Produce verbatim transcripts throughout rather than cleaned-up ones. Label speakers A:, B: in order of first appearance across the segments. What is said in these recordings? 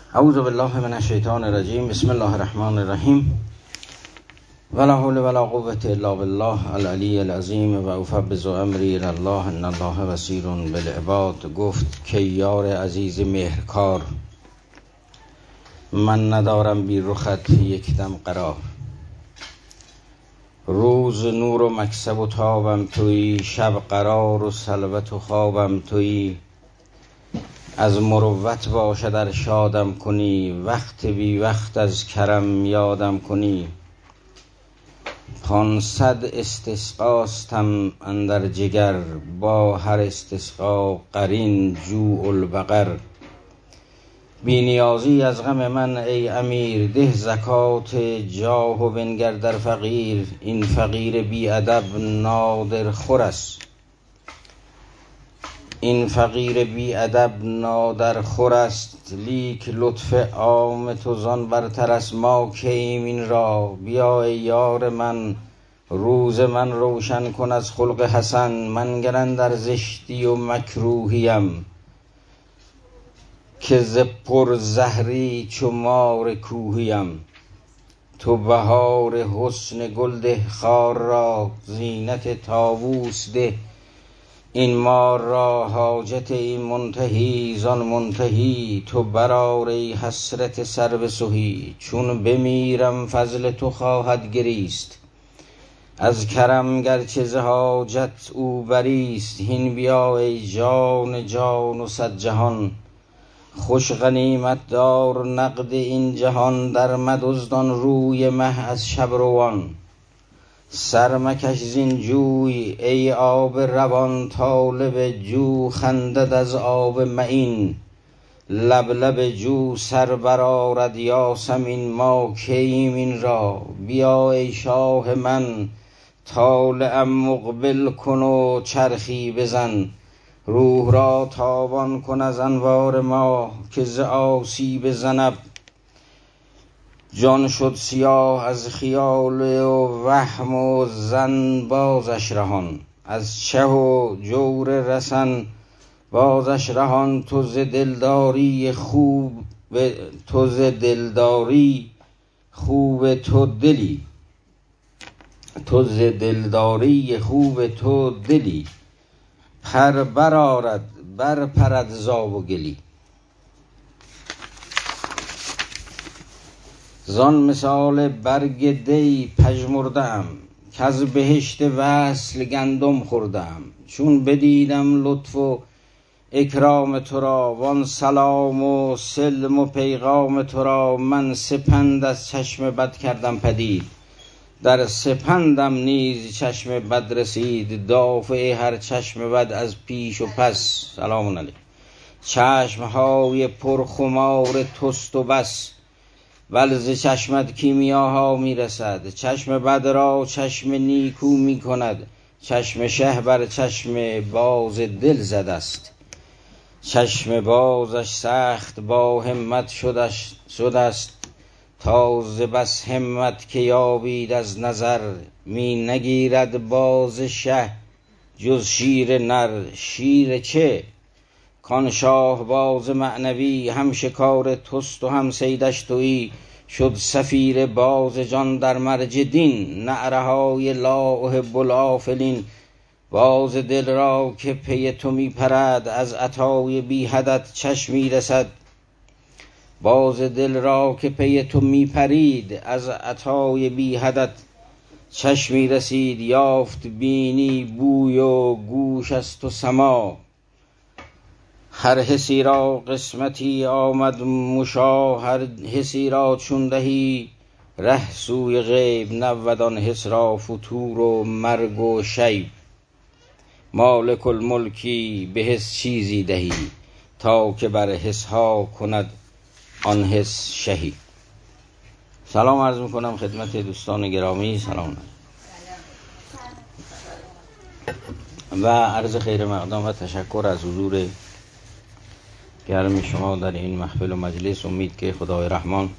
A: اعوذ بالله من الشیطان الرجیم. بسم الله الرحمن الرحیم. ولا حول ولا قوة الا بالله العلی العظیم. و افوض امری الی الله ان الله بصیر بالعباد. گفت که یار عزیز مهرکار، من ندارم بی رخت یک دم قرار. روز نور و مکسب و تابم تویی، شب قرار و سلوت و خوابم تویی. از مروت باشد ار شادم کنی، وقت بی وقت از کرم یادم کنی. پانصد استسقاستم اندر جگر، با هر استسقا قرین جوع البقر. بی نیازی از غم من ای امیر، ده زکات جاه و بنگر در فقیر. این فقیر بی ادب نادر خور است، این فقیر بی ادب نادر خور است. لیک لطف عام تو زان برتر است، ما کییم این را. بیا ای یار من، روز من روشن کن از خلق حسن. من گر اندر زشتی و مکروهیم، که ز پر زهری چو مار کوهیم. تو بهار حسن گل ده خار را، زینت طاووس ده این مار را. حاجت این منتهی زان منتهی، تو برآر ای حسرت سرو سهی. چون بمیرم فضل تو خواهد گریست، از کرم گرچه ز حاجت او بریست. هین بیا ای جان جان و صد جهان، خوش غنیمت دار نقد این جهان. در مدزدان روی مه از شب روان، سر مکش زین جوی ای آب روان. طالب جو خندد از آب معین، لب لب جو سر برآرد یاسمین. ما کییم این را، بیا ای شاه من. طالعم مقبل کن و چرخی بزن، روح را تابان کن از انوار ما. که ز آسیب ذنب جان شد سیاه، از خیال و وهم و ظن بازش رهان. از چه و جور رسن بازش رهان. تو ز دلداری خوب تو ز دلداری خوب تو دلی، تو ز دلداری خوب تو دلی. پر برآرد بر پرد ز آب و گلی. زان مثال برگ دی پژمردم، کز بهشت وصل گندم خوردم. چون بدیدم لطف و اکرام تو را، وان سلام و سلم و پیغام تو را. من سپند از چشم بد کردم پدید، در سپندم نیز چشم بد رسید. دافع هر چشم بد از پیش و پس، سلام علیکم. چشمهای پرخمار توست و بس، ول ز چشمت کیمیاها میرسد. چشم بد را چشم نیکو میکند، چشم شه بر چشم باز دل زده است. چشم بازش سخت با همت شدش شد است، تا ز بس همت که یابید از نظر. می نگیرد باز شه جز شیر نر. شیر چه کان شاه باز معنوی، هم شکار توست و هم صیدش تویی. شد سفیر باز جان در مرج دین، نعره های لا احب الافلین. باز دل را که پی تو می پرد، از عطای بی حدت چشمی رسد. باز دل را که پی تو می پرید، از عطای بی حدت چشمی رسید. یافت بینی بوی و گوش از تو سما، هر حسی را قسمتی آمد مشا. هر حسی را چون دهی ره سوی غیب، نبود آن حس را فتور و مرگ و شیب. مالک الملکی به حس چیزی دهی، تا که بر حس ها کند آن حس شهی. سلام عرض میکنم خدمت دوستان گرامی. سلام و عرض خیر مقدم و تشکر از حضور گرم شما در این محفل و مجلس. امید که خدای رحمان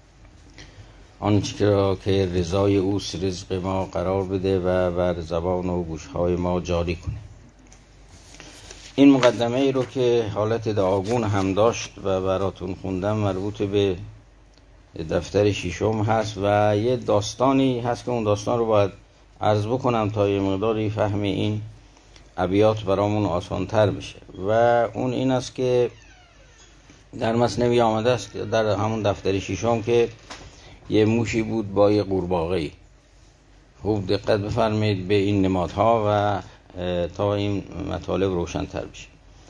A: آنچه را که رضای اوست رزق ما قرار بده و بر زبان و گوشهای ما جاری کنه. این مقدمه ای رو که حالت دعاگون هم داشت و براتون خوندم مربوط به دفتر ششم هست و یه داستانی هست که اون داستان رو باید عرض بکنم تا یه مقداری فهم این ابیات برامون آسان‌تر بشه. و اون این است که در مثنوی آمده است در همون دفتر ششم که یه موشی بود با یه قورباغه‌ای. خوب دقت بفرمایید به این نمادها و تا این مطالب روشن‌تر بشه.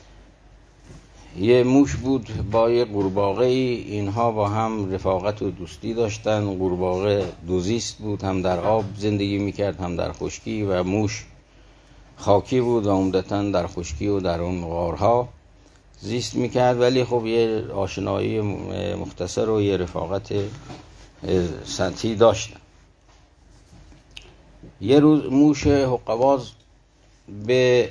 A: یه موش بود با یه قورباغه‌ای، اینها با هم رفاقت و دوستی داشتن. قورباغه دوزیست بود، هم در آب زندگی میکرد هم در خشکی، و موش خاکی بود و عمدتاً در خشکی و در اون غارها زیست میکرد، ولی خب یه آشنایی مختصر و یه رفاقت سطحی داشتن. یه روز موش حقه‌باز به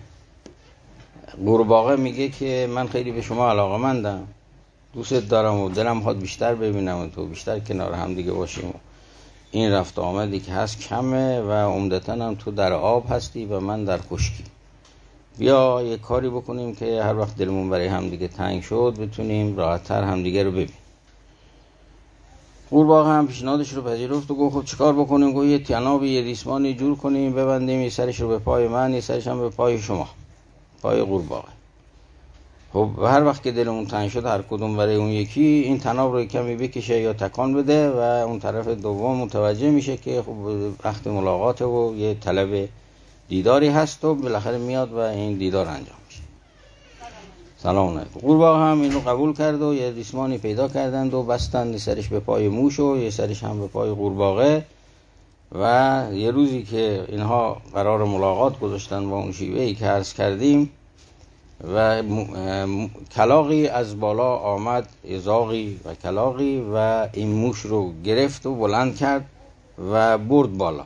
A: قورباغه میگه که من خیلی به شما علاقه‌مندم، دوستت دارم و دلم میخواد بیشتر ببینم و تو بیشتر کنار هم دیگه باشیم. این رفت آمدی که هست کمه و عمدتاً هم تو در آب هستی و من در خشکی. بیا یه کاری بکنیم که هر وقت دلمون برای هم دیگه تنگ شد بتونیم راحت‌تر هم دیگه رو ببینیم. قورباغه هم پیشنهادش رو پذیرفت و گفت خب چیکار بکنیم؟ گفت یه تنابی یه ریسمانی جور کنیم ببندیم، یه سرش رو به پای من یه سرش هم به پای شما، پای قورباغه. خب هر وقت که دلمون تنگ شد هر کدوم برای اون یکی این تناب رو کمی بکشه یا تکان بده و اون طرف دوم متوجه میشه که خب وقت ملاقات و یه طلب دیداری هست و بالاخره میاد و این دیدار انجام میشه. سلام علیکم. قورباغه هم این رو قبول کرد و یه ریسمانی پیدا کردند و بستن، یه سرش به پای موش و یه سرش هم به پای قورباغه. و یه روزی که اینها قرار ملاقات گذاشتن با اون شیوهی که عرض کردیم و کلاغی از بالا آمد، ازاغی و کلاغی، و این موش رو گرفت و بلند کرد و برد بالا.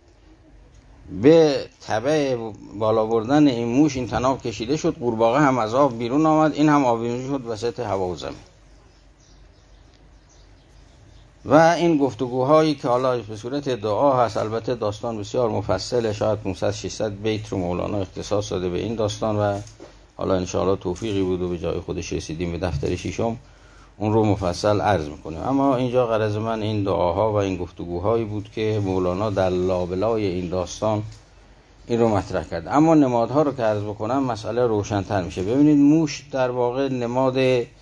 A: به تبع بالا بردن این موش این تناب کشیده شد، قورباغه هم از آب بیرون آمد، این هم آویزون شد وسط هوا و زمین. و این گفتگوهایی که حالا به صورت دعا هست، البته داستان بسیار مفصله، شاید پانصد ششصد بیت رو مولانا اختصاص داده به این داستان و حالا انشاءالله توفیقی بود و به جای خودش رسیدیم به دفتر ششم اون رو مفصل عرض میکنیم. اما اینجا غرض من این دعاها و این گفتگوهایی بود که مولانا در لابلای این داستان این رو مطرح کرد. اما نمادها رو که عرض بکنم مسئله روشن‌تر میشه. ببینید موش در واقع نماد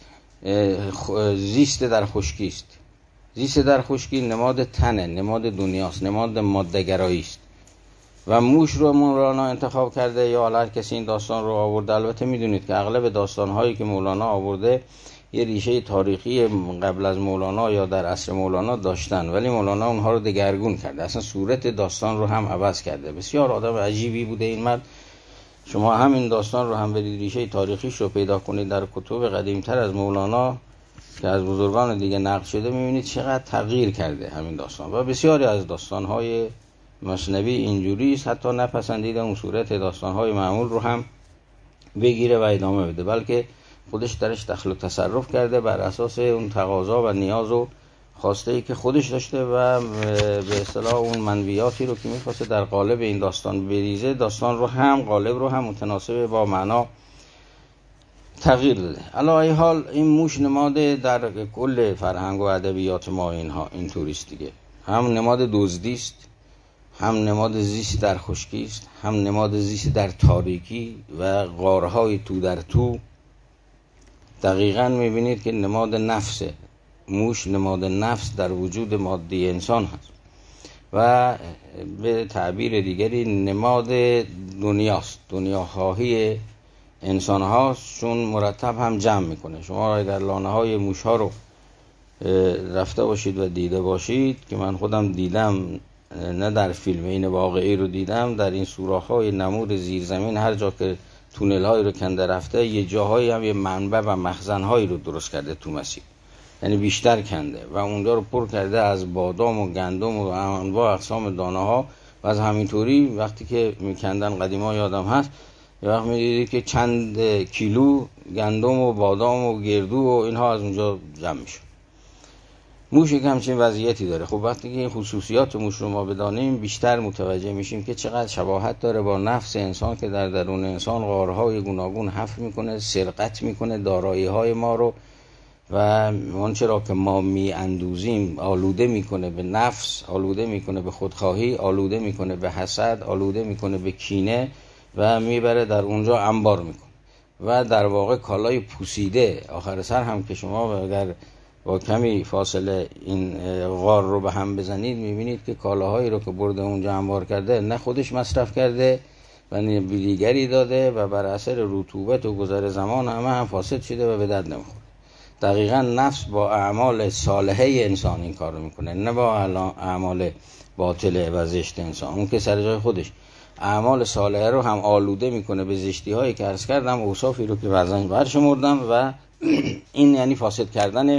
A: زیست در خشکی است. زیست در خشکی نماد تنه، نماد دنیاست، نماد ماده‌گرایی است. و موش رو مولانا انتخاب کرده یا هر کسی این داستان رو آورده. البته میدونید که اغلب داستان‌هایی که مولانا آورده یه ریشه تاریخی قبل از مولانا یا در عصر مولانا داشتن، ولی مولانا اونها رو دگرگون کرده، اصلا صورت داستان رو هم عوض کرده. بسیار آدم عجیبی بوده این مرد. شما همین داستان رو هم برید ریشه تاریخیش رو پیدا کنید در کتب قدیمتر از مولانا که از بزرگان دیگه نقل شده، میبینید چقدر تغییر کرده همین داستان. و بسیاری از داستان‌های مثنوی اینجوری است، حتی نپسندیده اون صورت داستان‌های معمول رو هم بگیره و ادامه بده، بلکه خودش درش دخل و تصرف کرده بر اساس اون تقاضا و نیاز و خواسته ای که خودش داشته و به اصطلاح اون منویاتی رو که می‌خواسته در قالب این داستان بریزه، داستان رو هم قالب رو هم متناسب با معنا تغییر داده. علی ای حال این موش نماد در کل فرهنگ و ادبیات ما اینها این توریست دیگه، هم نماد دزدی است، هم نماد زیست در خشکی است، هم نماد زیست در تاریکی و غارهای تو در تو. دقیقاً میبینید که نماد نفسه. موش نماد نفس در وجود مادی انسان هست و به تعبیر دیگری نماد دنیاست، دنیاخواهی انسان هاست، چون مرتب هم جمع میکنه. شما در لانه های موش ها رو رفته باشید و دیده باشید، که من خودم دیدم، نه در فیلم، این واقعی رو دیدم، در این سوراخ های نمود زیرزمین هر جا که تونل های رو کنده رفته، یه جاهایی هم یه منبع و مخزن هایی رو درست کرده تو مسیر، یعنی بیشتر کنده و اونجا رو پر کرده از بادام و گندم و انواع اقسام دانه ها. و از همینطوری وقتی که میکندن، قدیما یادم هست یه وقت میدیدید که چند کیلو گندم و بادام و گردو و اینها از اونجا جمع میشه. موش یک همچین وضعیتی داره. خب وقتی که این خصوصیات موش رو ما بدانیم بیشتر متوجه میشیم که چقدر شباهت داره با نفس انسان که در درون انسان غارهای گوناگون حفر میکنه، سرقت میکنه دارایی های ما رو و آنچه را که ما می اندوزیم آلوده میکنه به نفس، آلوده میکنه به خودخواهی، آلوده میکنه به حسد، آلوده میکنه به کینه و میبره در اونجا انبار میکنه و در واقع کالای پوسیده. آخر سر هم که شما اگر با کمی فاصله این غار رو به هم بزنید میبینید که کالاهایی رو که برده اونجا انبار کرده نه خودش مصرف کرده و نه دیگری داده و بر اثر رطوبت و گذر زمان همه هم فاسد شده و به درد نمیخوره. دقیقا نفس با اعمال صالحه انسان این کار رو میکنه، نه با اعمال باطله و زشت انسان. اون که سر جای خودش اعمال صالحه رو هم آلوده میکنه به زشتی هایی که عرض کردم، اوصافی رو که بعضن برشمردم و این یعنی فاسد کردن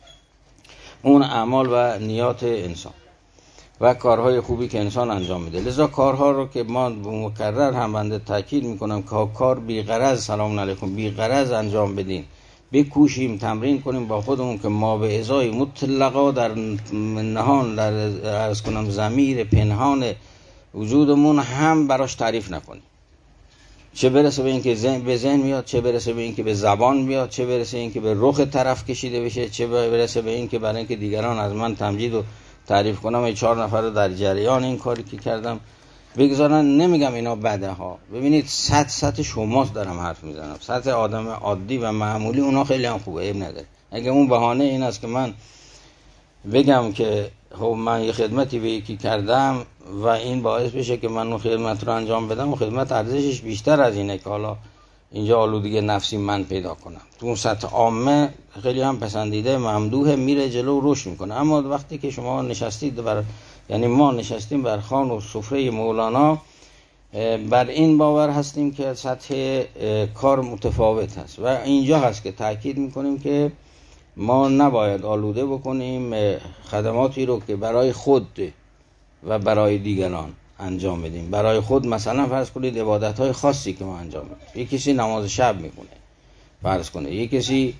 A: اون اعمال و نیات انسان و کارهای خوبی که انسان انجام میده. لذا کارها رو که ما مکرر هم بنده تاکید میکنم که کار بی غرض، سلام علیکم، بی غرض انجام بدین، بکوشیم تمرین کنیم با خودمون که ما به ازای مطلقا در نهان، در عرض کنم ضمیر پنهان وجودمون هم براش تعریف نکنیم، چه برسه به این که ذهن به ذهن میاد، چه برسه به این که به زبان میاد، چه برسه این که به رخ طرف کشیده بشه، چه برسه به این که برای اینکه دیگران از من تمجید و تعریف کنم ای چهار نفر رو در جریان این کاری که کردم بگذارن. نمیگم اینا بده ها، ببینید سطح سطح شماست دارم حرف میزنم، سطح آدم عادی و معمولی اونا خیلی هم خوبه، عیب نداره. اگه اون بهانه این است که من بگم که خب من یه خدمتی به یکی کردم و این باعث بشه که من اون خدمت رو انجام بدم و خدمت ارزشش بیشتر از اینه که حالا اینجا آلودگی نفسی من پیدا کنم، تو اون سطح عامه خیلی هم پسندیده ممدوح، میره جلو رشد میکنه. اما وقتی که شما نشستید بر، یعنی ما نشستیم بر خوان و سفره مولانا، بر این باور هستیم که سطح کار متفاوت هست و اینجا هست که تاکید میکنیم که ما نباید آلوده بکنیم خدماتی رو که برای خود و برای دیگران انجام بدیم. برای خود مثلا فرض کنید عبادت‌های خاصی که ما انجام میدیم، یک کسی نماز شب میکنه فرض کنه، یک کسی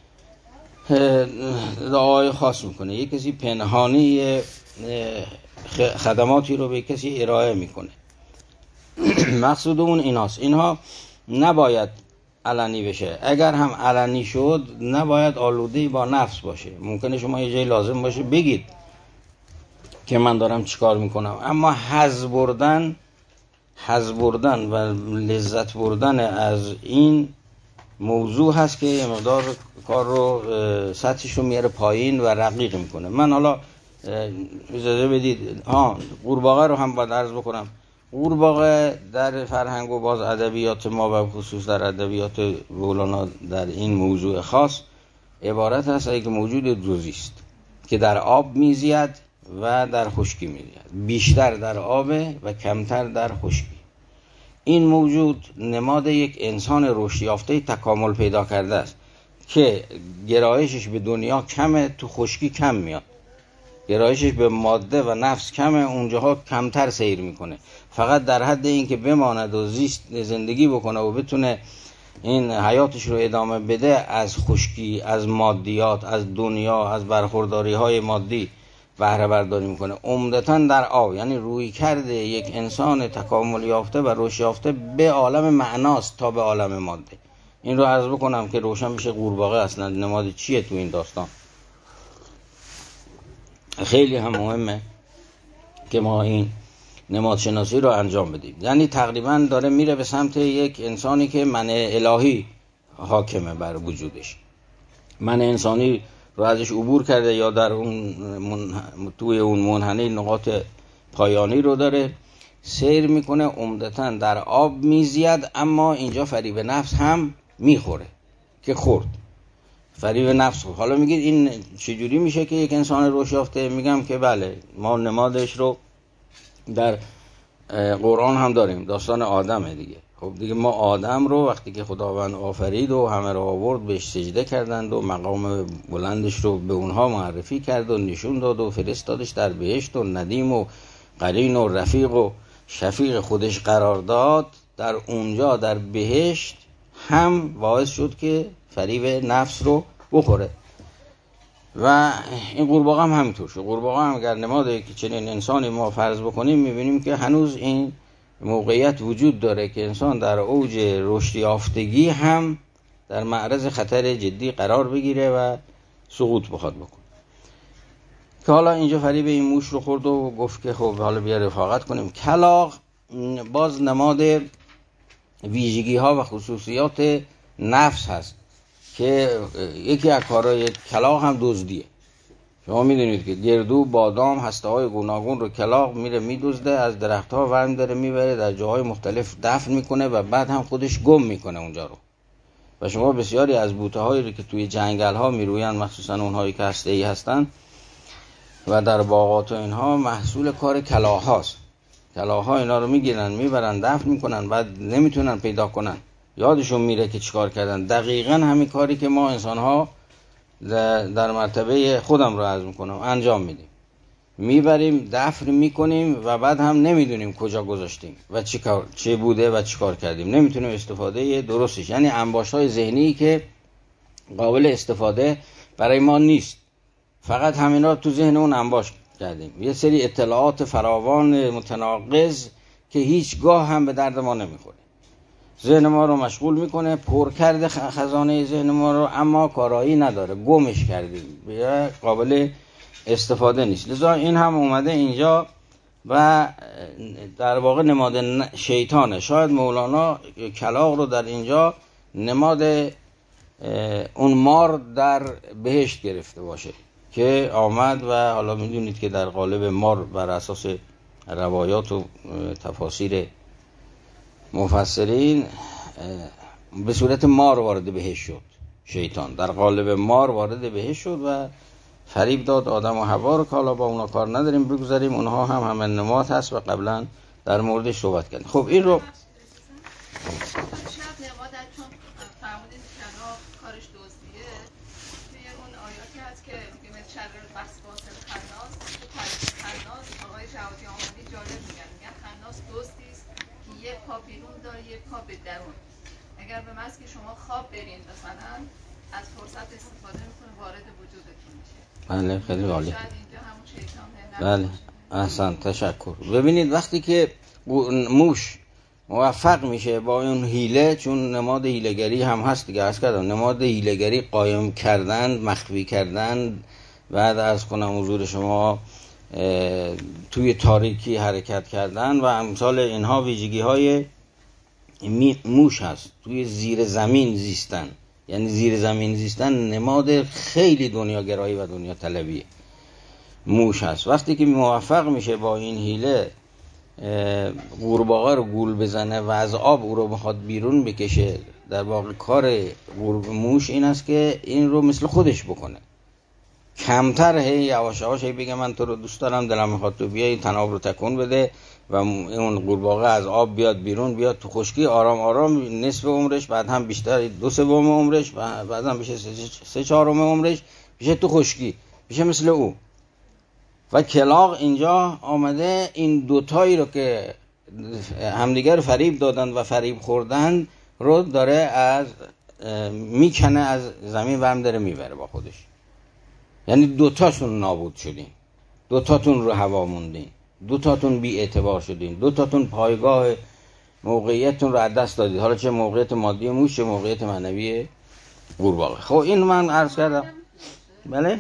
A: دعای خاص میکنه، یک کسی پنهانی خدماتی رو به کسی ارائه میکنه. مقصودمون ایناست، اینها نباید علنی بشه. اگر هم علنی شد نباید آلوده‌ای با نفس باشه. ممکنه شما یه جایی لازم باشه بگید که من دارم چیکار میکنم، اما حظ بردن حظ بردن و لذت بردن از این موضوع هست که یه مقدار کار رو سطحش رو میاره پایین و رقیق میکنه. من حالا اجازه بدید ها قورباغه رو هم باید عرض بکنم. قورباغه در فرهنگ و باز ادبیات ما و خصوص در ادبیات مولانا در این موضوع خاص عبارت هست از یک موجود جزئی است که در آب میزید و در خشکی میزید، بیشتر در آب و کمتر در خشکی. این موجود نماد یک انسان رشد یافته تکامل پیدا کرده است که گرایشش به دنیا کمه، تو خشکی کم میاد، گرایشش به ماده و نفس کمه، اونجاها کمتر سیر میکنه، فقط در حد این که بماند و زیست زندگی بکنه و بتونه این حیاتش رو ادامه بده از خشکی، از مادیات، از دنیا، از برخورداری های مادی بهره برداری میکنه. عمدتاً در آب، یعنی روی کرده یک انسان تکامل یافته و رشد یافته به عالم معناست تا به عالم ماده. این رو عرض بکنم که روشن بشه قورباغه اصلا نماد چیه تو این داستان. خیلی هم مهمه که ما این نماد شناسی رو انجام بدیم. یعنی تقریبا داره میره به سمت یک انسانی که من الهی حاکمه بر وجودش، من انسانی رو ازش عبور کرده یا در اون من... توی اون منحنی نقاط پایانی رو داره سیر میکنه، عمدتاً در آب میزید، اما اینجا فریب نفس هم میخوره که خورد فریب نفس خورد. حالا میگید این چجوری میشه که یک انسان رشد یافته؟ میگم که بله، ما نمادش رو در قرآن هم داریم، داستان آدمه دیگه. خب دیگه ما آدم رو وقتی که خداوند آفرید و همه رو آورد بهش سجده کردند و مقام بلندش رو به اونها معرفی کرد و نشون داد و فرستادش در بهشت و ندیم و قرین و رفیق و شفیق خودش قرار داد، در اونجا در بهشت هم باعث شد که فریب نفس رو بخوره. و این قورباغه هم همینطور شد. قورباغه هم اگر نماده که چنین انسانی ما فرض بکنیم، میبینیم که هنوز این موقعیت وجود داره که انسان در اوج رشد یافتگی هم در معرض خطر جدی قرار بگیره و سقوط بخواد بکنه. که حالا اینجا فریب این موش رو خورد و گفت که خب حالا بیا رفاقت کنیم. کلاغ باز نماد ویژگی ها و خصوصیات نفس هست که یکی از کارهای کلاغ هم دزدیه. شما میدونید که گردو، بادام، هسته های گوناگون رو کلاغ میره میدزده، از درخت ها ورم داره میبره، در جاهای مختلف دفن میکنه و بعد هم خودش گم میکنه اونجا رو. و شما بسیاری از بوته هایی رو که توی جنگل ها میروین، مخصوصا اونهایی که هسته ای هستن و در باغات و اینها، محصول کار کلاغ هاست. کلاغ ها اینا رو میگیرن میبرن دفن میکنن، بعد نمیتونن پیدا کنن، یادشون میره که چیکار کردن. دقیقاً همین کاری که ما انسان ها در مرتبه خودم رو عرض میکنم انجام میدیم، میبریم دفن میکنیم و بعد هم نمیدونیم کجا گذاشتیم و چی کار چه بوده و چیکار کردیم، نمیتونیم استفاده درستش، یعنی انباشت‌های ذهنی که قابل استفاده برای ما نیست، فقط همینا تو ذهن اون انباش کردیم. یه سری اطلاعات فراوان متناقض که هیچگاه هم به درد ما نمیخوره، ذهن ما رو مشغول میکنه، پر کرده خزانه ذهن ما رو، اما کارایی نداره، گمش کردیم، قابل استفاده نیست. لذا این هم اومده اینجا و در واقع نماد شیطانه. شاید مولانا کلاغ رو در اینجا نماد اون مار در بهشت گرفته باشه که آمد و حالا میدونید که در قالب مار بر اساس روایات و تفاسیر مفسرین به صورت مار وارد بهشت شد. شیطان در قالب مار وارد بهشت شد و فریب داد آدم و حوا رو، که حالا با اونا کار نداریم، بگذاریم، اونها هم همه نماد هست و قبلا در موردش صحبت کردیم. خب این رو
B: اگر به محض که شما خواب برین مثلا از فرصت استفاده میکنه وارد وجودتون میشه.
A: بله خیلی عالی.
B: شاید اینجا همون شیطان
A: بله احسن، تشکر. ببینید وقتی که موش موفق میشه با اون حیله، چون نماد حیله‌گری هم هست دیگه، عرض کردم نماد حیله‌گری قایم کردن، مخفی کردن، بعد از کنم حضور شما توی تاریکی حرکت کردن و امثال اینها ویژگی های موش هست. توی زیر زمین زیستن، یعنی زیر زمین زیستن نماد خیلی دنیاگرایی و دنیا طلبیه. موش هست. وقتی که موفق میشه با این حیله قورباغه رو گول بزنه و از آب او رو بخواد بیرون بکشه، در واقع کار قورب موش این است که این رو مثل خودش بکنه، کمتر هی یواش یواش هی بگه من تو رو دوست دارم، دلم میخواد تو بیای، تناب رو تکون بده و اون قورباغه از آب بیاد بیرون، بیاد تو خشکی، آرام آرام نصف عمرش، بعد هم بیشتر دو سوم عمرش، بعد هم بشه سه چهارم عمرش بشه تو خشکی، بشه مثل او. و کلاغ اینجا آمده این دوتایی رو که همدیگر رو فریب دادن و فریب خوردن رو داره از میکنه از زمین و هم داره میبره با خودش. یعنی دوتاشون نابود شدین، دوتاتون رو هوا موندین، دوتاتون بی اعتبار شدین، دوتاتون پایگاه موقعیتتون رو از دست دادید، حالا چه موقعیت مادی موش چه موقعیت معنوی قورباغه. خب این من عرض کردم. بله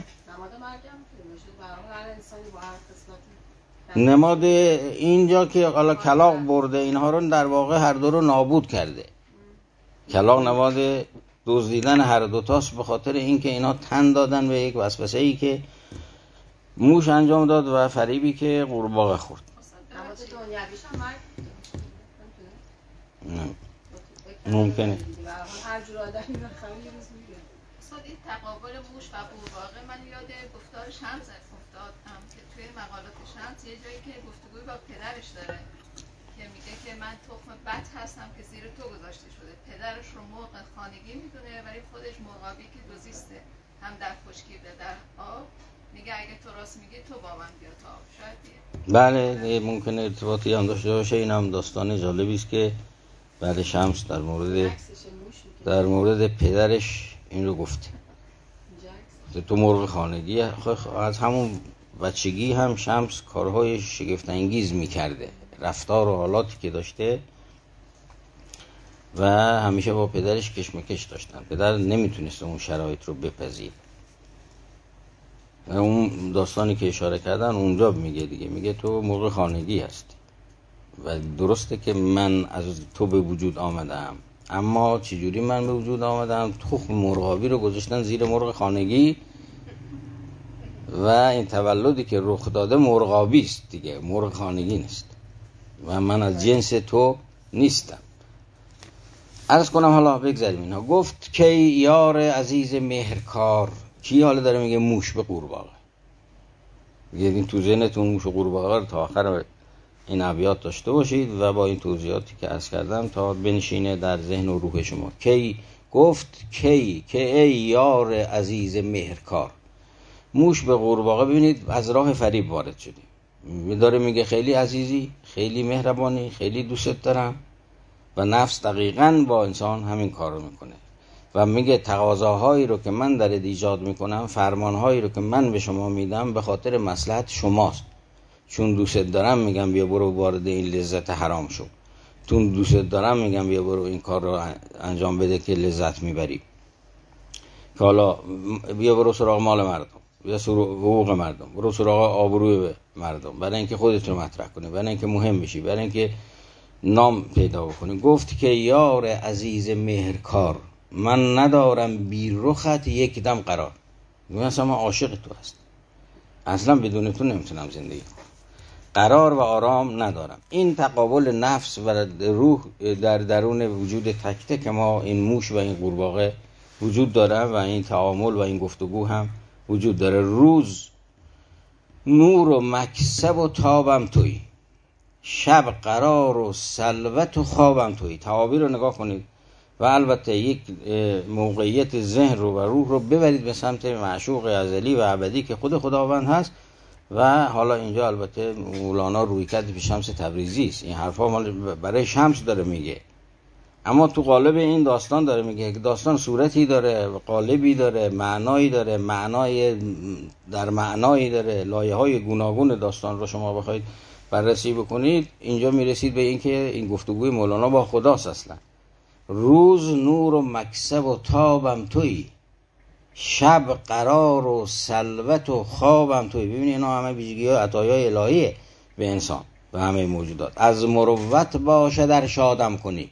A: نماد اینجا که حالا کلاغ برده اینها رو در واقع هر دو رو نابود کرده. کلاغ نماد دزدیدن هر دوتاست، به خاطر اینکه اینا تن دادن به یک وسوسه ای که موش انجام داد و فریبی که قورباغه خورد. ممکنه
B: هر جور آدمی بخوام یه روز میگه. اصلا این تقابل موش و قورباغه من یاد گفتار شمس افتادم که توی مقالات شمس یه جایی که گفتگوی با پدرش داره که میگه که من تخم بط هستم که زیر تو گذاشته شده. پدرش رو مرغ خانگی میدونه ولی خودش مرغابی که دوزیسته، هم در خشکی و در آب. میگه اگه تو راست میگی تو با من بیا تا آب. شاید بیه.
A: بله ممکنه ارتباطی هم داشته باشه. این هم داستان جالبی است که بعد شمس در مورد در مورد پدرش این رو گفته. تو مرغ خانگی. از همون بچگی هم شمس کارهای شگفت انگیز میکرده، رفتار و حالاتی که داشته و همیشه با پدرش کشمکش داشتن. پدر نمیتونست اون شرایط رو بپذیر. اون داستانی که اشاره کردن اونجا میگه دیگه، میگه تو مرغ خانگی هستی و درسته که من از تو به وجود آمدم، اما چجوری من به وجود آمدم؟ تخم مرغابی رو گذاشتن زیر مرغ خانگی و این تولدی که رخ داده مرغابی است دیگه، مرغ خانگی نیست و من از جنس تو نیستم. عرض کنم حالا بگذاریم اینا. گفت که یار عزیز مهرکار، کی حالا داره میگه؟ موش به قورباغه. این تو ذهنتون موش و قورباغه رو تا آخر این ابیات داشته باشید و با این توضیحاتی که عرض کردم تا بنشینه در ذهن و روح شما. کی گفت کی که ای یار عزیز مهرکار. موش به قورباغه ببینید از راه فریب وارد شدی، داره میگه خیلی عزیزی، خیلی مهربانی، خیلی دوست دارم و نفس دقیقاً با انسان همین کار رو میکنه و میگه تقاضاهایی رو که من در ایجاد میکنم، فرمانهایی رو که من به شما میدم به خاطر مصلحت شماست. چون دوست دارم میگم بیا برو وارد این لذت حرام شو، چون دوست دارم میگم بیا برو این کار رو انجام بده که لذت میبری، که حالا بیا برو سراغ مال مردم، بیا سراغ حقوق مردم، برو سراغ آبروی مردم، برای اینکه خودت رو مطرح کنی، برای اینکه مهم بشی، برای اینکه نام پیدا بکنی. گفت که یار عزیز مهرکار، من ندارم بی رخت یک دم قرار. مثلا من عاشق تو هست، اصلا بدون تو نمیتونم زندگی کنم، قرار و آرام ندارم. این تقابل نفس و روح در درون وجود تک تک ما، این موش و این قورباغه وجود داره و این تعامل و این گفتگو هم وجود داره. روز نور و مکسب و تابم تویی، شب قرار و سلوت و خوابم تویی. تعابیر رو نگاه کنید و البته یک موقعیت ذهن رو و روح رو ببرید به سمت معشوق ازلی و ابدی که خود خداوند هست. و حالا اینجا البته مولانا روی کرد به شمس تبریزی است، این حرفا برای شمس داره میگه، اما تو قالب این داستان داره میگه که داستان صورتی داره، قالبی داره، معنایی داره، معنای در معنایی داره، لایه‌های گوناگون داستان رو شما بخواید بررسی بکنید اینجا میرسید به این که این گفتگوی مولانا با خداست. اصلا روز نور و مکسب و تابم تویی، شب قرار و سلوت و خوابم تویی. ببینید اینا همه ویژگی های عطایای الهیه به انسان و همه موجودات. از مروت باشه در شادم کنی،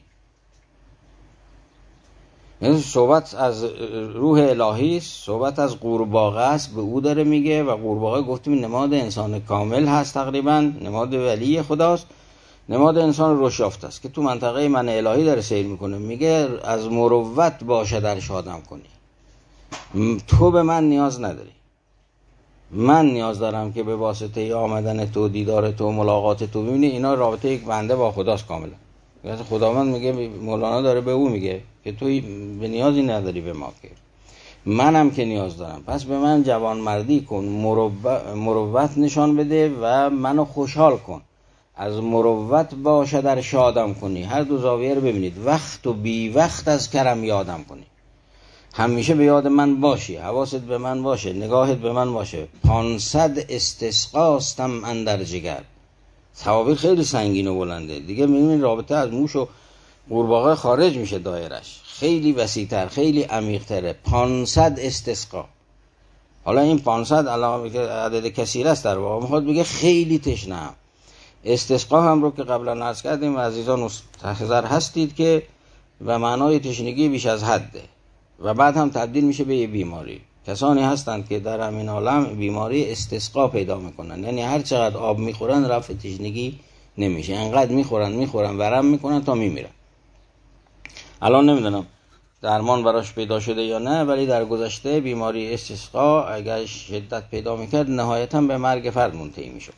A: یعنی صحبت از روح الهی است، صحبت از قورباغه است، به او داره میگه و قورباغه گفتیم نماد انسان کامل هست، تقریبا نماد ولی خداست، نماد انسان رشافته است که تو منطقه من الهی داره سیر میکنه. میگه از مروت باشه در شادم کنی، تو به من نیاز نداری، من نیاز دارم که به واسطه آمدن تو، دیدار تو، ملاقات تو. ببینی اینا رابطه یک بنده با خداست کاملا. خداوند میگه، مولانا داره به او میگه که توی به نیازی نداری به ما، که منم که نیاز دارم، پس به من جوانمردی کن، مروت نشان بده و منو خوشحال کن. از مروت باشه در شادم کنی. هر دو زاویه رو ببینید، وقت و بی وقت از کرم یادم کنی، همیشه به یاد من باشی، حواست به من باشه، نگاهت به من باشه. پانصد استسقاستم اندر جگر. تعابیر خیلی سنگین و بلنده دیگه. میبینید رابطه از موش و قورباغه خارج میشه، دایرش خیلی وسیع‌تر، خیلی عمیق‌تره. پانصد استسقا. حالا این پانصد علاوه که عدد کثیر است در واقع میخواد بگه خیلی تشنه‌ام. استسقا هم رو که قبلا عرض کردیم عزیزان مستحضر هستید که و معنای تشنگی بیش از حده و بعد هم تبدیل میشه به یه بیماری. کسانی هستند که در همین عالم بیماری استسقا پیدا میکنن، یعنی هر چقدر آب میخورن رفع تشنگی نمیشه، انقدر میخورن میخورن ورم میکنن تا میمیرن. الان نمیدونم درمان براش پیدا شده یا نه، ولی در گذشته بیماری استسقا اگر شدت پیدا میکرد نهایتا به مرگ فرد منتهی میشد.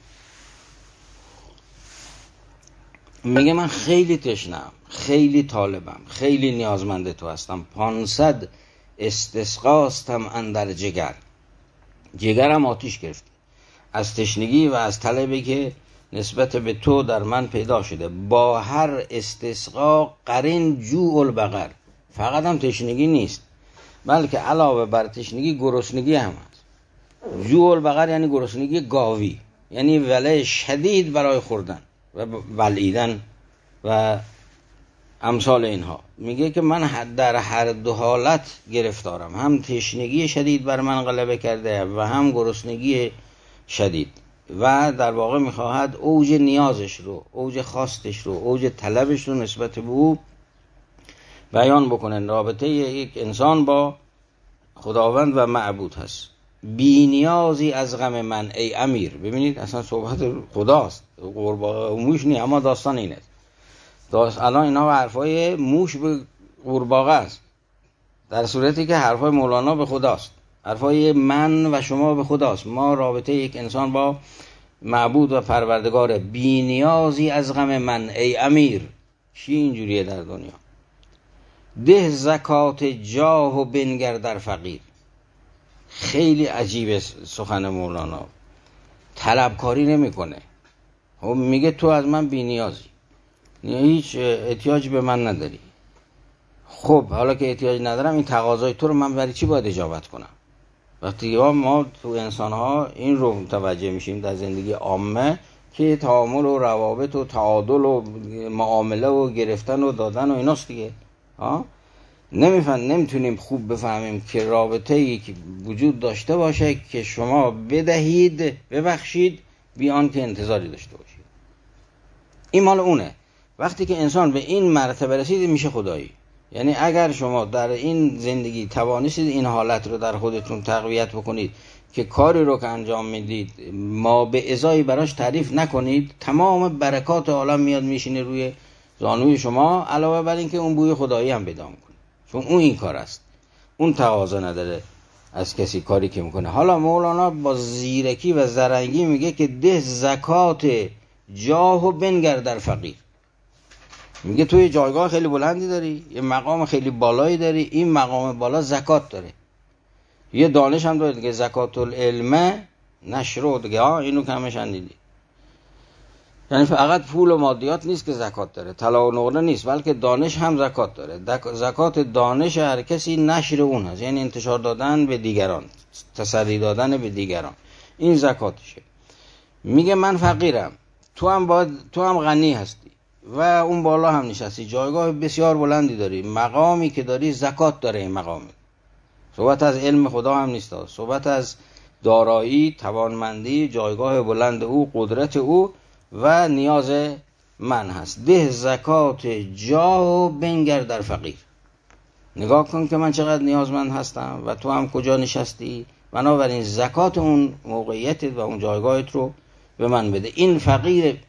A: میگه من خیلی تشنه‌ام، خیلی طالبم، خیلی نیازمند تو هستم. پانصد استسقاستم اندر جگر. جگرم آتیش گرفت از تشنگی و از طلبی که نسبت به تو در من پیدا شده. با هر استسقا قرین جوع البقر. فقط هم تشنگی نیست، بلکه علاوه بر تشنگی گرسنگی هم هست. جوع البقر یعنی گرسنگی گاوی، یعنی ولع شدید برای خوردن و بلعیدن و امثال اینها. میگه که من در هر دو حالت گرفتارم، هم تشنگی شدید بر من غلبه کرده و هم گرسنگی شدید، و در واقع میخواهد اوج نیازش رو، اوج خواستش رو، اوج طلبش رو نسبت به او بیان بکنه. رابطه یک انسان با خداوند و معبود هست. بی نیازی از غم من ای امیر. ببینید اصلا صحبت خداست، قورباغه و موش نی، اما داستان اینه. داست الان اینا حرفای موش به قورباغه است، در صورتی که حرفای مولانا به خداست، حرفای من و شما به خداست. ما رابطه یک انسان با معبود و پروردگار. بی نیازی از غم من ای امیر. چی اینجوریه در دنیا؟ ده زکات جاه و بنگر در فقیر. خیلی عجیبه سخن مولانا، طلبکاری نمیکنه. خب میگه تو از من بی نیازی، هیچ احتیاج به من نداری. خب حالا که احتیاج ندارم، این تقاضای تو رو من برای چی باید اجابت کنم؟ وقتی ما تو انسان ها این رو متوجه میشیم در زندگی عامه که تعامل و روابط و تعادل و معامله و گرفتن و دادن و ایناست دیگه. ها نمیفهم، نمیتونیم خوب بفهمیم که رابطه ای که وجود داشته باشه که شما بدهید ببخشید بیان که انتظاری داشته باشید. این مال اونه. وقتی که انسان به این مرتبه رسید میشه خدایی. یعنی اگر شما در این زندگی توانستید این حالت رو در خودتون تقویت بکنید که کاری رو که انجام میدید ما به ازای براش تعریف نکنید، تمام برکات عالم میاد میشینه روی زانوی شما، علاوه بر این که اون بوی خدایی هم پیدا میکنه، چون اون این کار است. اون تقاضا نداره از کسی کاری که میکنه. حالا مولانا با زیرکی و زرنگی میگه که ده زکات جاه و بنگر در فقیر. میگه تو یه جایگاه خیلی بلندی داری، یه مقام خیلی بالایی داری، این مقام بالا زکات داره. یه دانش هم داره دیگه، زکات العلم نشرو دیگه، ها اینو کمش اندیدی. یعنی فقط پول و مادیات نیست که زکات داره، طلا و نقره نیست، بلکه دانش هم زکات داره. زکات دانش هر کسی نشر اون هست، یعنی انتشار دادن به دیگران، تسری دادن به دیگران، این زکاتشه. میگه من فقیرم، تو هم باید، تو هم غنی هستی و اون بالا هم نشستی، جایگاه بسیار بلندی داری، مقامی که داری زکات داره. این مقام صحبت از علم خدا هم نیست، صحبت از دارایی، توانمندی، جایگاه بلند او، قدرت او و نیاز من هست. ده زکات جا و بنگر در فقیر. نگاه کن که من چقدر نیازمند هستم و تو هم کجا نشستی، بنابراین زکات اون موقعیتت و اون جایگاهت رو به من بده. این فقیر
B: ببخشید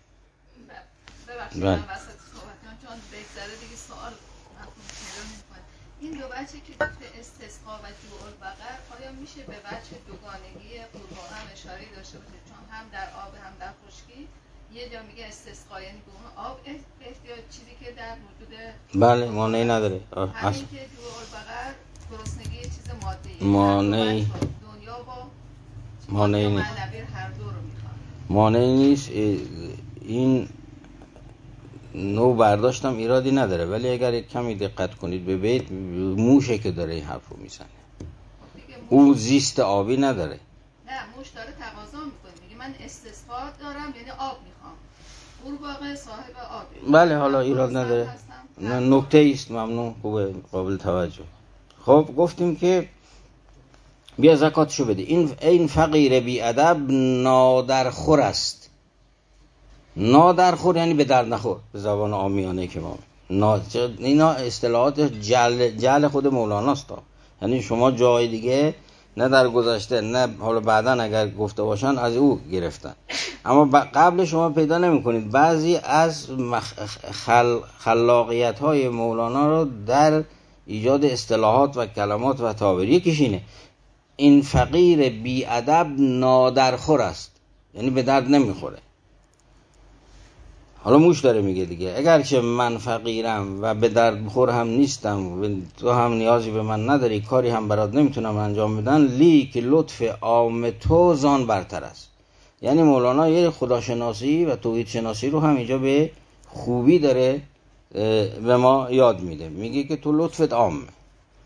B: من وسط صحبتم چون بگذره دیگه سوال پیدا میکنه. این دو بچه که گفته استسقا و جوع البقر، آیا میشه به بچه دوگانگی قورباغه هم اشاره داشته باشه؟ چون هم در آب هم در خشکی. یه جا میگه استسقا یعنی به اون آب احتیاج، چیزی که در وجود
A: بله مانعی نداره.
B: همین که جوع البقر گرسنگی چیز مادی،
A: مانعی
B: دنیا با
A: مانعی
B: نیست، هر دو رو میخواد.
A: مانعی نیست. این نوع برداشتم ایرادی نداره، ولی اگر یک کمی دقت کنید به بیت، موشه که داره این حرف رو میزنه. او زیست آبی نداره.
B: نه، موش داره تقاضا میکنه، میگه من استصفا دارم، یعنی آب میخوام. قورباغه صاحب آبی.
A: بله حالا ایراد نداره، نکته است، ممنون، خوبه، قابل توجه. خب گفتیم که بیا زکاتشو بده. این این فقیر بی ادب نادرخور است. نادرخور یعنی به درد نخور، به زبان عامیانه که ما نا... اینا اصطلاحات جعل جعل خود مولاناست. یعنی شما جای دیگه نه در گذشته نه حالا بعداً اگر گفته باشن از او گرفتن، اما قبل شما پیدا نمی کنید بعضی از مخ... خل... خلاقیت های مولانا رو در ایجاد اصطلاحات و کلمات و تعابیر. یکیش اینه، این فقیر بی ادب نادرخور است، یعنی به درد نمیخوره. حالا موش داره میگه دیگه، اگرچه من فقیرم و به درد بخور هم نیستم و تو هم نیازی به من نداری، کاری هم برات نمیتونم انجام بدن، لیک لطف عام تو زان برتر است. یعنی مولانا یه خداشناسی و توحید شناسی رو هم اینجا به خوبی داره به ما یاد میده. میگه که تو لطفت عامه،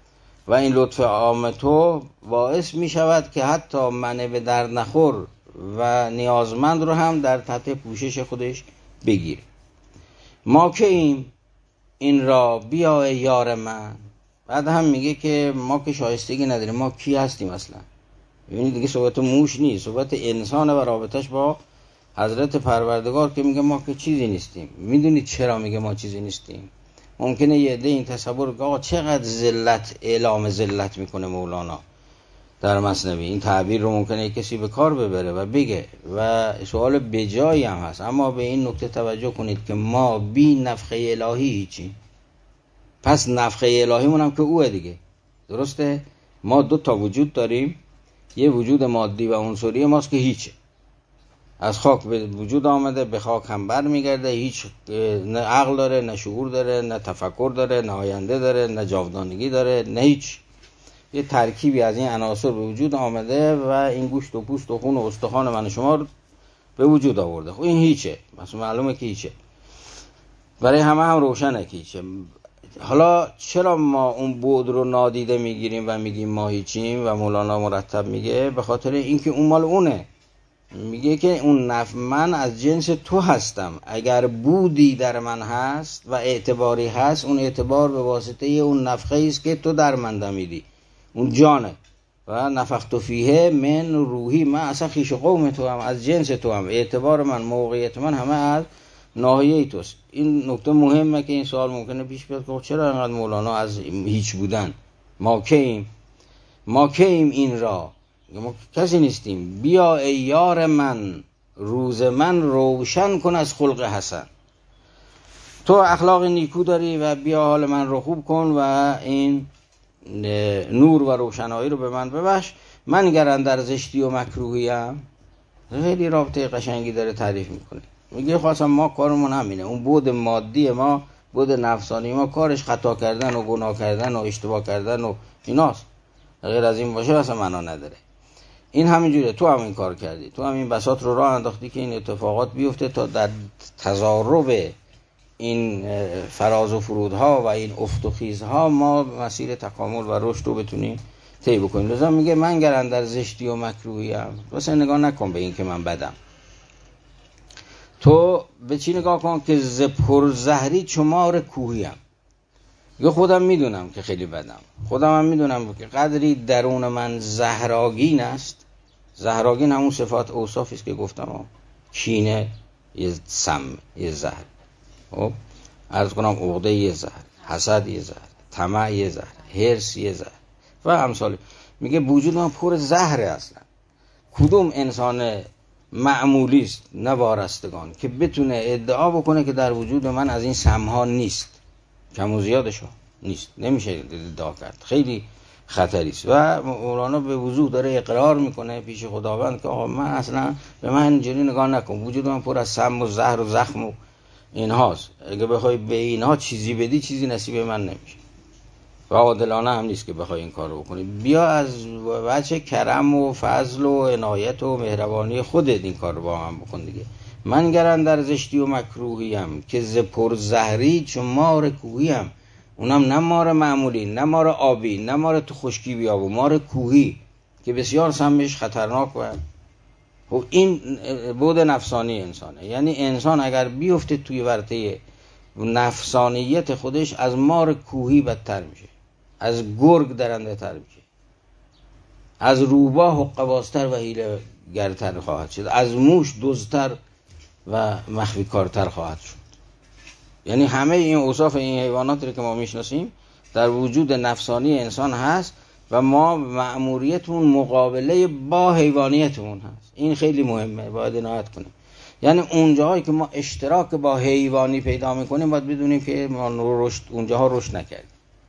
A: و این لطف عام تو باعث می شود که حتی من به درد نخور و نیازمند رو هم در تحت پوشش خودش بگیر. ما که ایم این را بیا یار من. بعد هم میگه که ما که شایستگی نداریم، ما کی هستیم اصلا؟ ببینید دیگه صحبت موش نیست، صحبت انسان و رابطش با حضرت پروردگار که میگه ما که چیزی نیستیم. میدونید چرا میگه ما چیزی نیستیم؟ ممکنه یه عده این تصور که آقا چقدر ذلت اعلام ذلت میکنه مولانا در مثنوی، این تعبیر رو ممکنه کسی به کار ببره و بگه و سوال بجایی هم هست، اما به این نکته توجه کنید که ما بی نفخه الهی هیچی. پس نفخه الهی مون هم که اوه دیگه، درسته؟ ما دو تا وجود داریم، یه وجود مادی و عنصری ماست که هیچه، از خاک به وجود آمده، به خاک هم بر میگرده، هیچ نه عقل داره، نه شعور داره، نه تفکر داره، نه آینده داره، نه جاودانگی داره، نه هیچ. یه ترکیبی از این عناصر به وجود آمده و این گوشت و پوست و خون و استخوان من و شما رو به وجود آورده. خب این هیچه، مثلا معلومه که هیچه، برای همه هم روشنه که هیچه. حالا چرا ما اون بعد رو نادیده میگیریم و میگیم ما هیچیم و مولانا مرتب میگه؟ به خاطر اینکه اون مال اونه. میگه که اون نف من از جنس تو هستم، اگر بودی در من هست و اعتباری هست، اون اعتبار به واسطه اون نفخه است که تو در من دمیدی، اون جانه. و نفخت فیه من روحی، من اصلا خیش قوم تو هم، از جنس تو هم، اعتبار من، موقعیت من همه از ناحیه توست. این نکته مهمه که این سوال ممکنه پیش بیاد که چرا انقدر مولانا از هیچ بودن، ما کیم ما کیم این را، ما کسی نیستیم. بیا ای یار من، روز من روشن کن از خلق حسن. تو اخلاق نیکو داری و بیا حال من رو خوب کن و این نور و روشنایی رو به من ببخش. من گرن در زشتی و مکروهیم. خیلی رابطه قشنگی داره تعریف میکنه. میگه خواستم ما کارمون همینه، اون بود مادی ما، بود نفسانی ما، کارش خطا کردن و گناه کردن و اشتباه کردن و ایناست. غیر از این باشه اصلا معنا نداره. این همینجوره، تو هم این کار کردی، تو هم این بساط رو راه انداختی که این اتفاقات بیفته تا در تضارب این فراز و فرودها و این افت و خیزها ما مسیر تکامل و رشد رو بتونیم طی بکنیم. لذا میگه من گر اندر زشتی و مکروهیم، واسه نگاه نکن به این که من بدم، تو به چی نگاه کن که ز پر زهری چمار کوهیم. یه خودم میدونم که خیلی بدم، خودم هم میدونم که قدری درون من زهراگین است. زهراگین همون صفات اوصافی است که گفتم، کینه یه سم، یه زهر، خب عرض کنم عقده یه زهر، حسد یه زهر، طمع یه زهر، حرص یه زهر و امثال. میگه وجود من پر زهره اصلا. کدوم انسان معمولی است نه وارستگان که بتونه ادعا بکنه که در وجود من از این سمها نیست؟ کم و زیادشو نیست، نمیشه ادعا کرد، خیلی خطری است. و مولانا به وضوح داره اقرار میکنه پیش خداوند که آقا من اصلا به من اینجوری نگاه نکن، وجود من پر از سم و زهر و زخم و اینهاست، اگه بخوای به اینها چیزی بدی چیزی نصیب من نمیشه و عادلانه هم نیست که بخوای این کار رو بکنی. بیا از وجه کرم و فضل و عنایت و مهربانی خودت این کار رو با هم بکن دیگه. من گرن در زشتی و مکروهیم که ز پر زهری چون مار کوهیم. اونم نه مار معمولی، نه مار آبی، نه مار تو خشکی بیابو، مار کوهی که بسیار سمش خطرناک. و و این بود نفسانی انسانه. یعنی انسان اگر بیفته توی ورطه نفسانیت خودش، از مار کوهی بدتر میشه، از گرگ درنده تر میشه، از روباه و قبازتر و حیله گرتر خواهد شد، از موش دزدتر و مخفی کارتر خواهد شد. یعنی همه این اوصاف این حیوانات رو که ما میشناسیم در وجود نفسانی انسان هست و ما مأموریتمون مقابله با حیوانیتمون هست. این خیلی مهمه، باید عنایت کنیم. یعنی اونجاهایی که ما اشتراک با حیوانی پیدا میکنیم باید بدونیم که ما رشد اونجاها رشد نکردیم.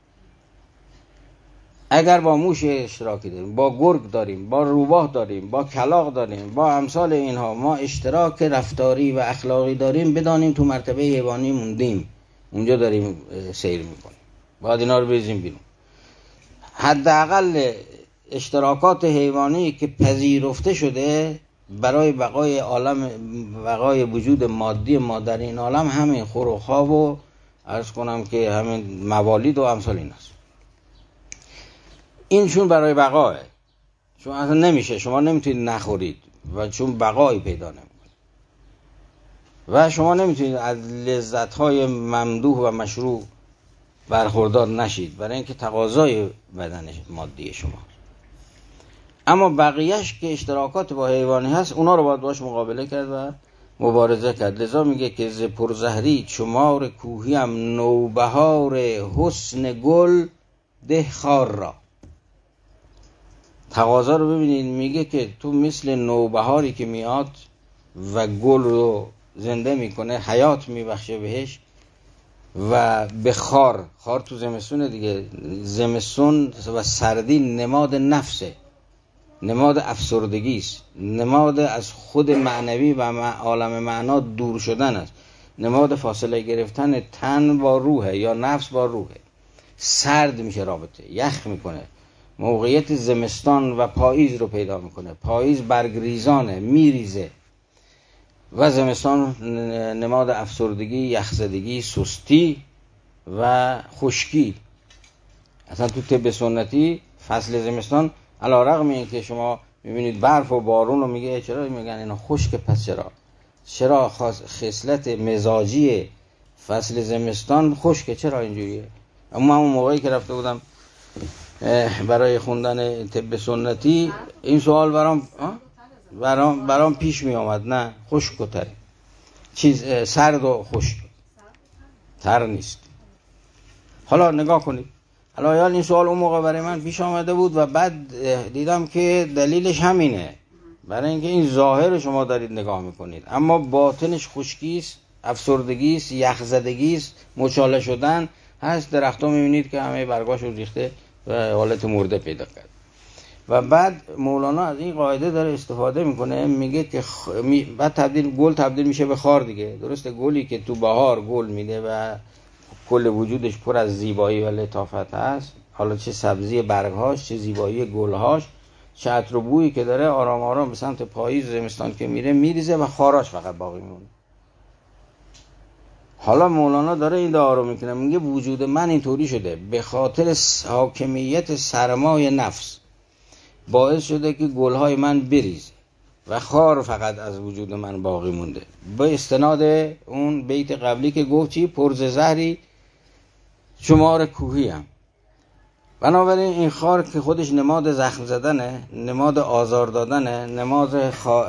A: اگر با موش اشتراکی داریم، با گرگ داریم، با روباه داریم، با کلاغ داریم، با امثال اینها ما اشتراک رفتاری و اخلاقی داریم، بدانیم تو مرتبه حیوانی موندیم، اونجا داریم سیر میکنیم، باید اینا رو بریزیم بیرون. حداقل اشتراکات حیوانی که پذیرفته شده برای بقای عالم، بقای وجود مادی ما در این عالم، همین خور و خواب و عرض کنم که همین موالید و امثال این است. این چون برای بقاه، چون اصلا نمیشه، شما نمیتونید نخورید و چون بقایی پیدا نمیکنه و شما نمیتونید از لذت‌های ممدوح و مشروع برخوردار نشید، برای اینکه تقاضای بدن مادی شما. اما بقیهش که اشتراکات با حیوانی هست، اونا رو باید باش مقابله کرد و مبارزه کرد. لذا میگه که ز پرزهری چمار کوهی هم نوبهار حسن گل ده خار را. تقاضا رو ببینید، میگه که تو مثل نوبهاری که میاد و گل رو زنده میکنه، حیات میبخشه بهش، و به خار، خار تو زمستون دیگه، زمستون و سردی نماد نفسه، نماد افسردگی است، نماد از خود معنوی و عالم معنا دور شدن است، نماد فاصله گرفتن تن با روحه یا نفس با روحه. سرد میشه رابطه، یخ میکنه، موقعیت زمستان و پاییز رو پیدا میکنه. پاییز برگریزانه، میریزه، و زمستان نماد افسردگی، یخزدگی، سستی و خشکی. اصلا تو طب سنتی فصل زمستان علی رغم این که شما میبینید برف و بارون رو میگه چرا میگن اینا خشک، پس چرا چرا خصلت مزاجی فصل زمستان خشکه، چرا اینجوریه؟ اما اون موقعی که رفته بودم برای خوندن طب سنتی این سوال برام برام برام پیش می آمد. نه، خشک و تر، چیز سرد و خشک، تر نیست. حالا نگاه کنید، حالا این سوال اون موقع برای من پیش آمده بود و بعد دیدم که دلیلش همینه، برای اینکه این ظاهر شما دارید نگاه میکنید اما باطنش خشکی است، افسردگی است، یخزدگی است، مچاله شدن هست. درخت‌ها میبینید که همه برگاشو ریخته و حالت مرده پیدا کرد. و بعد مولانا از این قاعده داره استفاده میکنه، میگه که خ... می... بعد تبدیل گل تبدیل میشه به خار دیگه. درسته گلی که تو بهار گل میده و کل وجودش پر از زیبایی و لطافت هست، حالا چه سبزی برگهاش، چه زیبایی گلهاش، چه عطر و بویی که داره، آرام آرام به سمت پاییز زمستان که میره میریزه و خاراش فقط باقی میمونه. حالا مولانا داره این دعا رو میکنه، میگه وجود من اینطوری شده به خاطر حاکمیت سرمای نفس، باعث شده که گلهای من بریزه و خار فقط از وجود من باقی مونده. به استناد اون بیت قبلی که گفت چی؟ پرز زهری شمار کوهی هم. بنابراین این خار که خودش نماد زخم زدنه، نماد آزار دادنه، نماد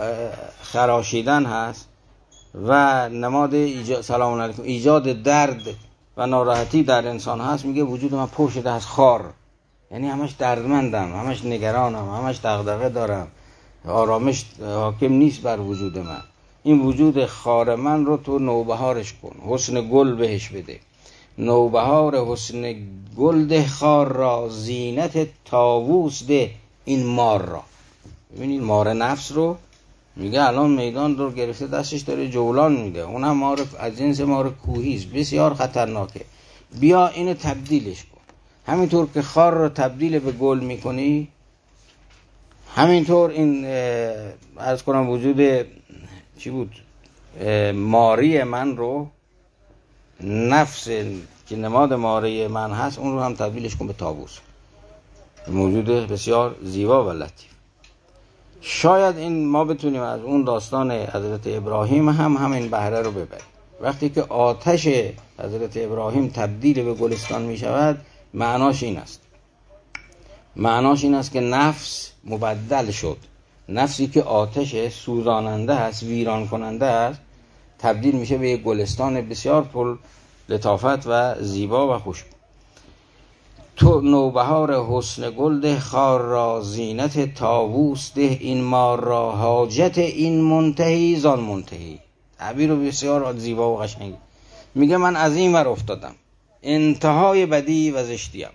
A: خراشیدن هست و نماد ایجاد سلام علیکم ایجاد درد و ناراحتی در انسان هست. میگه وجود من پر شده از خار، یعنی همش دردمندم، همش نگرانم، همش دغدغه دارم، آرامش حاکم نیست بر وجود من. این وجود خار من رو تو نوبهارش کن، حسن گل بهش بده. نوبهار حسن گل ده خار را، زینت طاووس ده این مار را. ببینید مار نفس رو میگه الان میدان رو گرفته دستش داره جولان میده، اونم مار از جنس مار کوهی است، بسیار خطرناکه. بیا اینو تبدیلش کن. همینطور که خار رو تبدیل به گل میکنی، همینطور این عرض کنم وجود چی بود ماری من رو، نفس که نماد ماری من هست، اون رو هم تبدیلش کن به طاووس، موجود بسیار زیبا و لطیف. شاید این ما بتونیم از اون داستان حضرت ابراهیم هم همین بهره رو ببریم. وقتی که آتش حضرت ابراهیم تبدیل به گلستان می شود، معناش این است معناش این است که نفس مبدل شد. نفسی که آتش سوزاننده است، ویران کننده است، تبدیل میشه به یک گلستان بسیار پر لطافت و زیبا و خوشبو. تو نوبهار حسن گل ده خار را، زینت طاووس ده این مار را، حاجت این منتهی زان منتهی. تعبیر رو بسیار زیبا و قشنگ. میگه من از این ور افتادم، انتهای بدی و زشتیم.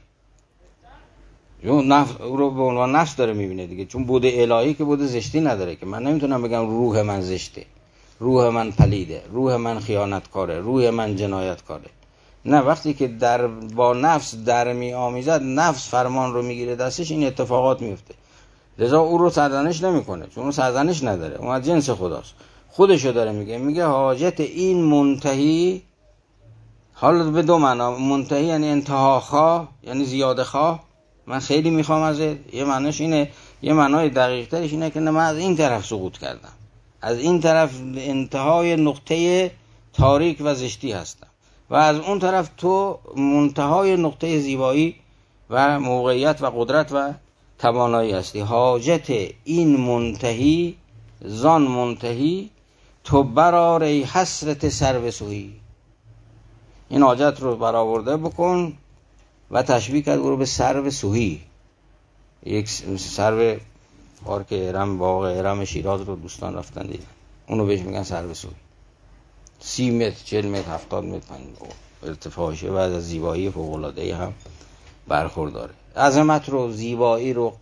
A: نفس او رو به عنوان نفس داره میبینه دیگه، چون بود الهی که بود زشتی نداره که. من نمیتونم بگم روح من زشته، روح من پلیده، روح من خیانتکاره، روح من جنایتکاره. نه، وقتی که در با نفس در می آمیزد، نفس فرمان رو میگیره دستش، این اتفاقات میفته. لذا او رو سرزنش نمیکنه، چون اون سرزنش نداره، اون از جنس خداست، خودشو داره میگه. میگه حاجت این منتهی، حالا به دو معنا، منتهی یعنی انتها خواه، یعنی زیاده خواه، من خیلی میخوام ازت. یه معنیش اینه، یه معنای دقیق ترش اینه که نه من از این طرف سقوط کردم، از این طرف انتهای نقطه تاریک و زشتی هستم و از اون طرف تو منتهای نقطه زیبایی و موقعیت و قدرت و توانایی هستی. حاجت این منتهی زان منتهی تو برار ای حسرت سرو سویی. این حاجت رو برآورده بکن و تشبیه کرد او رو به سرو سویی، یک سرو پارک ارم، باغ ارم شیراز رو دوستان رفتن دیدن، اونو بهش میگن سرو سویی. سی متر، چهل متر، هفتاد متر ارتفاعشه و از زیبایی فوق‌العاده‌ای هم برخورداره. عظمت رو، زیبایی رو،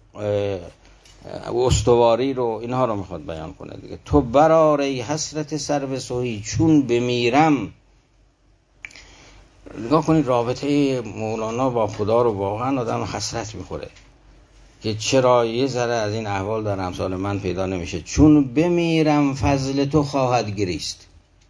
A: استواری رو، اینها رو میخواد بیان کنه دیگه. تو برار ای حسرت سرو سویی چون بمیرم. نگاه کنید رابطه مولانا با خدا رو واقعا آدم حسرت میخوره که چرا یه ذره از این احوال در امثال من پیدا نمیشه. چون بمیرم فضل تو خواهد گریست.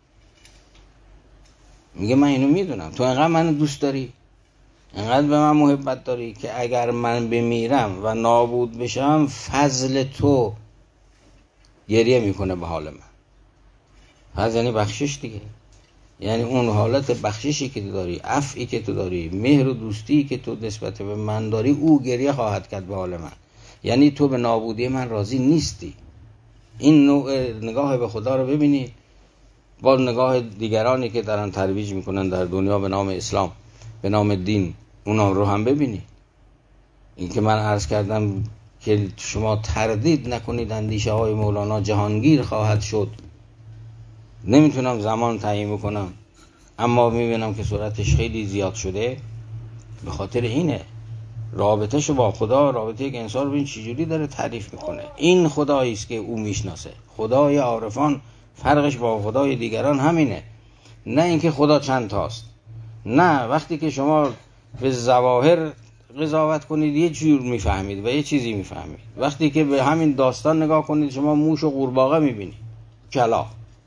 A: میگه من اینو میدونم، تو انقدر منو دوست داری، انقدر به من محبت داری که اگر من بمیرم و نابود بشم فضل تو گریه میکنه به حال من. فضل یعنی بخشش دیگه، یعنی اون حالت بخششی که تو داری، عفوی که تو داری، مهر و دوستی که تو نسبت به من داری، او گریه خواهد کرد به حال من. یعنی تو به نابودی من راضی نیستی. این نوع نگاه به خدا رو ببینید با نگاه دیگرانی که دارن ترویج میکنن در دنیا به نام اسلام، به نام دین، اونا رو هم ببینید. این که من عرض کردم که شما تردید نکنید اندیشه های مولانا جهانگیر خواهد شد. نمیتونم زمان تعیین بکنم، اما میبینم که سرعتش خیلی زیاد شده. به خاطر اینه رابطهشو با خدا، رابطه که انسان رو ببین چجوری داره تعریف میکنه. این خدایی است که او میشناسه. خدای عارفان فرقش با خدای دیگران همینه، نه اینکه خدا چند تاست. نه، وقتی که شما به ظواهر قضاوت کنید یه جور میفهمید و یه چیزی میفهمید. وقتی که به همین داستان نگاه کنید شما موش و قورباغه میبینید، کلا.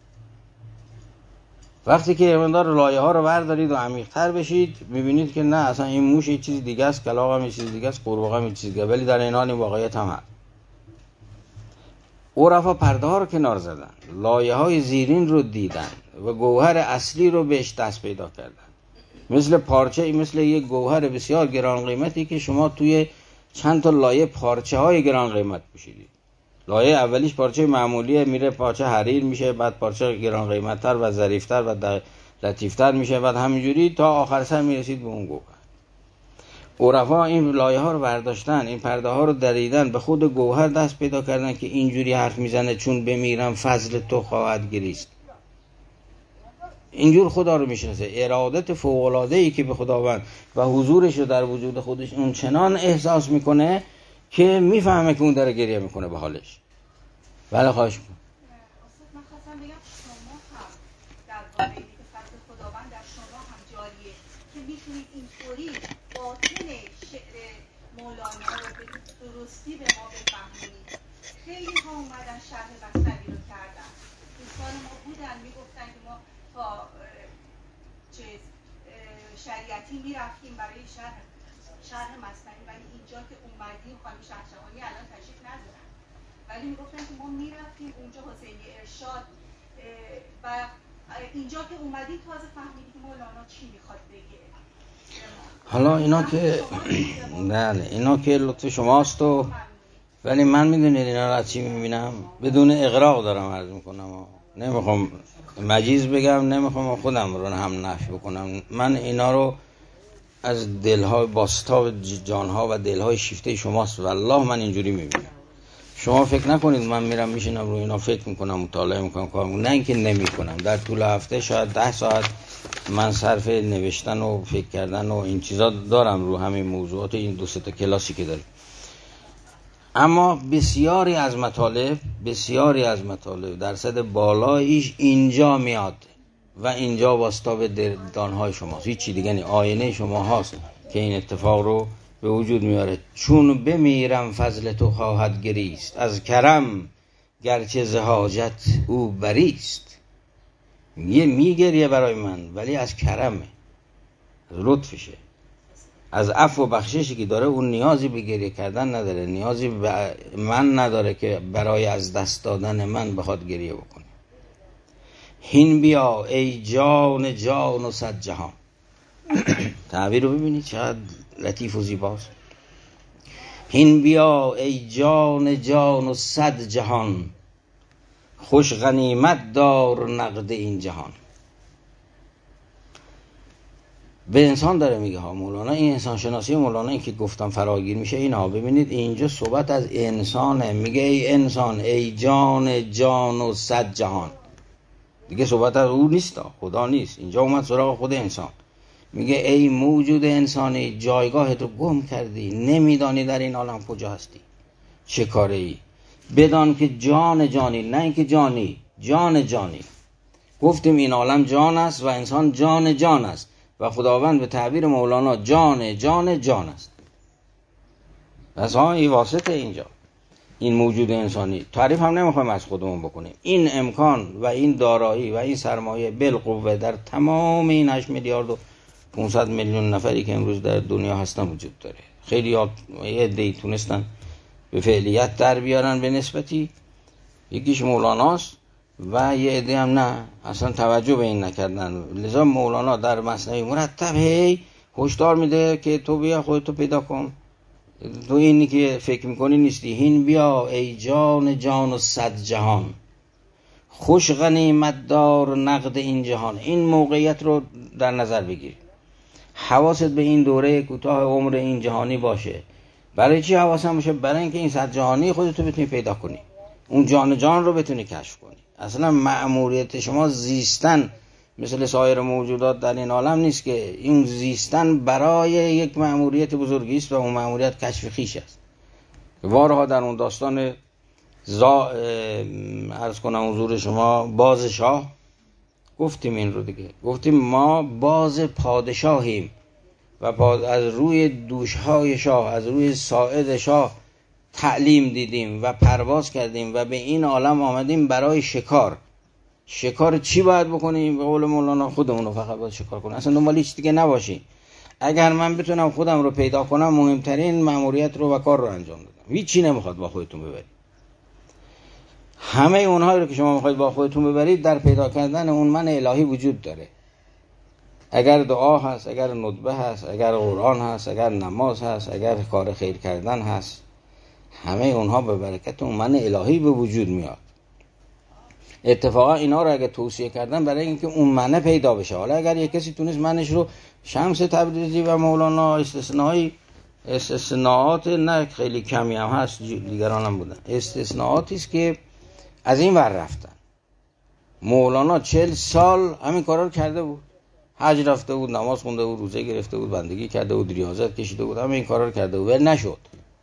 A: وقتی که مقدار لایه ها رو بردارید و عمیق‌تر بشید میبینید که نه، اصلا این موش یه چیز دیگه است، کلاغ هم یه چیز دیگه است، قورباغه هم یه چیز دیگه، ولی در این حال این واقعیت هم هست. عرفا پرده ها رو کنار زدن، لایه های زیرین رو دیدن و گوهر اصلی رو بهش دست پیدا کردن. مثل پارچه، مثل یک گوهر بسیار گران قیمتی که شما توی چند تا لایه پارچه های گران قیمت پوشیدید. لایه اولیش پارچه معمولیه، میره پارچه حریر میشه، بعد پارچه گران قیمت‌تر و ظریف‌تر و لطیف‌تر میشه، بعد همینجوری تا آخر سر میرسید به اون گوهر. عرفا این لایه ها رو برداشتن، این پرده ها رو دریدن، به خود گوهر دست پیدا کردن که اینجوری حرف میزنه چون بمیرم فضل تو خواهد گریست. اینجور خدا رو میشناسه. ارادت فوق‌العاده‌ای که به خداوند و حضورش رو در وجود خودش اون چنان احساس میکنه که میفهمه که اون داره گریه میکنه به حالش. بله خواهش میکنم.
C: من خواستم بگم شما هم در واقعی که فضل خداوند در شما هم جاریه که میتونید اینطوری باطن شعر مولانا رو به درستی به ما بفهمونید. خیلی ها اومدن شرح مثنوی رو کردن، دوستان ما بودن میگفتن که ما تا چیز شریعتی میرفتیم برای شرح شرح مثنوی، ولی اینجا که اومدیم خانم شهرشوانی الان تشریف ندارن، ولی میگفتن که ما میرفتیم اونجا حسینی ارشاد و اینجا که اومدیم تازه فهمیدیم مولانا چی میخواد بگه.
A: حالا اینا که بله اینا که لطف شماست و ولی من میدونید اینا رو از چی میبینم؟ بدون اغراق دارم عرض میکنم، نمیخوام مجیز بگم، نمیخوام خودم رو هم نفی بکنم. من اینا رو از دلهای باستا جانها و دلهای شیفته شماست والله من اینجوری میبینم. شما فکر نکنید من میرم میشینم رو اینا فکر میکنم، مطالعه میکنم، کار میکنم. نه اینکه نمیکنم، در طول هفته شاید ده ساعت من صرف نوشتن و فکر کردن و این چیزا دارم رو همین موضوعات این دو سه تا کلاسی که داریم. اما بسیاری از مطالب بسیاری از مطالب درصد بالاییش اینجا میاد و اینجا واسطا به دانهای شماست، هیچی دیگه نی. آینه شما هاست که این اتفاق رو به وجود میاره. چون بمیرم فضل تو خواهد گریست، از کرم گرچه ز حاجت او بریست. میگه میگریه برای من ولی از کرمه، از لطفشه. از عفو و بخششی که داره اون نیازی به گریه کردن نداره، نیازی به من نداره که برای از دست دادن من بخواد گریه بکنه. هین بیا ای جان جان و صد جهان. تعبیر رو ببینید چقدر لطیف و زیباست. هین بیا ای جان جان و صد جهان، خوش غنیمت دار نقد این جهان. به انسان داره میگه ها مولانا. این انسان شناسی مولانا این که گفتم فراگیر میشه اینا. ببینید اینجا صحبت از انسانه، میگه ای انسان ای جان جان و صد جهان. دیگه صحبت از او نیست، خدا نیست. اینجا اومد سراغ خود انسان. میگه ای موجود انسانی جایگاهت رو گم کردی، نمیدانی در این عالم کجا هستی، چه کاره ای. بدان که جان جانی، نه اینکه جانی، جان جانی. گفتیم این عالم جان است و انسان جان جان است و خداوند به تعبیر مولانا جان جان جان است. پس ها این واسطه اینجا این موجود انسانی. تعریف هم نمیخوایم از خودمون بکنیم. این امکان و این دارایی و این سرمایه بالقوه در تمام این هشت میلیارد و پانصد میلیون نفری که امروز در دنیا هستن وجود داره. خیلی یه عده‌ای تونستن به فعلیت در بیارن به نسبتی، یکیش مولاناست و یه عده هم نه، اصلا توجه به این نکردن. لذا مولانا در مثنوی مرتب هی هشدار میده که تو بیا خودتو پیدا کن، تو اینی که فکر میکنی نیستی. هین بیا ای جان جان و صد جهان، خوش غنیمت دار نقد این جهان. این موقعیت رو در نظر بگیر، حواست به این دوره کوتاه عمر این جهانی باشه. برای چی حواسم باشه؟ برای اینکه این صد جهانی خودتو بتونی پیدا کنی، اون جان جان رو بتونی کشف کنی. اصلا مأموریت شما زیستن مثل سایر موجودات در این عالم نیست که این زیستن برای یک مأموریت بزرگی است و اون مأموریت کشف خویش است. بارها در اون داستان زا عرض کنم حضور شما باز شاه گفتیم این رو دیگه. گفتیم ما باز پادشاهیم و از روی دوشهای شاه، از روی ساعد شاه تعلیم دیدیم و پرواز کردیم و به این عالم آمدیم برای شکار. شکار چی باید بکنیم؟ به قول مولانا خودمون رو فقط باید شکار کنیم، اصلا دنبال هیچ دیگه نباشیم. اگر من بتونم خودم رو پیدا کنم مهمترین مأموریت رو و کار رو انجام دادم. هیچی نمیخواد با خودتون ببرید. همه اونهایی رو که شما میخواید با خودتون ببرید در پیدا کردن اون من الهی وجود داره. اگر دعا هست، اگر ندبه هست، اگر قرآن هست، اگر نماز هست، اگر کار خیر کردن هست، همه اونها به برکت اون من الهی به وجود میاد. اتفاقا اینا رو اگه توصیه کردن برای اینکه اون منه پیدا بشه. حالا اگر یک کسی تونست منش رو، شمس تبریزی و مولانا استثنایی استثناءات نه خیلی کمی هم هست، دیگران هم بودن، استثناءاتی است که از این ور رفتن. مولانا چهل سال همین کارا رو کرده بود، حج رفته بود، نماز خونده بود، روزه گرفته بود، بندگی کرده بود، ریاضت کشیده بود، همه این کارا رو کرده بود ولی نشد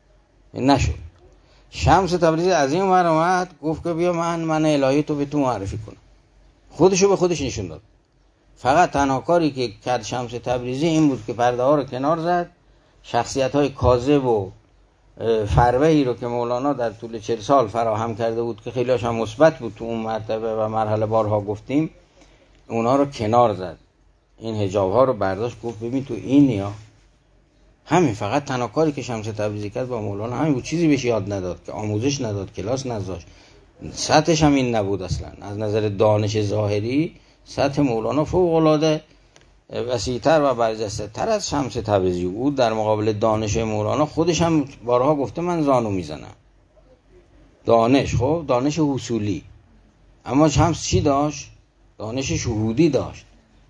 A: نشد شمس تبریزی از این ور اومد گفت که بیا من من الهی تو به تو معرفی کنم. خودشو به خودش نشون داد. فقط تنها کاری که کرد شمس تبریزی این بود که پرده ها رو کنار زد، شخصیت های کاذب و فروهی رو که مولانا در طول چهل سال فراهم کرده بود که خیلی هاشم مثبت بود تو اون مرتبه و مرحله بارها گفتیم، اونا رو کنار زد، این حجاب ها رو برداشت، گفت ببین تو اینی ها. همین فقط تنها کاری که شمس تبریزی کرد با مولانا همین بود. چیزی بهش یاد نداد، که آموزش نداد، کلاس نذاشت، سطحش هم این نبود اصلا. از نظر دانش ظاهری سطح مولانا فوق العاده وسیع‌تر و برجسته‌تر از شمس تبریزی بود. در مقابل دانش مولانا خودش هم بارها گفته من زانو میزنم. دانش، خب دانش حصولی، اما شمس چی داشت؟ دانش شهودی داشت.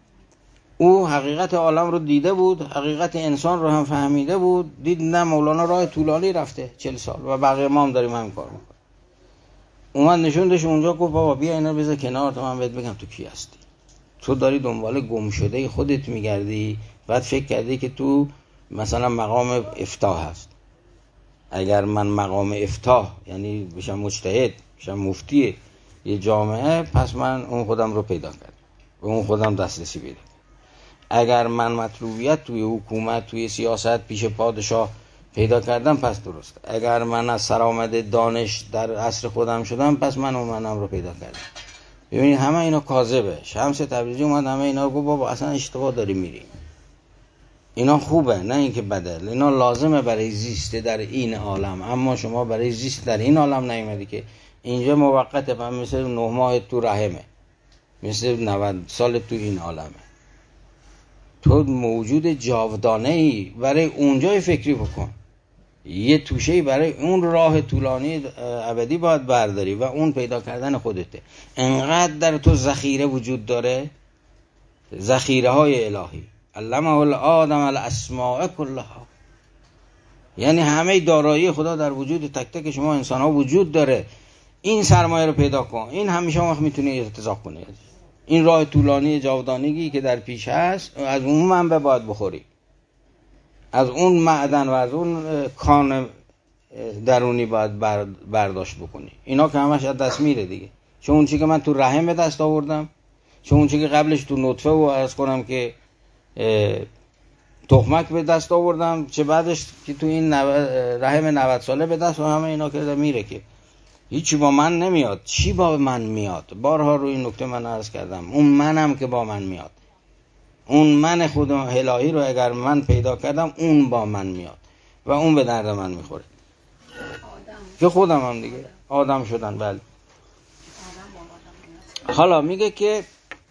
A: او حقیقت عالم رو دیده بود، حقیقت انسان رو هم فهمیده بود. دید نه مولانا راه طولانی رفته چهل سال و بقیه ما هم داریم همین کار میکنیم. اومد نشوندش اونجا، گفت بابا بیا اینا بذار کنار تا من بهت بگم تو کی هستی. تو داری دنبال گم شده خودت میگردی، بعد فکر کردی که تو مثلا مقام افتاح هست. اگر من مقام افتاح یعنی بشم مجتهد، بشم مفتی یه جامعه، پس من اون خودم رو پیدا کردم، به اون خودم دسترسی پیدا. اگر من مطلوبیت توی حکومت، توی سیاست، پیش پادشاه پیدا کردم، پس درسته. اگر من از سرآمد دانش در عصر خودم شدم، پس من اون منم رو پیدا کردم. ببینید همه اینا کاذبه. شمس تبریزی اومد همه اینا رو گفت بابا اصلا اشتباه داری میری. اینا خوبه، نه اینکه بده، اینا لازمه برای زیست در این عالم. اما شما برای زیست در این عالم نیومدی که اینجا موقته، مثل نه ماه تو رحمه، مثل نود سال تو این عالمه. تو موجود جاودانه ای، برای اونجای فکری بکن، یه توشه‌ای برای اون راه طولانی ابدی باید برداری و اون پیدا کردن خودته. انقدر در تو ذخیره وجود داره، ذخیره های الهی. علمه الآدم الاسماء کلها، یعنی همه دارایی خدا در وجود تک تک شما انسان ها وجود داره. این سرمایه رو پیدا کن، این همیشه وقت میتونی ارتزاق کنی. این راه طولانی جاودانگی که در پیش هست، از اون منبع باید بخوری، از اون معدن و از اون کان درونی باید برداشت بکنی. اینا که همش از دست میره دیگه. چون اون چی که من تو رحم به دست آوردم، چون اون چی که قبلش تو نطفه و عرض کنم که تخمک به دست آوردم، چه بعدش که تو این رحم نود ساله به دست، و همه اینا که میره که هیچی با من نمیاد. چی با من میاد؟ بارها روی این نکته من عرض کردم، اون منم که با من میاد. اون من خود الهی رو اگر من پیدا کردم، اون با من میاد و اون به درد من میخوره. که خودم هم دیگه آدم شدن. بله. حالا میگه که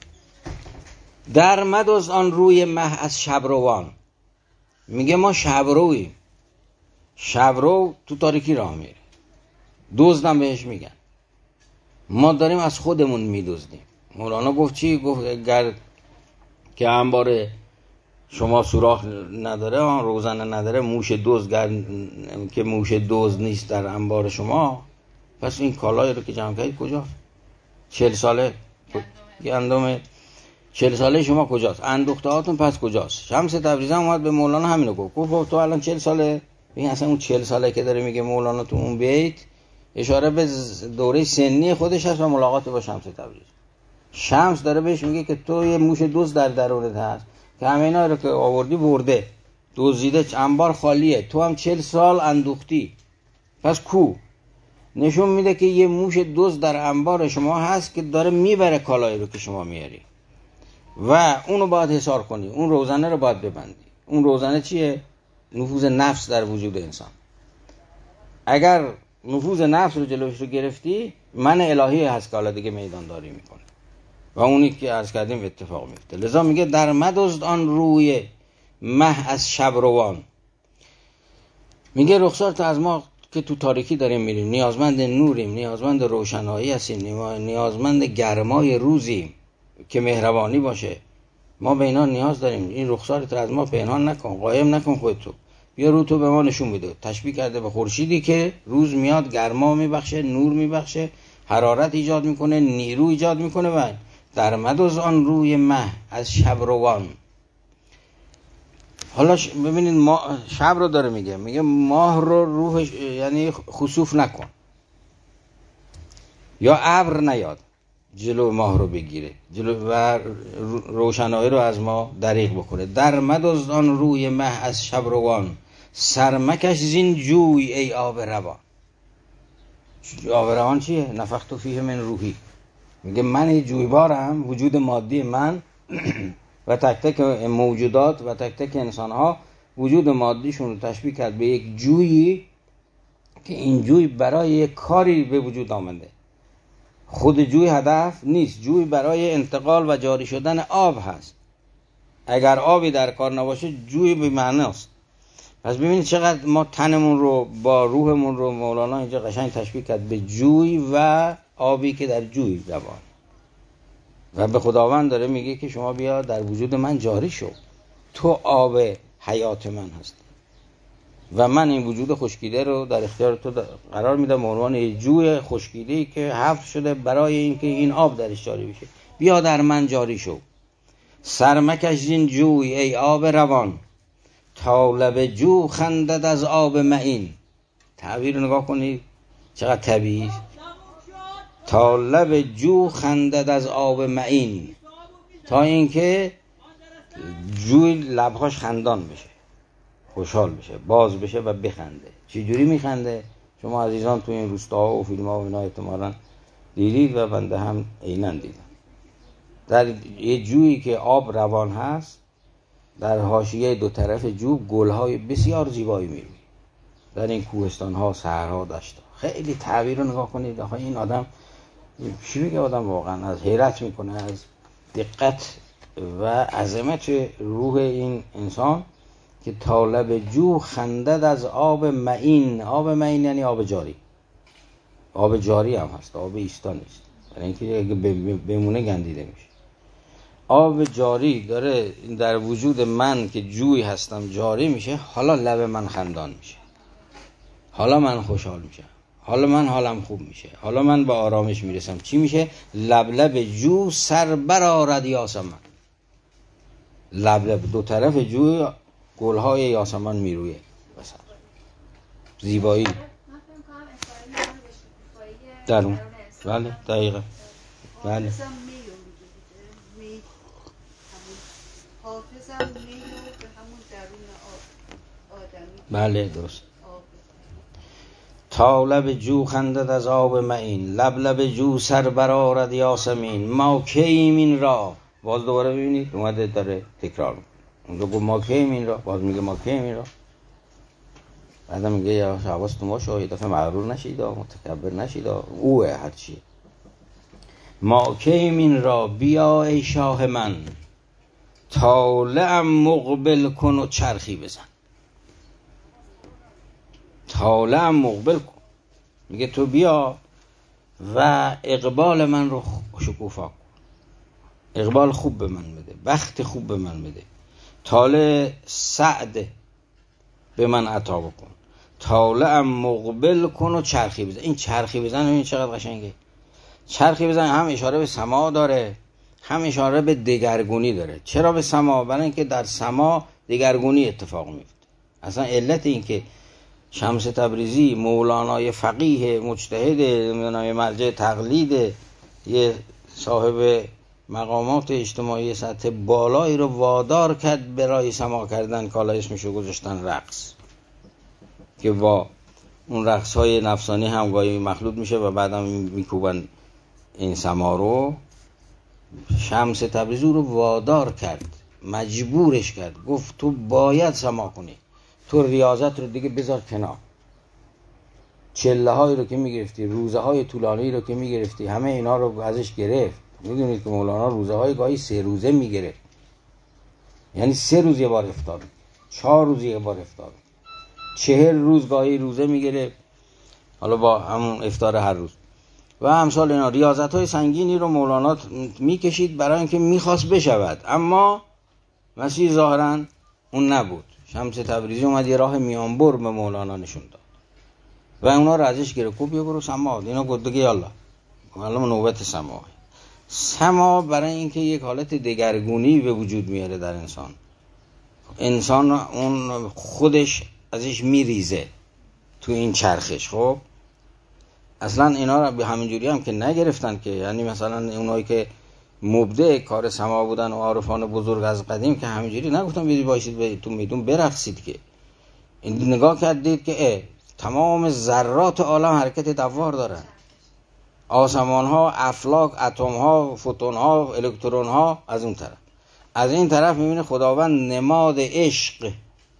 A: در مدوز آن روی مه از شبروان. میگه ما شبرویم. شبرو تو تاریکی راه میره، دزدم بهش میگن. ما داریم از خودمون میدزدیم. مولانا گفت چی؟ گفت اگر که انبار شما سوراخ نداره، آن روزنه نداره، موش دزد که موش دزد نیست در انبار شما، پس این کالای رو که جمع کردید کجاست؟ چهل ساله گندم چهل ساله شما کجاست؟ اندوخته هاتون پس کجاست؟ شمس تبریزی هم اومد به مولانا همینو گفت. گفت تو الان چهل ساله؟ این اصلا اون چهل ساله که داره میگه مولانا تو اون بیت، اشاره به دوره سنی خودش هست و ملاقات با شمس تبریزی. شمس داره بهش میگه که تو یه موش دوست در درونت هست که همه اینا رو که آوردی برده، دزدیده، انبار خالیه، تو هم چهل سال اندوختی، پس کو؟ نشون میده که یه موش دزد در انبار شما هست که داره میبره کالایی رو که شما میاری و اونو باید حصار کنی، اون روزنه رو باید ببندی. اون روزنه چیه؟ نفوذ نفس در وجود انسان. اگر نفوذ نفس رو جلوش رو گرفتی، من الهی هست که حالا دیگه میدان داری میکنه و اونی که عرض کردیم اتفاق میفته. لذا میگه در مدزد آن روی مه از شبروان. میگه رخسار تو از ما که تو تاریکی داریم میریم، نیازمند نوریم، نیازمند روشنایی هستیم، نیازمند گرمای روزیم که مهربانی باشه. ما به اینا نیاز داریم. این رخسار تو از ما پنهان نکن، قایم نکن خودتو. بیا رو تو به ما نشون میده. تشبیه کرده به خورشیدی که روز میاد گرما میبخشه، نور میبخشه، حرارت ایجاد میکنه، نیرو ایجاد میکنه. و در مدوز آن روی مه از شبروان. حالا ببینید ما شب رو داره میگه، میگه ماه رو روحش یعنی خسوف نکن یا ابر نیاد جلو ماه رو بگیره، جلو و روشنایی رو از ما دریغ بکنه. در مدوز آن روی مه از شبروان، سرمکش زین جوی ای آب روان. آب روان چیه؟ نفخت فیه من روحی. میگه من جویبارم، وجود مادی من و تک تک موجودات و تک تک انسان ها وجود مادیشون رو تشبیه کرد به یک جویی که این جوی برای یک کاری به وجود آمده. خود جوی هدف نیست، جوی برای انتقال و جاری شدن آب هست. اگر آبی در کار نباشه جوی بی معنی است. پس ببینید چقدر ما تنمون رو با روحمون رو مولانا اینجا قشنگ تشبیه کرد به جوی و آبی که در جوی روان. و به خداوند داره میگه که شما بیا در وجود من جاری شو، تو آب حیات من هستی و من این وجود خشکیده رو در اختیار تو قرار میدم به عنوان یه جوی خشکیده‌ای که حفظ شده برای اینکه این آب درش جاری بشه. بیا در من جاری شو. سرمکش زین جوی ای آب روان، تا لب جو خندد از آب معین. تعبیر رو نگاه کنید چقدر طبیعی. تا لب جو خندد از آب معین، تا اینکه جوی لبهاش خندان بشه، خوشحال بشه، باز بشه و بخنده. چی جوری میخنده؟ شما عزیزان تو این روستاها و فیلم ها و اینا احتمالاً دیدید و بنده هم عیناً دیدم. در یه جویی که آب روان هست در حاشیه دو طرف جوب گل‌های بسیار زیبایی می‌روید. در این کوهستان‌ها، صحراها، دشت‌ها. خیلی تعبیر رو نگاه کنید. آخه این آدم چی میگه؟ آدم واقعا از حیرت میکنه از دقت و عظمت روح این انسان که طالب جو خندد از آب معین. آب معین یعنی آب جاری. آب جاری هم هست، آب ایستا نیست، برای اینکه اگه بمونه گندیده میشه. آب جاری داره در وجود من که جوی هستم جاری میشه. حالا لب من خندان میشه، حالا من خوشحال میشم، حالا من حالم خوب میشه، حالا من به آرامش میرسم. چی میشه؟ لب لب جو سر برآرد یاسمن. لب لب دو طرف جو گلهای یاسمن میرویه. بس زیبایی درون. بله دقیقه. بله بله درست. طالب جو خندد از آب معین، لب لب جو سر برآرد یاسمین. ما کییم این را. باز دوباره ببینید اومده داره تکرار میکنه. اونجا گفت ما کییم این را، باز میگه ما کییم این را. بعدم میگه یا حواستون باشه یه دفعه مغرور نشید، متکبر نشید. اوه هر چیه. ما کییم این را بیا ای شاه من، طالعم مقبل کن و چرخی بزن. طالعم مقبل کن، میگه تو بیا و اقبال من رو شکوفا کن. اقبال خوب به من بده، بخت خوب به من بده. طالع سعد به من عطا بکن. طالعم مقبل کن و چرخی بزن. این چرخی بزن ببین چقدر قشنگه. چرخی بزن هم اشاره به سما داره، هم اشاره به دگرگونی داره. چرا به سما؟ برای اینکه در سما دگرگونی اتفاق میفته. اصلا علت این که شمس تبریزی مولانای فقیه مجتهد نمیدونم مرجع تقلید یه صاحب مقامات اجتماعی سطح بالایی رو وادار کرد برای سما کردن، کالا اسمشو گذاشتن رقص، که با اون رقص های نفسانی هم گاهی مخلوط میشه و بعدم میکوبن این سما رو. شمس تبریزی رو وادار کرد، مجبورش کرد، گفت تو باید سما کنی، تو ریاضت رو دیگه بذار کنار. چله هایی رو که میگرفتی، روزه های طولانی رو که میگرفتی، همه اینا رو ازش گرفت. میدونید که مولانا روزه های گاهی سه روزه میگرفت، یعنی سه روز یه بار افطار، چهار روز یه بار افطار، چهل روز گاهی روزه میگرفت، حالا با همون افطار هر روز و امثال اینا. ریاضت های سنگینی رو مولانا میکشید برای اینکه میخواست بشود، اما مسیح ظاهرا اون نبود. شمس تبریزی اومد یه راه میانبر به مولانا نشون داد و اونا رو ازش گرفت. بیا برو سما. اینا گفت دیگه یالا الان نوبت سما. سما برای اینکه یک حالت دگرگونی به وجود میاره در انسان. انسان اون خودش ازش میریزه تو این چرخش. خب اصلا اینا رو به همینجوری هم که نگرفتن که، یعنی مثلا اونایی که مبدع کار سما بودن و عارفان بزرگ از قدیم که همینجوری نگفتن بیدی باشید تو میدون برقصید، که این نگاه کردید که اه تمام ذرات عالم حرکت دوار دارن، آسمان ها، افلاک، اتم ها، فوتون ها، الکترون ها. از اون طرف از این طرف میبینه خداوند نماد عشق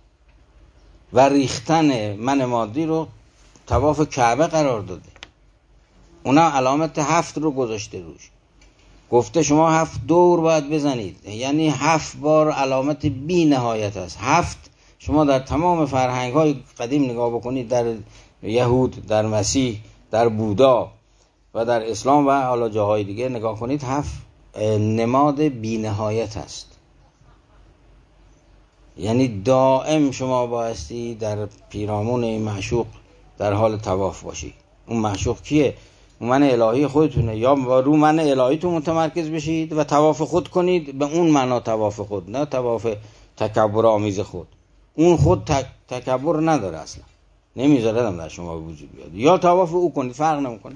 A: و ریختن من مادی رو طواف کعبه قرار داده. اونم علامت هفت رو گذاشته روش، گفته شما هفت دور باید بزنید، یعنی هفت بار علامت بی نهایت است. هفت شما در تمام فرهنگ های قدیم نگاه بکنید، در یهود، در مسیح، در بودا و در اسلام و حالا جاهای دیگه نگاه کنید، هفت نماد بی نهایت است. یعنی دائم شما بایستی در پیرامون این معشوق در حال طواف باشی. اون معشوق کیه؟ اون من الهی خودتونه. یا رو من الهیتون متمرکز بشید و طواف خود کنید، به اون معنا طواف خود، نه طواف تکبر آمیز خود. اون خود تک... تکبر نداره اصلا، نمیذاره در شما وجود بیاد. یا طواف او کنید، فرق نمیکنه،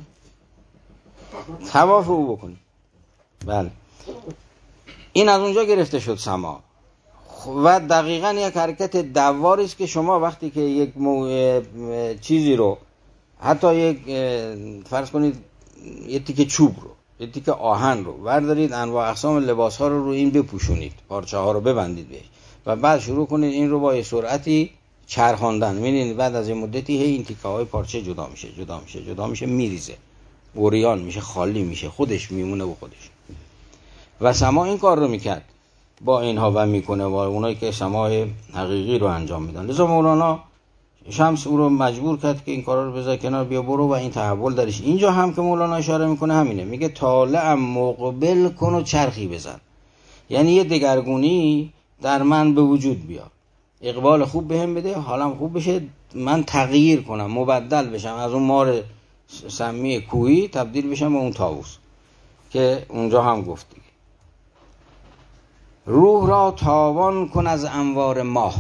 A: طواف او بکنید. بله این از اونجا گرفته شد سما و دقیقاً یک حرکت دواری است که شما وقتی که یک مو... چیزی رو، حتی یک فرض کنید یه تیکه چوب رو، یه تیکه آهن رو بردارید، انواع اقسام لباس ها رو رو این بپوشونید، پارچه ها رو ببندید بهش، و بعد شروع کنید این رو با سرعتی چرخاندن. می‌بینید بعد از این مدتی هی این تیکه های پارچه جدا میشه جدا میشه جدا میشه میریزه، اوریان میشه، خالی میشه، خودش میمونه و خودش. و سما این کار رو میکرد با اینها و میکنه با اونایی که سماع حقیقی رو انجام میدن. لذا مولانا شمس او رو مجبور کرد که این کارا رو بذار کنار، بیا برو و این تحول درش. اینجا هم که مولانا اشاره میکنه همینه، میگه طالعم مقبل کن و چرخی بزن، یعنی یه دگرگونی در من به وجود بیاد، اقبال خوب بهم بده، حالم خوب بشه، من تغییر کنم، مبدل بشم، از اون مار سمی کوهی تبدیل بشم به اون طاووس که اونجا هم گفت دیگه. روح را تابان کن از انوار ماه،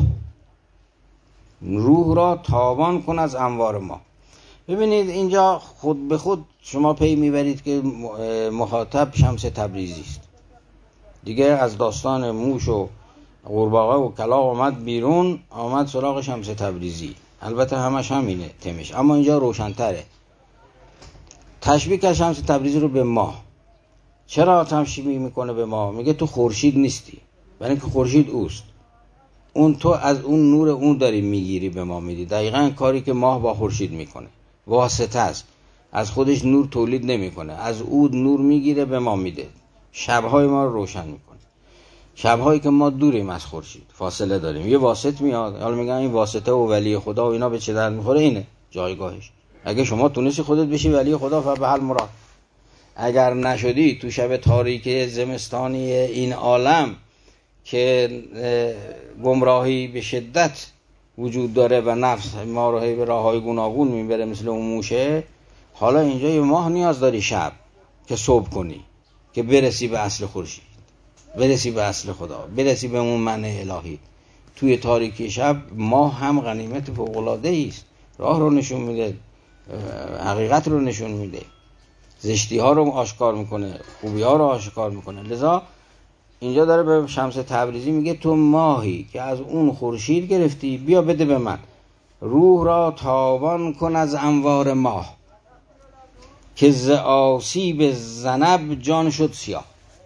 A: روح را تابان کن از انوار ماه. ببینید اینجا خود به خود شما پی میبرید که مخاطب شمس تبریزی است دیگه. از داستان موش و قورباغه و کلاغ آمد بیرون، آمد سراغ شمس تبریزی. البته همش همینه تمش، اما اینجا روشن‌تره. تشبیه کرد شمس تبریزی رو به ماه. چرا تشبیه میکنه به ماه؟ میگه تو خورشید نیستی، برای اینکه خورشید اوست، اون تو از اون نور اون داری میگیری به ما میدی. دقیقاً کاری که ماه با خورشید میکنه، واسطه است، از خودش نور تولید نمیکنه، از او نور میگیره به ما میده، شبهای ما رو روشن میکنه. شبهایی که ما دوریم از خورشید، فاصله داریم، یه واسط میاد. حالا میگن این واسطه و ولی خدا و اینا به چه درد میخوره؟ اینه جایگاهش. اگه شما تونستی خودت بشی ولی خدا فبحل مراد، اگر نشدی تو شب تاریک زمستانی این عالم که گمراهی به شدت وجود داره و نفس ما رو هی به راههای گوناگون میبره مثل اون موشه، حالا اینجا یه ماه نیاز داری شب که صبح کنی، که برسی به اصل خورشید، برسی به اصل خدا، برسی به اون معنی الهی. توی تاریکی شب ماه هم غنیمت فوق‌العاده است، راه رو نشون میده، حقیقت رو نشون میده، زشتی ها رو آشکار میکنه، خوبی ها رو آشکار میکنه. لذا اینجا داره به شمس تبریزی میگه تو ماهی که از اون خورشید گرفتی، بیا بده به من. روح را تابان کن از انوار ماه، که ز آسیب ذنب جان شد سیاه.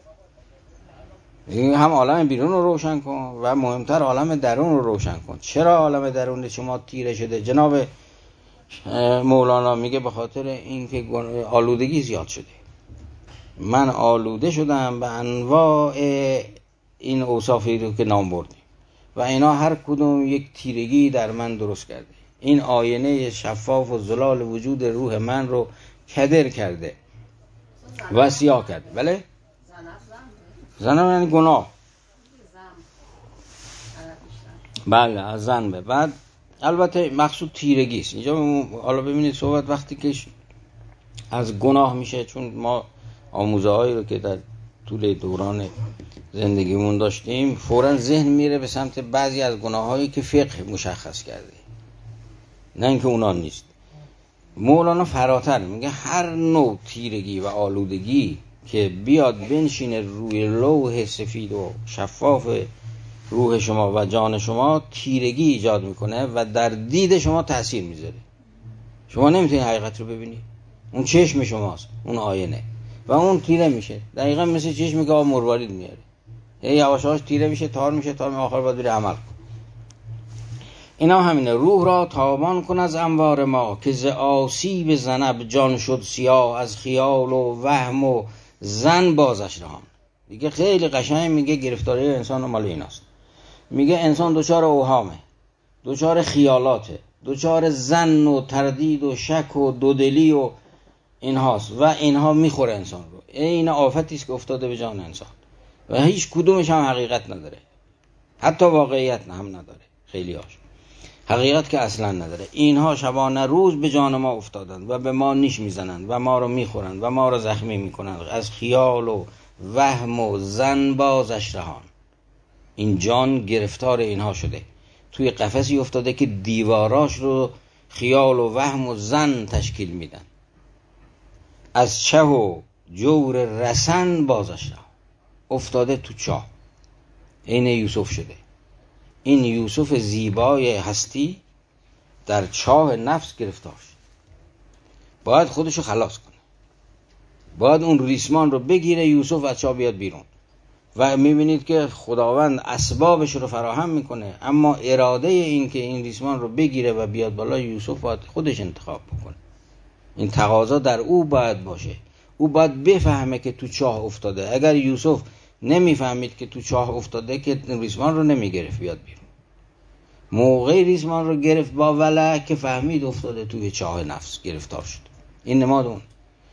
A: این هم عالم بیرون رو روشن کن و مهمتر عالم درون رو روشن کن. چرا عالم درون شما تیره شده؟ جناب مولانا میگه به خاطر اینکه آلودگی زیاد شده. من آلوده شدم به انواع این اوصافی رو که نام بردیم و اینا هر کدوم یک تیرگی در من درست کرده. این آینه شفاف و زلال وجود روح من رو کدر کرده و سیاه کرده. بله؟ زنب یعنی گناه. بله از زنبه. بعد البته مقصود تیرگی است اینجا. حالا ببینید صحبت وقتی که از گناه میشه، چون ما آموزه هایی رو که در طول دوران زندگیمون داشتیم، فوراً ذهن میره به سمت بعضی از گناه هایی که فقه مشخص کرده، نه اینکه اونا نیست. مولانا فراتر میگه هر نوع تیرگی و آلودگی که بیاد بنشینه روی لوح سفید و شفاف روح شما و جان شما، تیرگی ایجاد میکنه و در دید شما تأثیر میذاره. شما نمیتونید حقیقت رو ببینید، اون چشم شماست، اون آینه، و اون تیره میشه. دقیقا مثل چشمی که آب مروارید میاره، یه یواشاش تیره میشه، تار میشه، تا آخر باید بری عمل کن. اینا همینه. روح را تابان کن از انوار ما، که ز آسیب ذنب جان شد سیاه. از خیال و وهم و ظن بازش رهان. دیگه خیلی قشنگ میگه گرفتاری انسان مال ایناست. میگه انسان دوچار اوهامه، دوچار خیالاته، دوچار ظن و تردید و شک و دودلی و اینهاست و اینها میخوره انسان رو. این آفتی است که افتاده به جان انسان و هیچ کدومش هم حقیقت نداره، حتی واقعیت هم نداره. خیلی هاش حقیقت که اصلا نداره. اینها شبانه روز به جان ما افتادند و به ما نیش میزنند و ما رو میخورند و ما رو زخمی میکنند. از خیال و وهم و ظن بازش رهان. این جان گرفتار اینها شده، توی قفسی افتاده که دیواراش رو خیال و وهم و ظن تشکیل میدن. از چه و جور رسن بازش رهان. افتاده تو چاه، این یوسف شده. این یوسف زیبای هستی در چاه نفس گرفتار شد. باید خودشو خلاص کنه، باید اون ریسمان رو بگیره، یوسف از چاه بیاد بیرون. و میبینید که خداوند اسبابش رو فراهم میکنه، اما اراده این که این ریسمان رو بگیره و بیاد بالا یوسف باید خودش انتخاب بکنه. این تقاضا در او باید باشه. او باید بفهمه که تو چاه افتاده. اگر یوسف نمیفهمید که تو چاه افتاده که ریسمان رو نمیگرفت بیاد بیرون. موقعی ریسمان رو گرفت با ولع که فهمید افتاده توی چاه نفس، گرفتار شد. این نماد اون.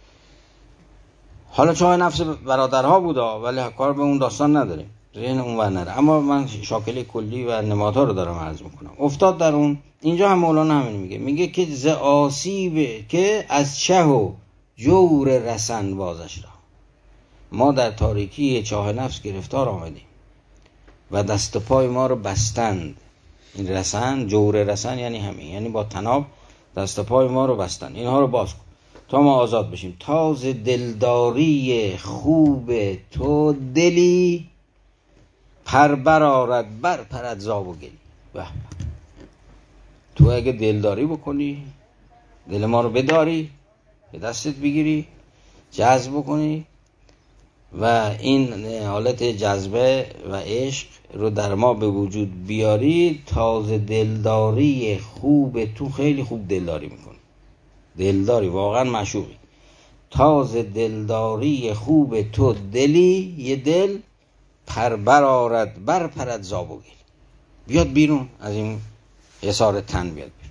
A: حالا چاه نفس برادرها بودا، ولی کار به اون داستان نداریم، ذهن اون ور نره، اما من شاکله کلی و نمادها رو دارم عرض میکنم. افتاد در اون. اینجا هم مولانا همین میگه، میگه که ز آسیب که از چه و جور رسن بازش را. ما در تاریکی چاه نفس گرفتار آمدیم و دست پای ما رو بستند. این رسن، جور رسن یعنی همین، یعنی با طناب دست پای ما رو بستند. اینها رو باز کن تا ما آزاد بشیم. تاز دلداری خوب تو دلی، پر برآرد بر پرد زاب و گلی. به تو اگه دلداری بکنی، دل ما رو بداری، به دستت بگیری، جذب بکنی و این حالت جذبه و عشق رو در ما به وجود بیاری، تاز دلداری خوب تو، خیلی خوب دلداری میکنی، دلداری واقعا معشوقی. تاز دلداری خوب تو دلی، یه دل پر برآرد بر پرد زاب و گل. بیاد بیرون از این حصار تن، بیاد بیرون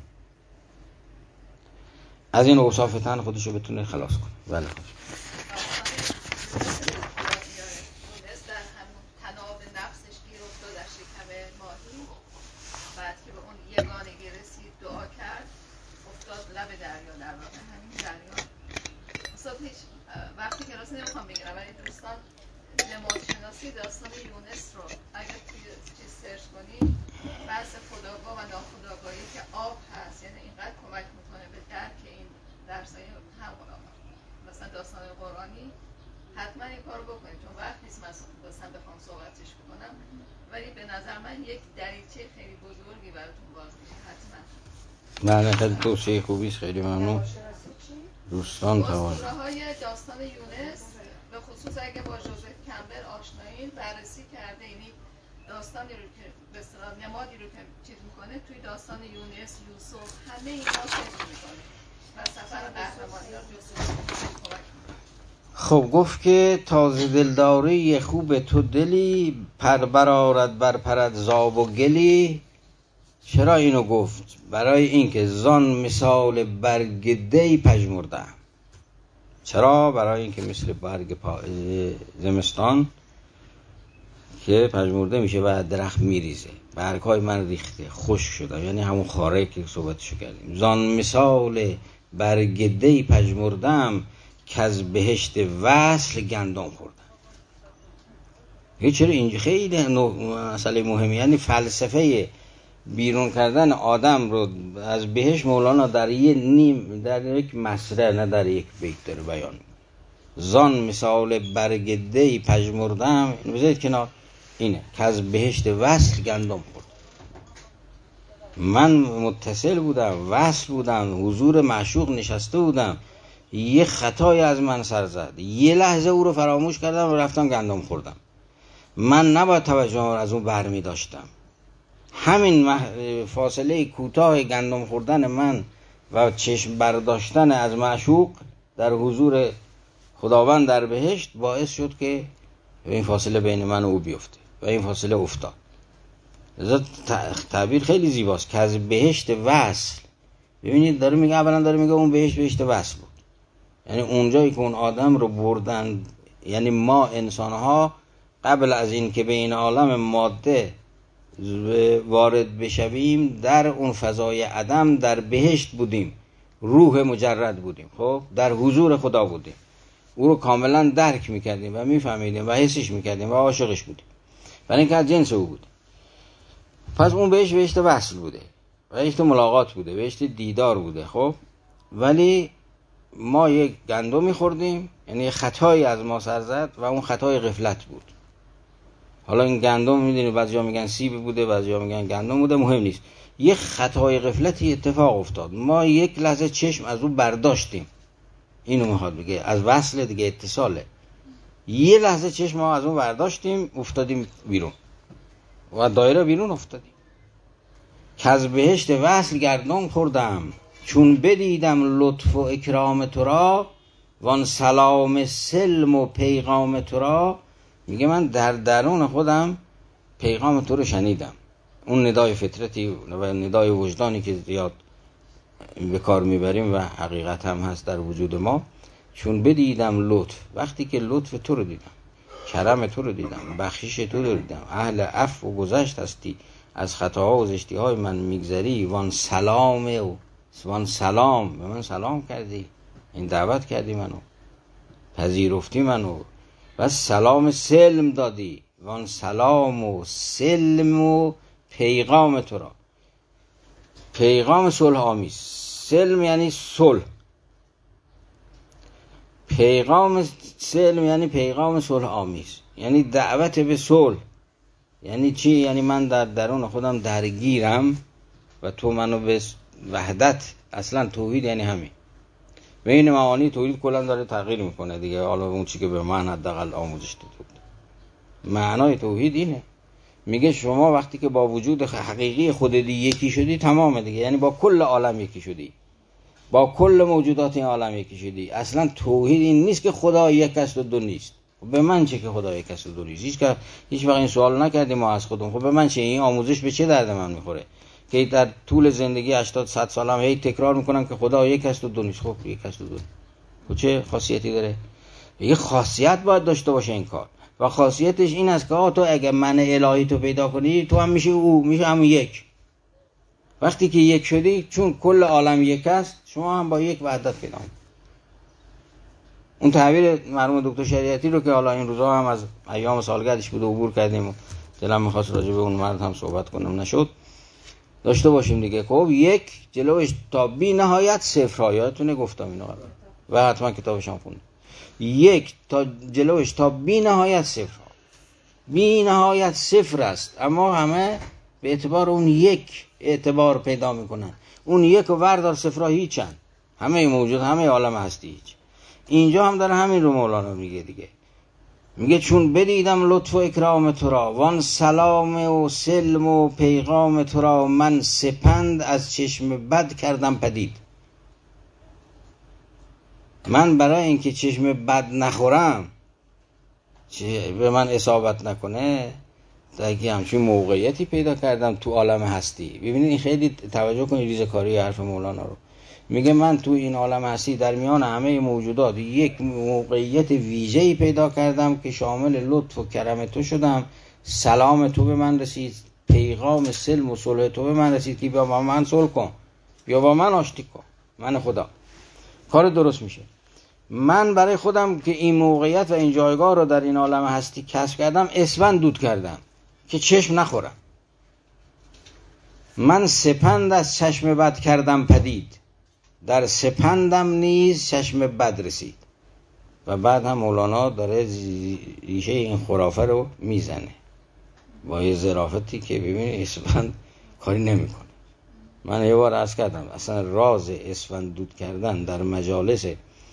A: از این اوصاف تن، خودشو بتونه خلاص کنه. بله
B: وقتی که راست نمیخوام بگیرم، ولی دوستان نماد شناسی داستان یونس رو اگر توی چیز سرچ کنی، بحث خودآگاه و ناخودآگاهی که آب هست، یعنی اینقدر کمک میکنه به درک این درسای هم مثلا داستان قرآنی. حتما این کارو بکنید، چون وقت نیست مثلا بخوام صحبتش بکنم، ولی به نظر من یک دریچه خیلی بزرگی براتون باز میشه. حتما
A: بله، خیلی توصیه خوبی است، خیلی ممنون دوستان.
B: اسطوره‌های داستان یونس به خصوص اگه با جوزف کمبل آشنایین، بررسی کرده، یعنی داستانی رو که به اصطلاح نمادی رو که چیز میکنه توی داستان یونس، یوسف، همه اینا چیز میکنه و سفر قهرمانی ها جوزف کمک میکنه.
A: خب گفت که تازه دلداری خوب تو دلی، پر برآرد بر پرد زاب و گلی. چرا اینو گفت؟ برای اینکه زان مثال برگ دی پژمردم. چرا؟ برای اینکه مثل برگ زمستان که پژمرده میشه و درخت میریزه، برگ‌های من ریخته، خشک شده، یعنی همون خاره که صحبتشو کردیم. زان مثال برگ دی پژمردم، که از بهشت وصل گندم خوردم. چرا اینجا خیلی مسئله مهمی، یعنی فلسفه بیرون کردن آدم رو از بهشت مولانا در یک نیم در یک مصرع، نه در یک بیت داره بیان. زان مثال برگ دی پژمردم، اینو بذارید کنار، اینه که از بهشت وصل گندم خورد. من متصل بودم، وصل بودم، حضور معشوق نشسته بودم، یه خطای از من سر زد، یه لحظه او رو فراموش کردم و رفتم گندم خوردم. من نباید توجه از اون برمی داشتم. همین فاصله کوتاه گندم خوردن من و چشم برداشتن از معشوق در حضور خداوند در بهشت باعث شد که این فاصله بین من و او بیفته و این فاصله افتاد. لذا تعبیر خیلی زیباست که از بهشت وصل. ببینید داره میگه، اولا داره میگه اون بهشت بهشت وصل بود، یعنی اونجایی که اون آدم رو بردن، یعنی ما انسانها قبل از این که به این عالم ماده وارد بشویم در اون فضای عدم در بهشت بودیم، روح مجرد بودیم، خب در حضور خدا بودیم، او رو کاملا درک میکردیم و میفهمیدیم و حسش میکردیم و عاشقش بودیم، برای اینکه از جنس او بود. پس اون بهشت بهشت وصل بوده، بهشت ملاقات بوده، بهشت دیدار بوده. خب ولی ما یک گندم میخوردیم، یعنی خطایی از ما سر زد و اون خطای غفلت بود. حالا این گندم میدونی بعضیا میگن سیب بوده، بعضیا میگن گندم بوده، مهم نیست. یک خطای غفلتی اتفاق افتاد، ما یک لحظه چشم از اون برداشتیم. اینو میخواد بگه، از وصل دیگه، اتصاله. یه لحظه چشم ما از اون برداشتیم افتادیم بیرون و دایره بیرون افتادیم. که از بهشت وصل گردون خوردم، چون بدیدم لطف و اکرام تو را، وان سلام سلم و پیغام تو را. میگه من در درون خودم پیغام تو رو شنیدم. اون ندای فطرتی و ندای وجدانی که زیاد به کار میبریم و حقیقت هم هست در وجود ما. چون بدیدم لطف، وقتی که لطف تو رو دیدم، کرم تو رو دیدم، بخشش تو رو دیدم، اهل عفو و گذشت هستی، از خطاها و زشتی های من میگذری، وان سلام و وان سلام، به من سلام کردی، این دعوت کردی منو، پذیرفتی منو، و سلام سلم دادی، وان سلام و سلم و پیغام تو را. پیغام صلح آمیز، سلم یعنی صلح، پیغام سلم یعنی پیغام صلح آمیز، یعنی دعوت به صلح. یعنی چی؟ یعنی من در درون خودم درگیرم و تو منو به وحدت. اصلا توحید یعنی همین. به این معانی توحید کلا داره تغییر میکنه دیگه، حالا اون چی که به من حداقل آموزش داده بود. معنای توحید اینه. میگه شما وقتی که با وجود حقیقی خودت یکی شدی تمامه دیگه، یعنی با کل عالم یکی شدی، با کل موجودات این عالم یکی شدی. اصلا توحید این نیست که خدا یک است و دو نیست. به من چه که خدا یک است و دو نیست؟ هیچ که هیچ وقت این سوال نکردیم ما از خودمون. خب به من چه؟ این آموزش به چه درد من میخوره که در طول زندگی هشتاد صد سالم هی تکرار میکنم که خدا یک است و دو نیست؟ خب یک است و دو، خب چه خاصیتی داره؟ یه خاصیت باید داشته باشه این کار، و خاصیتش این است که آه تو اگه من الهی تو پیدا کنی تو هم میشه او، میشه هم یک. وقتی که یک شدی، چون کل عالم یک است، شما هم با یک وحدت پیدا کنید. اون تعبیر مرحوم دکتر شریعتی رو که حالا این روزا هم از ایام سالگردش بود عبور کردیم و دلم می‌خواست راجع به اون مرد هم صحبت کنم نشد، داشته باشیم دیگه. خب یک جلوش تا بی نهایت صفر، یادتونه گفتم اینو و حتما کتابش هم خوندید. یک تا جلوش تا بی نهایت صفر، بی نهایت صفر است، اما همه به اعتبار اون یک اعتبار پیدا میکنن. اون یک و وردار صفرها هیچن، همه موجود، همه عالم هستی هیچ. اینجا هم داره همین رو مولانا میگه دیگه. میگه چون بدیدم لطف و اکرام تو را، وان سلام و سلم و پیغام تو را، من سپند از چشم بد کردم پدید. من برای اینکه چشم بد نخورم، چه به من اصابت نکنه، دیگه همچین موقعیتی پیدا کردم تو عالم هستی. ببینید این خیلی توجه کنید ریزکاری حرف مولانا رو. میگه من تو این عالم هستی در میان همه موجودات یک موقعیت ویژه‌ای پیدا کردم که شامل لطف و کرم تو شدم. سلام تو به من رسید، پیغام سلم و صلح تو به من رسید که بیا با من صلح کن، بیا با من آشتی کن، من خدا، کار درست میشه. من برای خودم که این موقعیت و این جایگاه رو در این عالم هستی کسب کردم، اسفند دود کردم که چشم نخورم. من سپند از چشم بد کردم پدید، در سپندم نیز چشم بد رسید. و بعد هم مولانا داره ریشه این خرافه رو میزنه با یه ظرافتی که ببینید اسفند کاری نمیکنه. من یه بار عرض کردم اصلا راز اسفند دود کردن در مجالس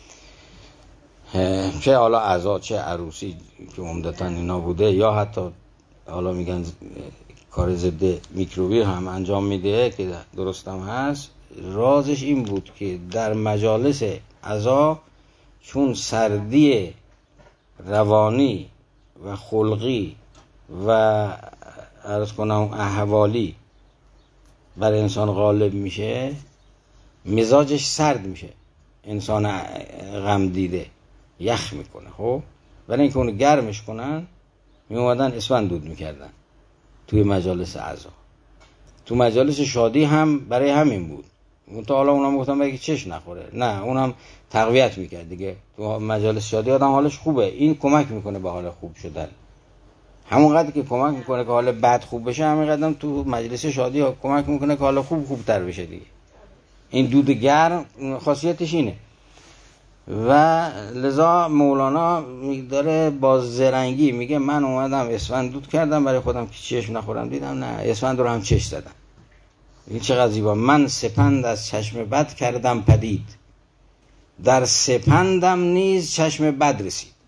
A: چه حالا عزا چه عروسی که عمدتاً اینا بوده، یا حتی حالا میگن کار ضد میکروبی هم انجام میده که درستم هست، رازش این بود که در مجالس عزا چون سردی روانی و خلقی و عرض کنم احوالی بر انسان غالب میشه، مزاجش سرد میشه، انسان غم دیده یخ میکنه. خب برای اینکه اونو گرمش کنن می اومدن اسفند دود میکردن توی مجالس عزا. تو مجالس شادی هم برای همین بود. اون تا حالا اونم گفتم بگی چش نخوره، نه اونم تقویت میکرد دیگه. تو مجالس شادی آدم حالش خوبه، این کمک میکنه به حال خوب شدن. همونقدر که کمک میکنه که حال بد خوب بشه، همینقدر تو مجلس شادی ها کمک میکنه که حال خوب خوبتر بشه دیگه. این دود گرم خاصیتش اینه. و لذا مولانا داره با زرنگی میگه من اومدم اسفند دود کردم برای خودم که چشم نخورم، دیدم نه اسفند رو هم چش زدم. این چقدر زیبا. من سپند از چشم بد کردم پدید، در سپندم نیز چشم بد رسید.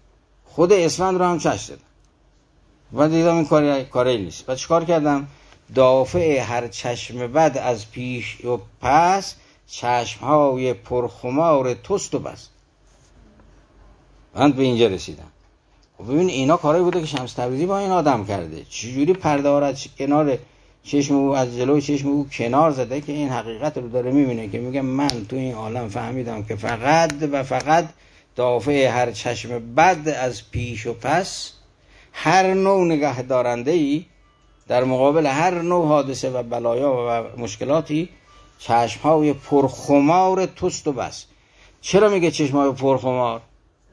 A: خود اسفند رو هم چشم دادم و دیدم این کاری کاری نیست. و چیکار کردم؟ دافع هر چشم بد از پیش و پس، چشمهای پرخمار توست و بس. من به اینجا رسیدم. ببین اینا کاری بوده که شمس تبریزی با این آدم کرده. چجوری پرده ها را کنار چشم او، از جلوی چشم او کنار زده که این حقیقت رو داره میبینه که میگه من تو این عالم فهمیدم که فقط و فقط دافع هر چشم بد از پیش و پس، هر نوع نگه دارنده ای در مقابل هر نوع حادثه و بلایا و مشکلاتی، چشمهای پرخمار توست و بس. چرا میگه چشمهای پرخمار؟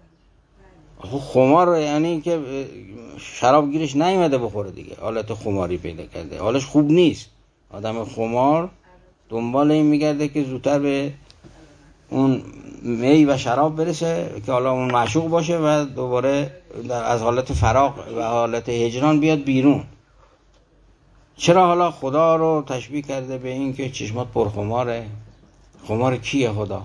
A: خمار یعنی که شراب گیرش نیومده بخوره دیگه، حالت خماری پیدا کرده، حالش خوب نیست. آدم خمار دنبال این میگرده که زودتر به اون می و شراب برسه که حالا اون معشوق باشه و دوباره از حالت فراق و حالت هجران بیاد بیرون. چرا حالا خدا رو تشبیه کرده به این که چشمات پرخماره؟ خمار کیه خدا؟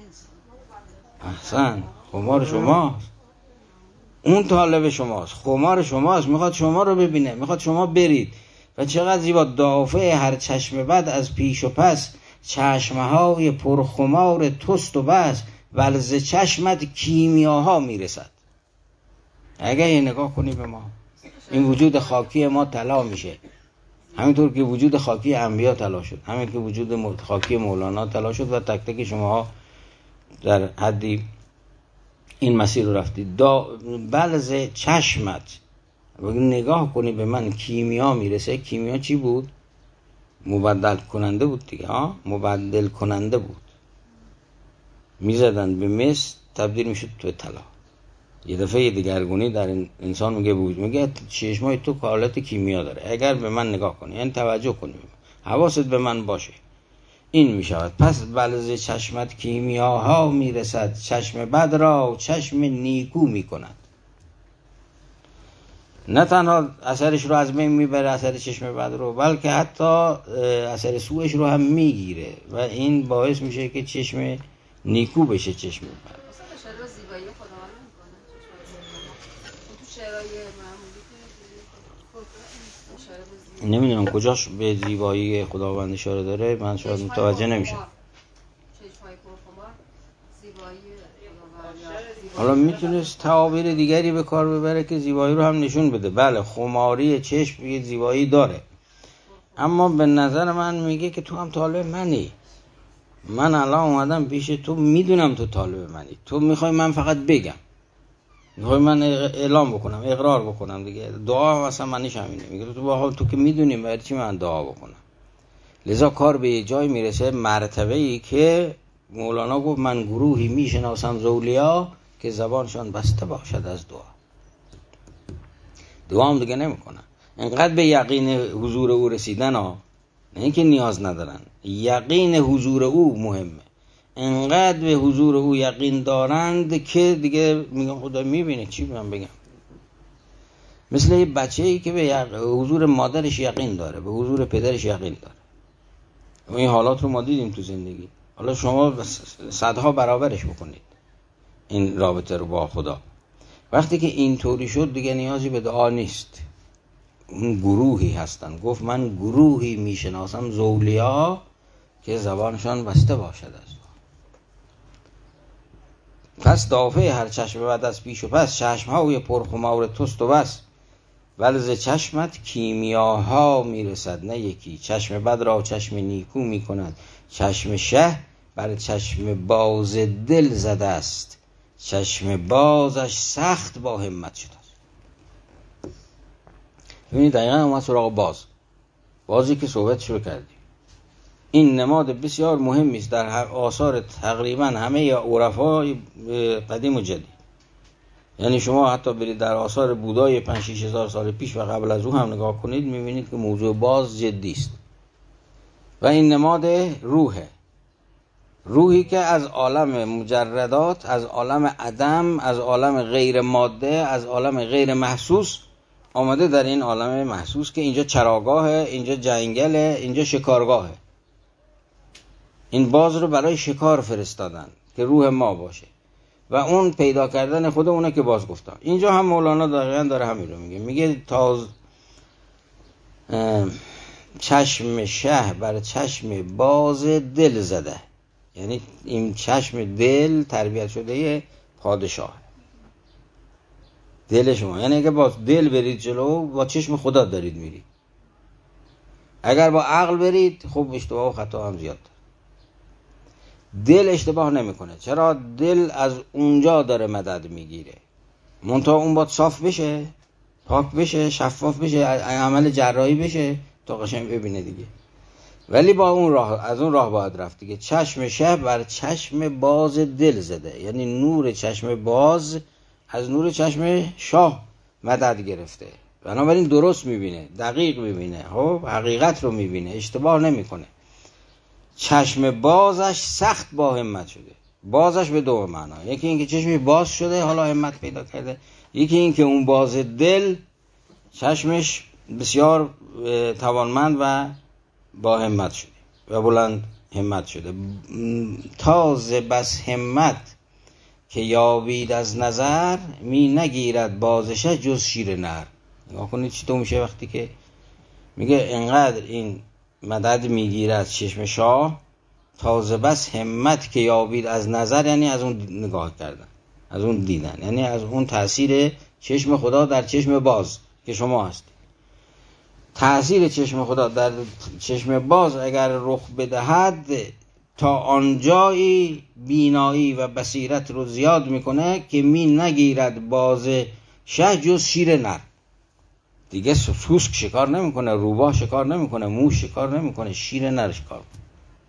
A: احسن، خمار شماست. اون طالب شماست، خمار شماست، میخواد شما رو ببینه، میخواد شما برید. و چقدر زیبا، دافع هر چشم بد از پیش و پس، چشمهای پرخمار توست و بس، ولز چشمت کیمیاها میرسد. اگه یه نگاه کنی به ما، این وجود خاکی ما طلا میشه، همینطور که وجود خاکی انبیا طلا شد، همین که وجود خاکی مولانا طلا شد و تک تک شما در حدی این مسیر رو رفتید. دا بلز چشمت، نگاه کنی به من، کیمیا میرسه. کیمیا چی بود؟ مبدل کننده بود دیگه، ها، مبدل کننده بود. میزدن به مس، تبدیل میشد تو طلا. یه دفعه دیگرگونی در انسان میگه بود، میگه چشمای تو حالت کیمیا داره. اگر به من نگاه کنی، این توجه کنی، حواست به من باشه، این میشود. پس بلز چشمت کیمیاها میرسد، چشم بد را چشم نیکو میکند. نه تنها اثرش رو از بین میبره، اثر چشم بد رو، بلکه حتی اثر سوءش رو هم میگیره و این باعث میشه که چشم نیکو بشه چشم بد. نمیدونم کجاش به زیبایی خداوند اشاره داره، من شاید متوجه نمیشم. حالا میتونست تعابیر دیگری به کار ببره که زیبایی رو هم نشون بده. بله، خماری چشم یه زیبایی داره، اما به نظر من میگه که تو هم طالب منی. من الان اومدم پیش تو، میدونم تو طالب منی، تو میخوای من فقط بگم، میخوای من اعلام بکنم، اقرار بکنم دیگه. دعا مثلا منیش همینه، میگه تو با حال تو که میدونیم برای چی من دعا بکنم. لذا کار به یه جای میرسه، مرتبه‌ای که مولانا گفت من گروهی میشناسم زولیا که زبانشان بسته باشد از دعا. دعا هم دیگه نمیکنن، انقدر به یقین حضور او رسیدن ها، نه اینکه نیاز ندارن، یقین حضور او مهمه. انقدر به حضور او یقین دارند که دیگه میگم خدا میبینه، چی من بگم. مثل یه بچه‌ای که به حضور مادرش یقین داره، به حضور پدرش یقین داره. و این حالات رو ما دیدیم تو زندگی. حالا شما صدها برابرش بکنید این رابطه رو با خدا. وقتی که اینطوری شد دیگه نیازی به دعا نیست. اون گروهی هستن، گفت من گروهی میشناسم زولیا که زبانشان بسته باشد از دعا. پس دافع هر چشم بعد از پیش و پس، چشمهای پرخمار توست و بس، ولز چشمت کیمیاها میرسد نه یکی. چشم بد را چشم نیکو میکند، چشم شه بر چشم باز دل زده است، چشم بازش سخت با همت شده است. ببینید دقیقا اومد سراغ باز، بازی که صحبت شروع کردیم. این نماد بسیار مهمی است در آثار تقریبا همه عرفای قدیم و جدید. یعنی شما حتی برید در آثار بودای پنج شش هزار سال پیش و قبل از او هم نگاه کنید، میبینید که موضوع باز جدی است و این نماد روحه. روحی که از عالم مجردات، از عالم عدم، از عالم غیر ماده، از عالم غیر محسوس آمده در این عالم محسوس که اینجا چراگاهه، اینجا جنگله، اینجا شکارگاهه. این باز رو برای شکار فرستادن که روح ما باشه. و اون پیدا کردن خود اونه که باز گفتم. اینجا هم مولانا دقیقا داره همین رو میگه، میگه تاز چشم شه بر چشم باز دل زده، یعنی این چشم دل تربیت شده پادشاه دل شما، یعنی اگه با دل برید جلو با چشم خدا دارید میرید، اگر با عقل برید خب اشتباه و خطا هم زیاد. دل اشتباه نمیکنه، چرا؟ دل از اونجا داره مدد میگیره، منتها اون باید صاف بشه، پاک بشه، شفاف بشه، عمل جراحی بشه تا قشنگ ببینه دیگه. ولی با اون راه، از اون راه باید رفت دیگه. چشم شه بر چشم باز دل زده، یعنی نور چشم باز از نور چشم شاه مدد گرفته، بنابراین درست میبینه، دقیق میبینه، خب حقیقت رو میبینه، اشتباه نمیکنه. چشم بازش سخت با همت شده. بازش به دو معنا، یکی این که چشمش باز شده حالا همت پیدا کرده، یکی این که اون باز دل چشمش بسیار توانمند و با همت شده و بلند همت شده. تاز بس همت که یابید از نظر، می نگیرد بازش جز شیر نر. نگاه کنید چی تو میشه وقتی که میگه انقدر این مدد میگیره از چشم شاه، تازه بس همت که یابید از نظر، یعنی از اون نگاه کردن، از اون دیدن، یعنی از اون تأثیر چشم خدا در چشم باز که شما هستی. تأثیر چشم خدا در چشم باز اگر رخ بدهد، تا آنجایی بینایی و بصیرت رو زیاد میکنه که می نگیرد باز شه جز شیر نر. دیگه سوسک شکار نمیکنه، روباه شکار نمیکنه، موش شکار نمیکنه، شیر نر شکار میکنه،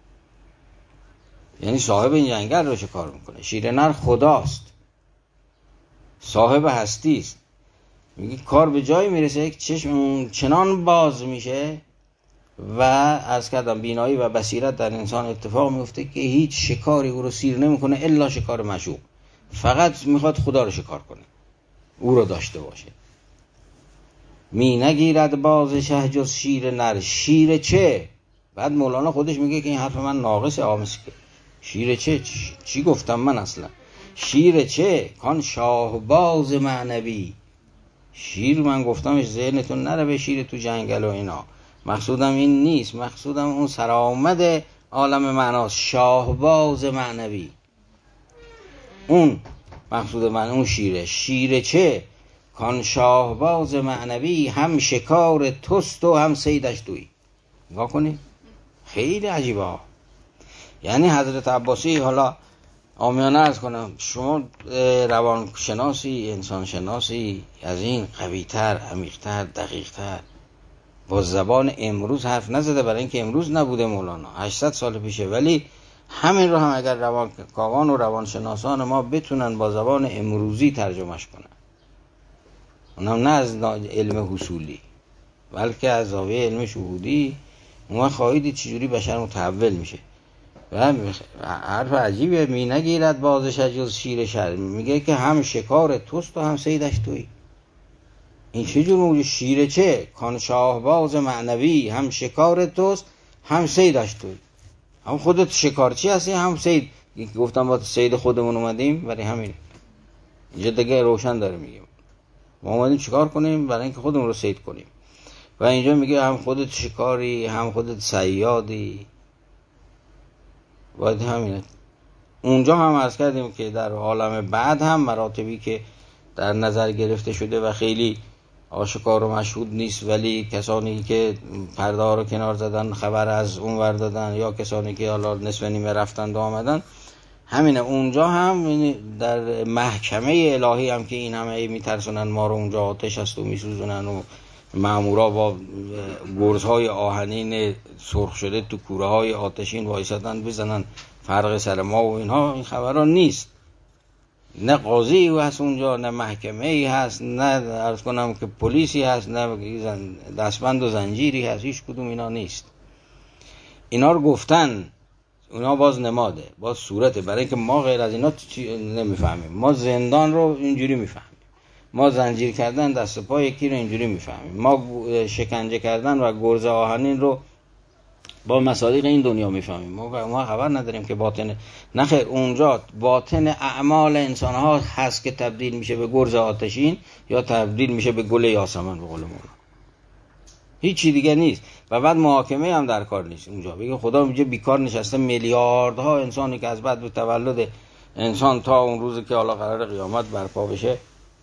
A: یعنی صاحب این جنگل رو شکار میکنه. شیر نر خداست، صاحب هستی است. میگه کار به جایی میرسه که چشم چنان باز میشه و از کردم بینایی و بصیرت در انسان اتفاق میفته که هیچ شکاری او رو سیر نمیکنه الا شکار مشوق. فقط میخواد خدا رو شکار کنه، او رو داشته باشه. می نگیرد باز شه جز شیر نر. شیر چه؟ بعد مولانا خودش میگه که این حرف من ناقصه، آمس که شیر چه؟ چی, چی گفتم من اصلا؟ شیر چه؟ کان شاهباز معنوی. شیر من گفتمش ذهنتون نره به شیر تو جنگل و اینا، مقصودم این نیست، مقصودم اون سرآمد عالم معناست، شاهباز معنوی، اون مقصود من، اون شیره. شیر چه؟ کان شاهباز معنوی، هم شکار توست و هم صیدش تویی. نگاه کنی خیلی عجیبه ها. یعنی حضرت عباسی، حالا عامیانه عرض کنم، شما روانشناسی، انسان شناسی از این قوی‌تر، عمیق‌تر، دقیق‌تر با زبان امروز حرف نزده، برای اینکه امروز نبوده مولانا، هشتصد سال پیشه، ولی همین رو هم اگر روانکاوان و روانشناسان ما بتونن با زبان امروزی ترجمهش کنن، اونم نه از علم حصولی بلکه از زاویه علم شهودی، اون خواهید دید چجوری بشر متحول میشه. و حرف عجیبه، می نگیرد بازش جز شیر شر. میگه که هم شکار توست و هم صیدش تویی. این چه جور موجود؟ شیر چه؟ کان شاهباز معنوی، هم شکار توست هم صیدش تویی. هم خودت شکارچی هستی هم صید. گفتم با صید خودمون اومدیم، برای همین اینجا دیگه روشن داره میگیم ما اومدیم چیکار کنیم؟ برای اینکه خودمون رو صید کنیم. و اینجا میگه هم خودت شکاری هم خودت صیادی. باید همینه. اونجا هم عرض کردیم که در عالم بعد هم مراتبی که در نظر گرفته شده و خیلی آشکار و مشهود نیست، ولی کسانی که پرده ها رو کنار زدن، خبر از اون ور دادن، یا کسانی که حالا نصف نیمه رفتن و آمدن، همینه. اونجا هم در محکمه الهی هم که این همه میترسونن ما رو، اونجا آتش هست و میسوزونن و مامورا با گرزهای آهنین سرخ شده تو کوره های آتشین وایسادن بزنن فرق سر ما و اینها، این خبرها نیست. نه قاضی هست اونجا، نه محکمه ای هست، نه عرض کنم که پلیسی هست، نه دستبند و زنجیری هست، هیچ کدوم اینا نیست. اینا رو گفتن، اینا باز نماده، باز صورته، برای اینکه ما غیر از اینا نمیفهمیم. ما زندان رو اینجوری میفهمیم، ما زنجیر کردن دست پای یکی رو اینجوری میفهمیم، ما شکنجه کردن و گرز آهنین رو با مصادیق این دنیا میفهمیم. ما ما خبر نداریم که باطن، نه خیر، اونجا باطن اعمال انسان ها هست که تبدیل میشه به گرز آتشین یا تبدیل میشه به گل یاسمن به قول مولا. هیچی دیگه نیست. و بعد محاکمه هم در کار نیست اونجا. بگه خدا اونجا بیکار نشسته، میلیاردها انسانی که از بعد به تولد انسان تا اون روزی که حالا قرار قیامت برپا بشه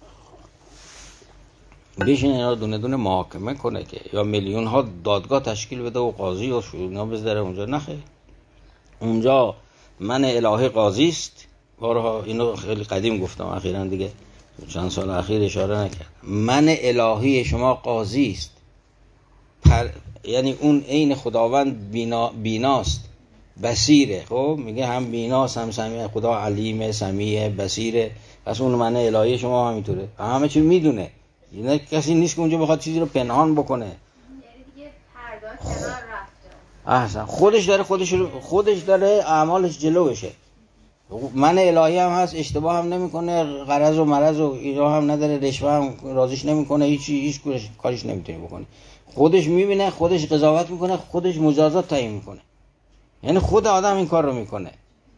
A: بشین اینا رو دونه دونه محاکمه کنه که یا میلیون ها دادگاه تشکیل بده و قاضی و اینا بذاره اونجا. نخیر، اونجا من الهی قاضی است. بارها اینو خیلی قدیم گفتم، اخیراً دیگه چند سال اخیر اشاره نکردم. من الهی شما قاضی است. پر... یعنی اون عین خداوند بینا... بیناست، بصیره. خب میگه هم بیناست هم سمیع. خدا علیم، سمیع، بصیره. پس اون من الهی شما همینطوره، همه چی میدونه. اینا کسی نیست که اونجا بخواد چیزی رو پنهان بکنه.
C: یعنی دیگه پرده کنار رفته.
A: احسن، خودش داره خودش رو خودش داره اعمالش جلو بشه. من الهی هم هست، اشتباه هم نمیکنه، غرض و مرض و اینا هم نداره، رشوه هم راضیش نمیکنه، هیچ هیچ کارش نمیتونه بکنه. خودش میبینه، خودش قضاوت میکنه، خودش مجازات تعیین میکنه. یعنی خود آدم این کار رو میکنه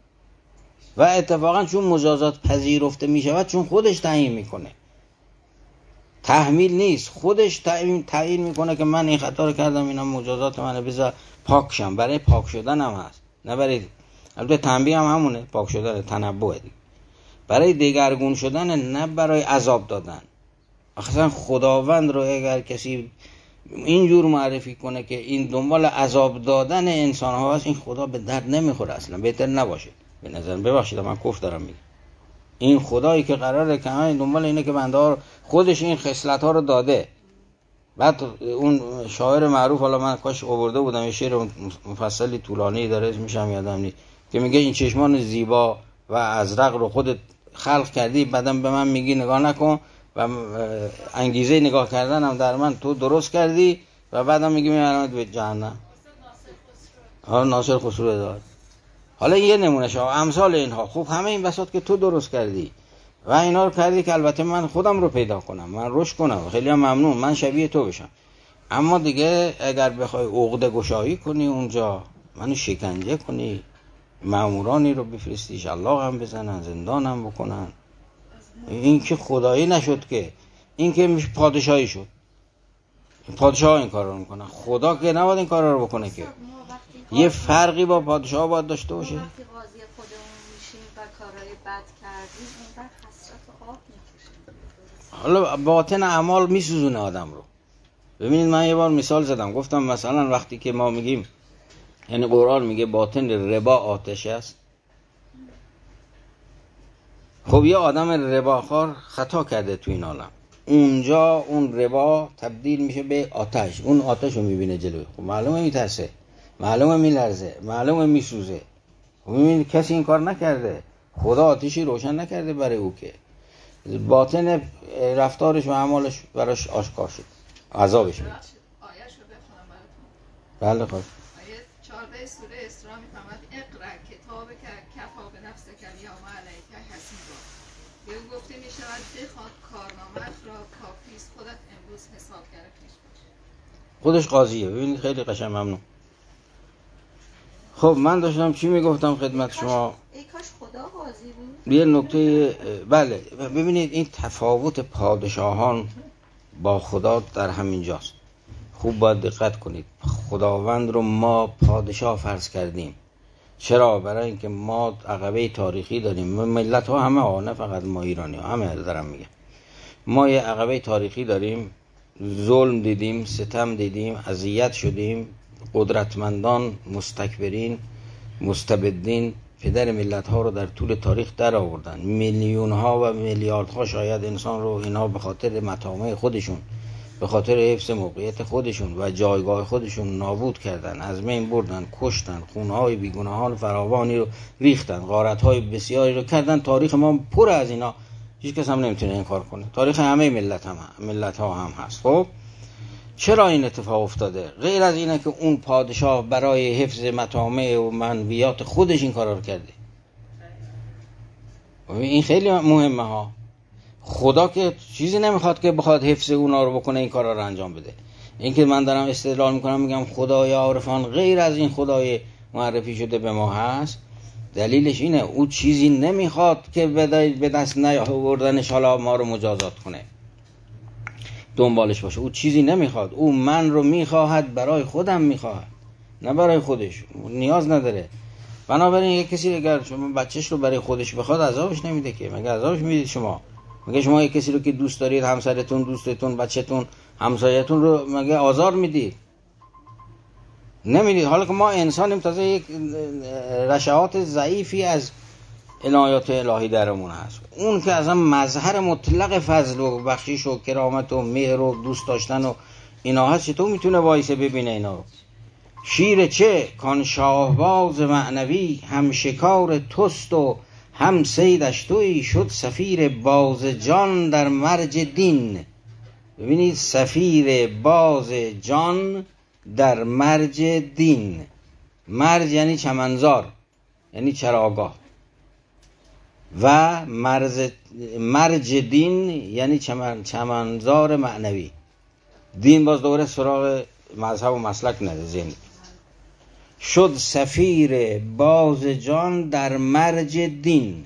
A: و اتفاقا چون مجازات پذیرفته میشود چون خودش تعیین میکنه، تحمیل نیست، خودش تعیین تعیین میکنه که من این خطا رو کردم، اینا مجازات منه، بذار پاک شم. برای پاک شدن هم هست، نه برای، البته تنبیه هم همونه، پاک شدن تنبؤه دیگه، برای دگرگون شدن، نه برای عذاب دادن. اصلا خداوند رو اگر کسی اینجور معرفی کنه که این دنبال عذاب دادن انسان ها هست، این خدا به درد نمیخوره، اصلا بهتر نباشه به نظر. ببخشید من کفر دارم میگم. این خدایی که قراره که همین دنبال اینه که بنده ها خودش این خصلت ها رو داده. بعد اون شاعر معروف، حالا من کاش آورده بودم، یه شعر مفصلی طولانی داره، میشم یادم نیست، که میگه این چشمان زیبا و ازرق رو خودت خلق کردی، بعدم به من میگی نگاه نکن و انگیزه نگاه کردن هم در من تو درست کردی و بعدم میگی میبرمت به جهنم. ها، ناصر خسرو داد. حالا یه نمونه شما امثال اینها. خوب همه این بساط که تو درست کردی و اینا رو کردی که البته من خودم رو پیدا کنم، من رشد کنم، خیلی هم ممنون، من شبیه تو بشم. اما دیگه اگر بخوای عقده گشایی کنی اونجا، منو شکنجه کنی، مامورانی رو بفرستی شلاق هم بزنن، زندان هم بکنن، این که خدایی نشد که، این که میشه پادشاهی شد. پادشاه این کار رو میکنن، خدا که نباید این کار رو بکنه که. یه فرقی با پادشاه باید داشته باشه.
C: وقتی قاضی خودمون میشیم و کارهای بد کردیم اونقدر حسرت آب میکشیم.
A: حالا باطن اعمال میسوزونه آدم رو. ببینید من یه بار مثال زدم، گفتم مثلا وقتی که ما میگیم، یعنی قرآن میگه باطن ربا آتش است. خب یه آدم رباخوار خطا کرده تو این عالم، اونجا اون ربا تبدیل میشه به آتش، اون آتش رو میبینه جلوی. خب معلومه میترسه، معلومه میلرزه، معلومه میسوزه. خب میبینید کسی این کار نکرده، خدا آتشی روشن نکرده برای او که باطن رفتارش و اعمالش براش آشکار شد، عذابش میاد.
B: آیه‌اش رو بخونم براتون.
A: بله خب.
B: آیه چهارده سوره اسراء میفرماد اقرأ کتابک کفی بنفسک الیوم علیک حسیبا. به او گفته میشود بخواد کارنامه‌ات را، کافی است خودت امروز حسابگر خویش باشی.
A: خودش قاضیه. ببینید خیلی قشنگ، ممنون. خب من داشتم چی میگفتم خدمت شما؟
C: ای کاش خدا قاضی بود.
A: یه نکته، بله ببینید این تفاوت پادشاهان با خدا در همین جاست. خوب باید دقت کنید. خداوند رو ما پادشاه فرض کردیم. چرا؟ برای اینکه ما عقبه تاریخی داریم. ملت ها همه ها، نه فقط ما ایرانی ها، همه دارم میگم، ما یه عقبه تاریخی داریم. ظلم دیدیم، ستم دیدیم، اذیت شدیم، قدرتمندان، مستکبرین، مستبدین پدر ملت ها رو در طول تاریخ در آوردن. میلیون ها و میلیارد ها شاید انسان رو اینا به خاطر مطامع خودشون، به خاطر حفظ موقعیت خودشون و جایگاه خودشون نابود کردن، از بین بردن، کشتن، خونهای بیگناهان فراوانی رو ریختن، غارت‌های بسیاری رو کردن. تاریخ ما پر از اینا، هیچ کس هم نمیتونه این کار کنه. تاریخ همه ملت هم ملت ها هم هست. خب چرا این اتفاق افتاده؟ غیر از اینه که اون پادشاه برای حفظ مطامع و منویات خودش این کارا رو کرده. این خیلی مهمه ها. خدا که چیزی نمیخواد که بخواد حفظ اونا رو بکنه، این کارا رو انجام بده. این که من دارم استدلال میکنم میگم خدای عارفان غیر از این خدای معرفی شده به ما هست، دلیلش اینه او چیزی نمیخواد که به دست نیاوردنش حالا ما رو مجازات کنه، دنبالش باشه. او چیزی نمیخواد، او من رو میخواهد برای خودم میخواهد، نه برای خودش، نیاز نداره. بنابراین یک کسی اگر شما بچهش رو برای خودش بخواد عذابش نمیده که، مگه عذابش میدید شما؟ مگه شما یک کسی رو که دوست دارید، همسرتون، دوستتون، بچه‌تون، همسایه‌تون رو مگه آزار میدید؟ نمیدید. حالا که ما انسانیم، تازه یک رشاهات ضعیفی از عنایات الهی درمون هست، اون که اصلا مظهر مطلق فضل و بخشش و کرامت و مهر و دوست داشتن و اینا هست، چطور میتونه وایسه ببینه اینا رو؟ شیر چه کان شاهباز معنوی، هم شکار توست و هم صیدش تویی، شد سفیر باز جان در مرج دین. ببینید، سفیر باز جان در مرج دین. مرج یعنی چمنزار، یعنی چراگاه، و مرز مرج دین یعنی چمن چمنزار معنوی. دین باز دوره سراغ مذهب و مسلک نده ذهن. شد سفیر باز جان در مرج دین.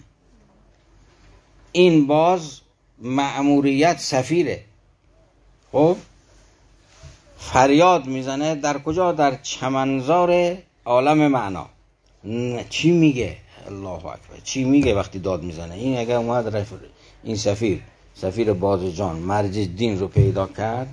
A: این باز مأموریت سفیره. خب فریاد میزنه در کجا؟ در چمنزار عالم معنا. چی میگه؟ الله اکبر. چی میگه وقتی داد میزنه؟ این اگر اومد رفت این سفیر سفیر باز جان مرج دین رو پیدا کرد،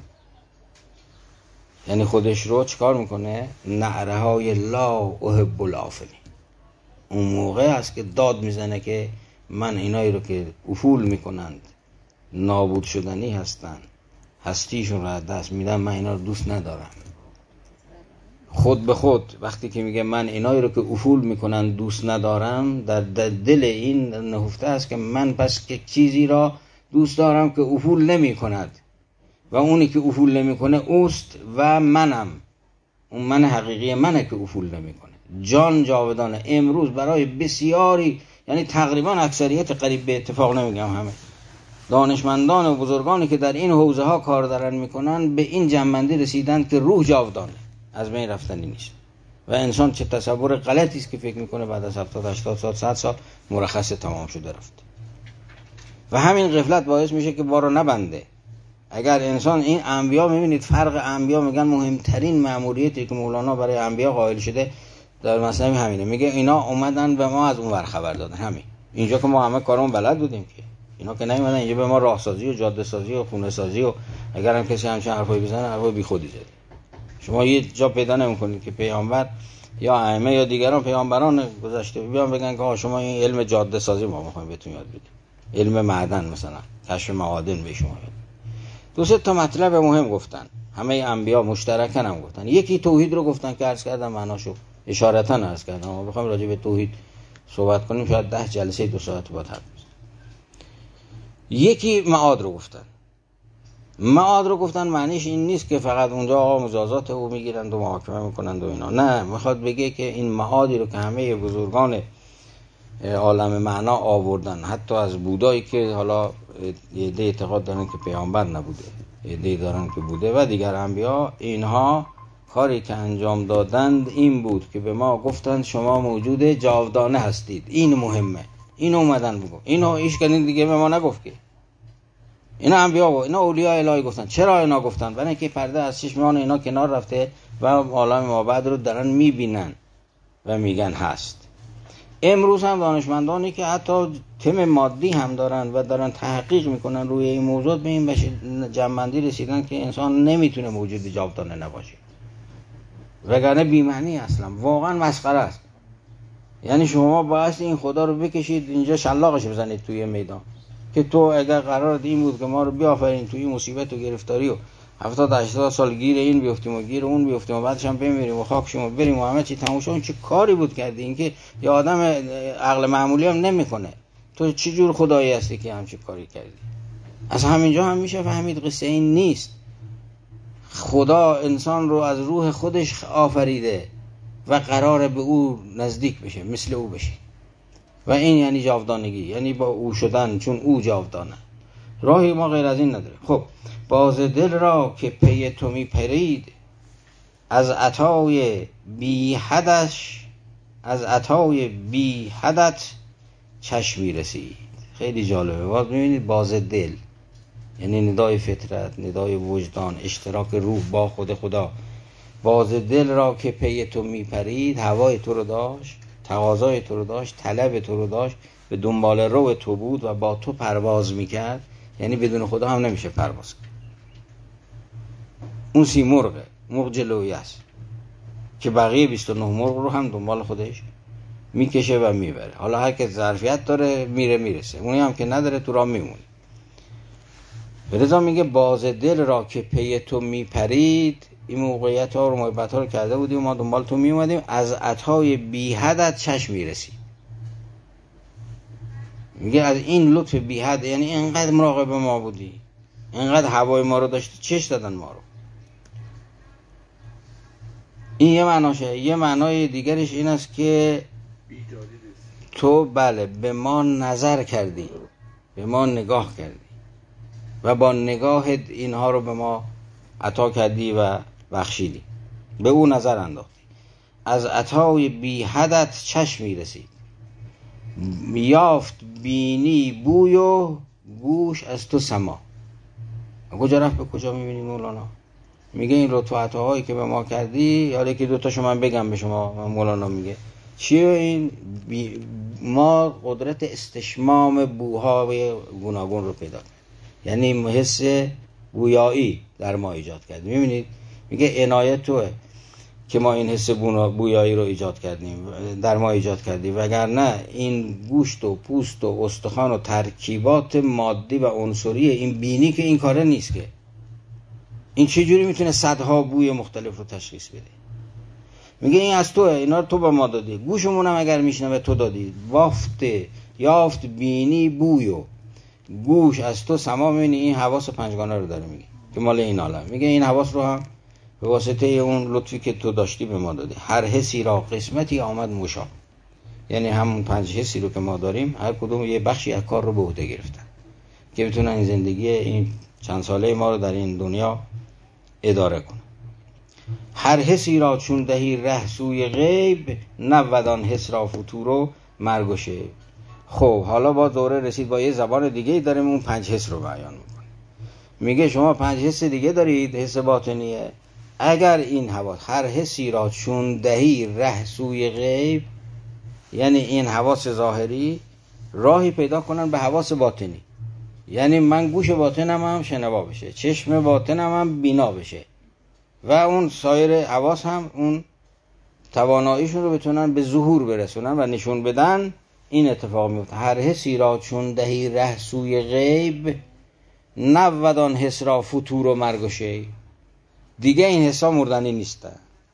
A: یعنی خودش رو چکار میکنه؟ نعره های لا احب الافلین. اون موقع است که داد میزنه که من اینایی رو که افول میکنند، نابود شدنی هستند، هستیشون رو از دست میدن، من اینا رو دوست ندارم. خود به خود وقتی که میگه من اینایی رو که افول میکنن دوست ندارم، در دل این نهفته است که من پس که چیزی را دوست دارم که افول نمی کند، و اونی که افول نمی کنه اوست و منم، اون من حقیقی منه که افول نمی کنه. جان جاودانه. امروز برای بسیاری، یعنی تقریبا اکثریت، قریب به اتفاق نمیگم همه، دانشمندان و بزرگانی که در این حوزه ها کار دارن میکنن به این جنبندی رسیدن که روح جاودانه، از بین رفتنی نیست. و انسان چه تصور غلطی است که فکر میکنه بعد از هفتاد هشتاد سال صد سال مرخص تمام شده رفت. و همین غفلت باعث میشه که بارو نبنده. اگر انسان این انبیا، میبینید فرق انبیا، میگن مهمترین مأموریتی که مولانا برای انبیا قائل شده در مثنوی همینه. میگه اینا اومدن به ما از اون ور خبر دادن. همین اینجا که ما همه کارمون بلد بودیم که اینا که نمیدن اینجا به ما راهسازی و جاده سازی و خونه سازی، و اگر هم کسی همچین حرفایی بزنه حرفای بیخودی زده. شما یه جا پیدا نمی‌کنید که پیامبر یا ائمه یا دیگران پیامبران گذشته بیان بگن که شما این علم جاده سازی ما می‌خوایم بهتون یاد بدیم، علم معدن مثلا، کشف معادن به شما یاد. دو سه تا مطلب مهم گفتن، همه انبیا مشترکاً هم گفتن. یکی توحید رو گفتن که عرض کردم معناشو اشارتاً عرض کردم. ما بخوایم راجع به توحید صحبت کنیم شاید ده جلسه دو ساعت بعد حرف بزنیم. یکی معاد رو گفتن. معاد رو گفتن معنیش این نیست که فقط اونجا آقا مجازات او میگیرند و محاکمه میکنند و اینا. نه، میخواد بگه که این معادی رو که همه بزرگان عالم معنا آوردن، حتی از بودایی که حالا یه ده اعتقاد دارن که پیامبر نبوده، یه ده دارن که بوده، و دیگر انبیا، اینها کاری که انجام دادند این بود که به ما گفتند شما موجود جاودانه هستید. این مهمه. این اومدن بگو. اینو ایش کنین دیگه به ما نگفت که. اینا انبیا و اینا اولیاء الهی گفتن. چرا اینا گفتن؟ برای اینکه پرده از چشمان اینا کنار رفته و عالم ما بعد رو دارن میبینن و میگن هست. امروز هم دانشمندانی که حتی تم مادی هم دارن و دارن تحقیق میکنن روی این موضوع، به این جنبندی رسیدن که انسان نمیتونه موجود جاودانه نباشه، وگرنه بی‌معنی اصلا، واقعا مسخره است. یعنی شما باید این خدا رو بکشید اینجا شلاقش بزنید توی میدان که تو اگر قرارت این بود که ما رو بیافرین توی مصیبت و گرفتاری و هفتاد هشتاد سال گیر این بیفتیم و گیر اون بیفتیم و بعدش هم بمیریم و خاک شما بریم و همه چی تموم شد، چه کاری بود کردی؟ این که یه آدم عقل معمولی هم نمیکنه. تو چه جور خدایی هستی که همچین کاری کردی؟ از همینجا هم میشه فهمید قصه این نیست. خدا انسان رو از روح خودش آفریده و قراره به او نزدیک بشه، مثل او بشه، و این یعنی جاودانگی، یعنی با او شدن، چون او جاودانه. راهی ما غیر از این نداره. خب باز دل را که پی تو می پرید، از عطای بی حدش از عطای بی حدت چشمی رسید. خیلی جالبه. باز میبینید باز دل یعنی ندای فطرت، ندای وجدان، اشتراک روح با خود خدا. باز دل را که پی تو میپرید، هوای تو رو داشت، تقاضای تو رو داشت، طلب تو رو داشت، به دنبال رو تو بود و با تو پرواز میکرد. یعنی بدون خدا هم نمیشه پرواز کرد. اون سی مرغه، مرغ جلویی است که بقیه بیست و نه مرغ رو هم دنبال خودش میکشه و میبره. حالا هر که ظرفیت داره میره میرسه، اونی هم که نداره تو راه میمونه. لذا میگه باز دل را که پی تو میپرید، این موقعیت ها رو محبت ها رو کرده بودیم و ما دنبال تو میومدیم، از عطای بی حدت چشم میرسید. میگه از این لطف بی حد، یعنی اینقدر مراقب ما بودی، اینقدر هوای ما رو داشتی، چش دادن ما رو. این یه معناشه. یه معنای دیگرش این است که تو بله به ما نظر کردی، به ما نگاه کردی و با نگاهت اینها رو به ما عطا کردی و بخشیدی، به او نظر انداختی. از عطای بی حدت چشمی رسید، یافت بینی بوی و گوش از تو سما. کجا رفت به کجا میبینی مولانا؟ میگه این لطف و عطاهایی که به ما کردی، یا که دوتاشو من بگم به شما. مولانا میگه چیه این؟ بی... ما قدرت استشمام بوهای گوناگون رو پیدا کرد، یعنی حس بویایی در ما ایجاد کرد. میبینید میگه عنایت توه که ما این حس بویایی رو ایجاد کردیم، در ما ایجاد کردیم، وگرنه این گوشت و پوست و استخوان و ترکیبات مادی و عنصری این بینی که این کاره نیست که. این چجوری میتونه صدها بوی مختلف رو تشخیص بده؟ میگه این از توه، اینا رو تو به ما دادی. گوشمون هم اگر میشنوه تو دادی. وافته یافت بینی بویو گوش از تو سما. میبینی این حواس پنجگانه رو داره میگه که مال این عالم. میگه این حواس رو هم به واسطه اون لطفی که تو داشتی به ما دادی. هر حسی را قسمتی آمد مشا، یعنی همون پنج حسی رو که ما داریم هر کدوم یه بخشی از کار رو به عهده گرفتن که بتونن این زندگی این چند ساله ما رو در این دنیا اداره کنن. هر حسی را چون دهی ره سوی غیب، نبودان حس را فتور و مرگ و شیب. خب حالا با دوره رسید با یه زبان دیگه داریم اون پنج حس رو بیان میکنه. میگه شما پنج حس دیگه دارید، حس باطنیه. اگر این حواس هر حسی را چون دهی ره سوی غیب، یعنی این حواس ظاهری راهی پیدا کنن به حواس باطنی. یعنی من گوش باطنم هم شنوا بشه، چشم باطنم هم بینا بشه و اون سایر حواس هم اون تواناییشون رو بتونن به ظهور برسونن و نشون بدن. این اتفاق میفته. هر حسی را چون دهی ره سوی غیب، نبودان حس را فتور و مرگ و شیب. دیگه این حسا مردنی نیستن،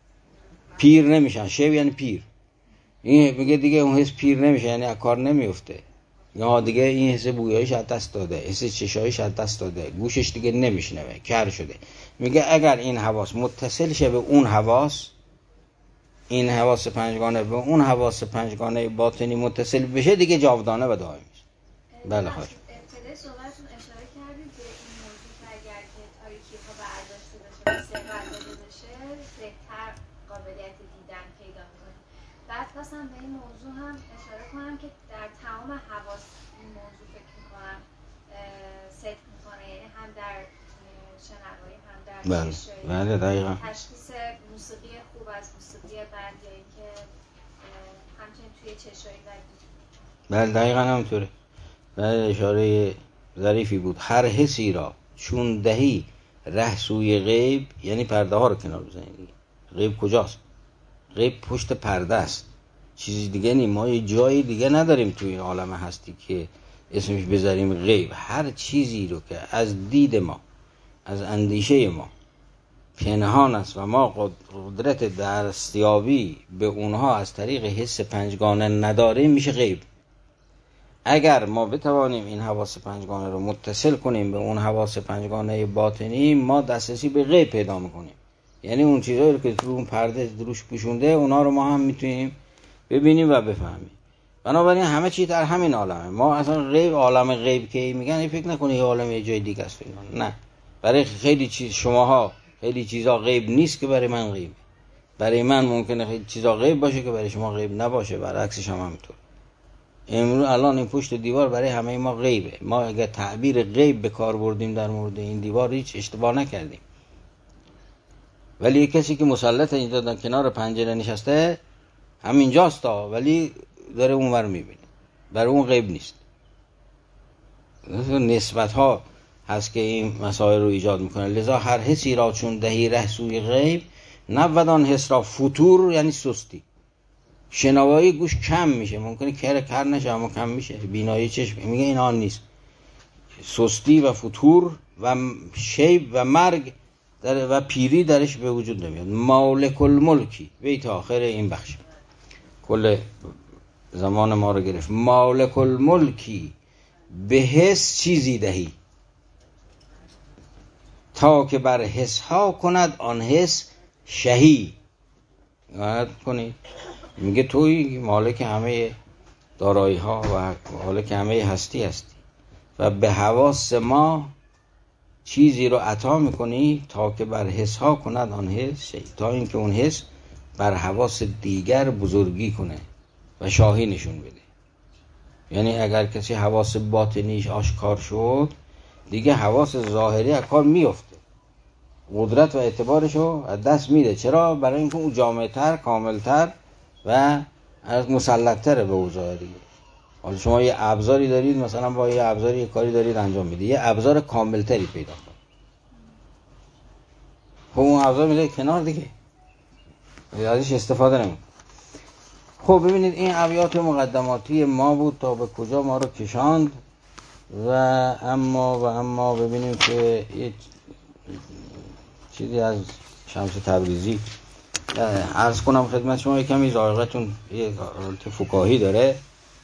A: پیر نمیشن. شیب یعنی پیر. این میگه دیگه اون حس پیر نمیشه، یعنی از کار نمیفته. یا دیگه این حس بویاییش از دست داده، حس چشاییش از دست داده، گوشش دیگه نمیشنوه، کر شده. میگه اگر این حواس متصل شه به اون حواس، این حواس پنجگانه به اون حواس پنجگانه باطنی متصل بشه، دیگه جاودانه و دائمی است. بله خواهش.
C: ابتدای صحبتتون اشاره کردید به این موضوع که اگر که تاریکی ها برداشته بشه و ثقل داده بشه، بهتر قابلیت دیدن پیدا میکنه. بعد خواستم به این موضوع هم اشاره کنم که در تمام حواس این موضوع فکر میکنم صدق میکنه، یعنی هم در شنوایی هم در چشایی.
A: بله دقیقا.
C: تشخیص موسیقی خوب از موسیقی بد، یا اینکه همچنین توی چشایی و
A: بله دقیقا همونطوره. بله اشاره ظریفی بود. هر حسی را چون دهی ره سوی غیب، یعنی پرده ها رو کنار بزنید. غیب کجاست؟ غیب پشت پرده است، چیزی دیگه نیم. ما یه جایی دیگه نداریم توی این عالم هستی که اسمش بذاریم غیب. هر چیزی رو که از دید ما، از اندیشه ما پنهان است و ما قدرت دستیابی به اونها از طریق حس پنجگانه نداریم، میشه غیب. اگر ما بتوانیم این حواس پنجگانه رو متصل کنیم به اون حواس پنجگانه باطنی، ما دسترسی به غیب پیدا میکنیم. یعنی اون چیزایی که تو اون پرده دروش پوشونده، اونا رو ما هم میتونیم ببینیم و بفهمیم. بنابراین همه چی در همین عالمه. ما اصلا غیب، عالم غیب که میگن فکر نکنه یه عالم یه جای دیگه است. نه، برای خیلی چیز شماها خیلی چیزا غیب نیست که برای من غیب. برای من ممکنه خیلی چیزا غیب باشه که برای شما غیب نباشه، برعکسش هم همینطور. امروز الان این پشت دیوار برای همه ما غیبه. ما اگه تعبیر غیب به کار بردیم در مورد این دیوار هیچ اشتباه نکردیم. ولی یک کسی که مسلط اینجا در کنار پنجره نشسته همینجاست تا، ولی داره اونور میبینه، برای اون غیب نیست. نسبت ها هست که این مسائل رو ایجاد میکنه. لذا هر حسی را چون دهی ره سوی غیب، نبود آن حس را فتور، یعنی سستی. شنوایی گوش کم میشه، ممکنه کر کر نشه اما کم میشه. بینایی چشم میگه این آن نیست. سستی و فتور و شیب و مرگ در و پیری درش به وجود نمیاد. مالک الملکی، بیت آخر این بخش کل زمان ما رو گرفت. مالک الملکی به حس چیزی دهی، تا که بر حس ها کند آن حس شهی. یاد کنید میگه توی مالک همه دارایی ها و مالک همه هستی هستی و به حواس ما چیزی رو عطا میکنی تا که بر حس ها کند آن حس شهی، تا اینکه اون حس بر حواس دیگر بزرگی کنه و شاهی نشون بده. یعنی اگر کسی حواس باطنیش آشکار شد، دیگه حواس ظاهری از کار میفته، قدرت و اعتبارشو از دست میده. چرا؟ برای اینکه اون جامع‌تر، کاملتر و از مسلط‌تره به او ظاهری. حالا شما یه ابزاری دارید، مثلا با یه ابزاری یه کاری دارید انجام میدید، یه ابزار کاملتری پیدا کنید، خب اون ابزار میده کنار دیگه، ازش استفاده نمی‌کنه. خب ببینید این ابیات مقدماتی ما بود تا به کجا ما رو کشاند. و اما و اما ببینیم که یه چیزی از شمس تبریزی عرض کنم خدمت شما. کمی ذائقه‌تون یه حالت فکاهی داره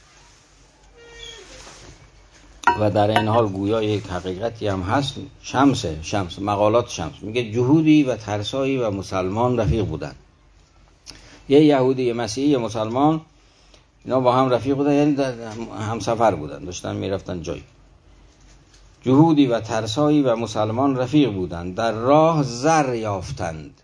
A: و در این حال گویا یک حقیقتی هم هست. شمس شمس مقالات شمس میگه جهودی و ترسایی و مسلمان رفیق بودن. یه یهودی، یه مسیحی، یه مسلمان، اینا با هم رفیق بودن، یعنی هم سفر بودن، داشتن میرفتن جایی. جهودی و ترسایی و مسلمان رفیق بودند، در راه زر یافتند.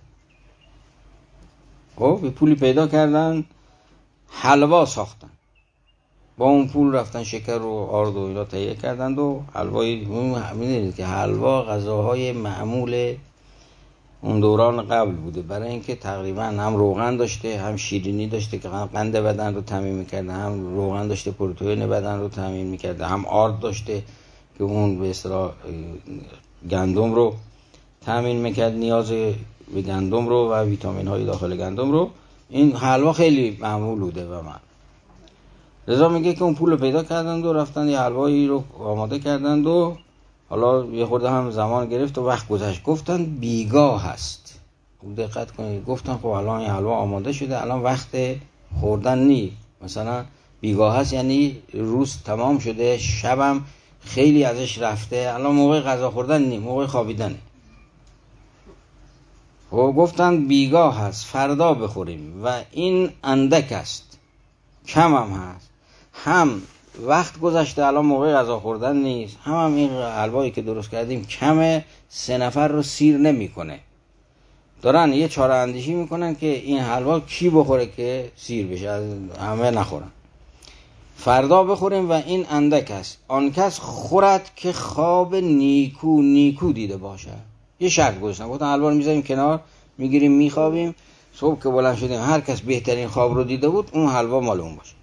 A: خب به پولی پیدا کردن، حلوا ساختن، با اون پول رفتن شکر و آرد و اینا تهیه کردند و حلوایی. میدونید که حلوا غذاهای معمول اون دوران قبل بوده، برای اینکه تقریبا هم روغن داشته، هم شیرینی داشته که قند بدن رو تامین میکرده، هم روغن داشته پروتئین بدن رو تامین میکرده، هم آرد داشته که اون به اصطلاح گندم رو تامین میکرد، نیاز به گندم رو و ویتامین های داخل گندم رو. این حلوا خیلی معمول بوده و من رضا میگه که اون پول رو پیدا کردند و رفتن یه حلوایی رو آماده کردند و حالا یه خورده هم زمان گرفت و وقت گذشت. گفتن بیگاه هست. دقت کنید، گفتن خب الان این حلوا آماده شده، الان وقت خوردن نی. مثلا بیگاه هست یعنی روز تمام شده، شبم خیلی ازش رفته، الان موقع غذا خوردن نی، موقع خوابیدنه. و گفتن بیگاه هست، فردا بخوریم و این اندک است، کم هم هست. هم وقت گذشته، الان موقع غذا خوردن نیست، هم, هم این حلوایی که درست کردیم کمه، سه نفر رو سیر نمیکنه. دارن یه چاره اندیشی میکنن که این حلوا کی بخوره که سیر بشه، از همه نخورن. فردا بخوریم و این اندک است، آن کس خورد که خواب نیکو نیکو دیده باشه. یه شرط گذاشتن، گفتن حلوا رو میذاریم کنار، میگیریم میخوابیم، صبح که بلند شدیم هر کس بهترین خواب رو دیده بود اون حلوا مال اون باشه.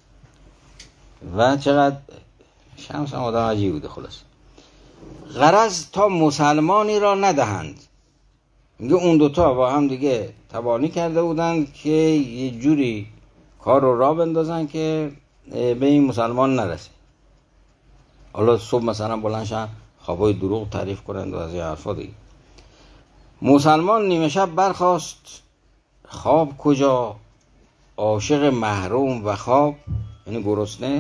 A: و چقدر شمس هم آدم عجیب بوده. خلاص غرض تا مسلمانی را ندهند. میگه اون دوتا با هم دیگه تبانی کرده بودن که یه جوری کار رو راه بندازن که به این مسلمان نرسه. حالا صبح مثلا بلندشن خوابای دروغ تعریف کنند و از این حرفا دیگه. مسلمان نیمه شب برخاست، خواب کجا؟ عاشق محروم و خواب، یعنی گرسنه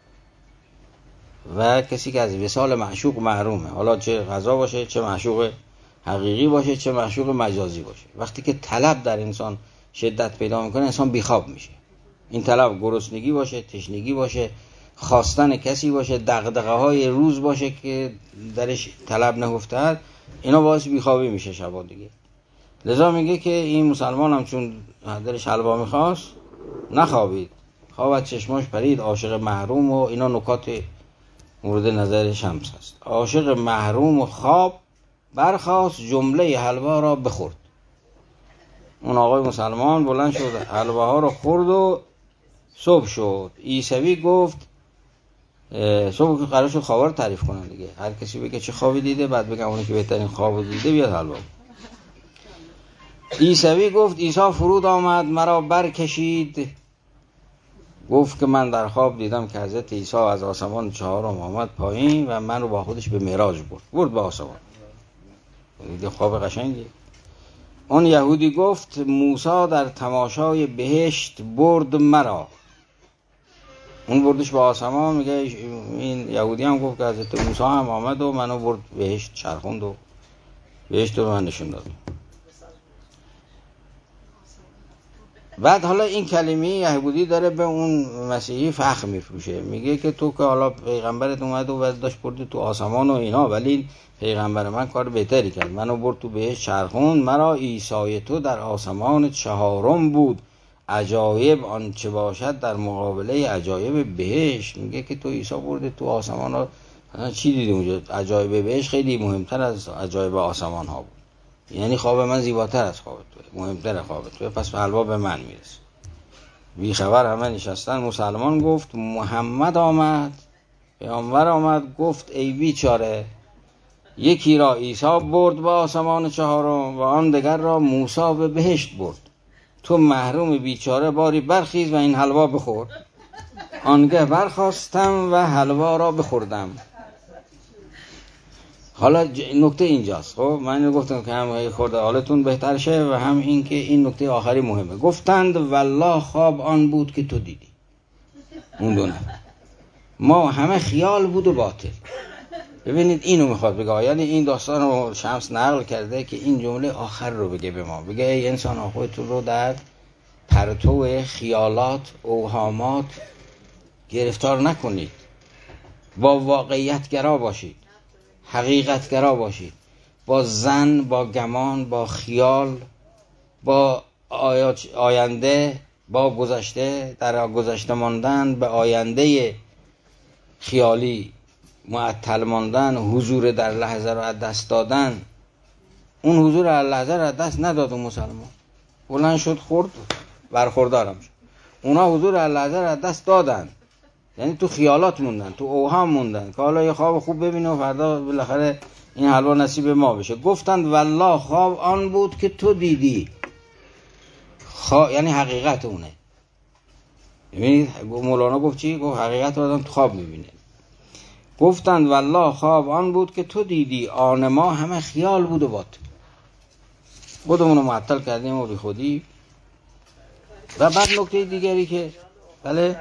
A: و کسی که از وصال معشوق محرومه. حالا چه غذا باشه، چه معشوق حقیقی باشه، چه معشوق مجازی باشه. وقتی که طلب در انسان شدت پیدا میکنه، انسان بیخواب میشه. این طلب گرسنگی باشه، تشنگی باشه، خواستن کسی باشه، دغدغه های روز باشه که درش طلب نهفته، اینا باعث بیخوابی میشه شبا دیگه. لذا میگه که این مسلمان هم چون دلش حلوا میخواست نخوابید، خواب از چشماش پرید، عاشق محروم و اینا نکات مورد نظر شمس هست. عاشق محروم و خواب برخاست، جمله حلوا را بخورد. اون آقای مسلمان بلند شد، حلواها رو خورد و صبح شد. عیسوی گفت، صبح که قرار شد خوابا رو تعریف کنن دیگه، هر کسی بگه چه خوابی دیده، بعد بگم اونی که بهترین خواب دیده بیاد حلوا. عیسوی گفت عیسی فرود آمد مرا برکشید، گفت که من در خواب دیدم که حضرت عیسی از آسمان چهارم آمد پایین و من رو با خودش به معراج برد برد به آسمان. دیگه خواب قشنگی. اون یهودی گفت موسی در تماشای بهشت برد مرا، اون بردش به آسمان. میگه این یهودی هم گفت که حضرت موسی هم آمد و منو برد بهشت، چرخوند و بهشت رو من نشون داد. بعد حالا این کلمه یهودی داره به اون مسیحی فخر میفروشه، میگه که تو که حالا پیغمبرت اومد و داشت برد تو آسمان و اینا، ولی پیغمبر من کار بهتری کرد، منو برد تو بهشت چرخوند، مرا عیسی تو در آسمان چهارم بود، عجایب آنچه باشد در مقابله عجایب بهشت. میگه که تو عیسی برد تو آسمان ها، چی دیدی اونجا؟ عجایب بهشت خیلی مهمتر از عجایب آسمان ها بود، یعنی خواب من زیباتر از خواب تو، مهمتر خواب تو، پس حلوا به من میرسه. بی خبر همه نشستن. مسلمان گفت محمد آمد، پیامبر آمد، گفت ای بیچاره، یکی را عیسی برد به آسمان چهارم و آن دیگر را موسی به بهشت برد، تو محروم بیچاره باری برخیز و این حلوا بخور. آنگه برخواستم و حلوا را بخوردم. حالا نکته اینجاست، خب من اینو گفتم که هم خورده حالتون بهتر شه و هم این که این نکته آخری مهمه. گفتند والله خواب آن بود که تو دیدی. اون دونه ما همه خیال بود و باطل. ببینید اینو میخواد بگه، یعنی این داستان رو شمس نقل کرده که این جمله آخر رو بگه به ما، بگه ای انسان ها خودتون رو در پرتو خیالات، اوهامات گرفتار نکنید، با واقعیت گرا باشید، حقیقت گرا باشید، با ظن، با گمان، با خیال، با آینده، با گذشته، در گذشته ماندن، به آینده خیالی معطل ماندن، حضور در لحظه رو از دست دادن. اون حضور در لحظه رو از دست نداد اون مسلمان، بلند شد خورد، برخوردارم شد. اونا حضور در لحظه رو از دست دادن، یعنی تو خیالات موندن، تو اوهام موندن که حالا یه خواب خوب ببینه و فردا بالاخره این حلوا نصیب ما بشه. گفتند والله خواب آن بود که تو دیدی، خواب یعنی حقیقت اونه. ببینید مولانا گفت چی؟ گفت حقیقت رو آدم تو خواب میبینه. گفتند والله خواب آن بود که تو دیدی، آن ما همه خیال بود و باطل. خودمون رو معطل کردیم و بی خودی. و بعد نکته دیگری که بله،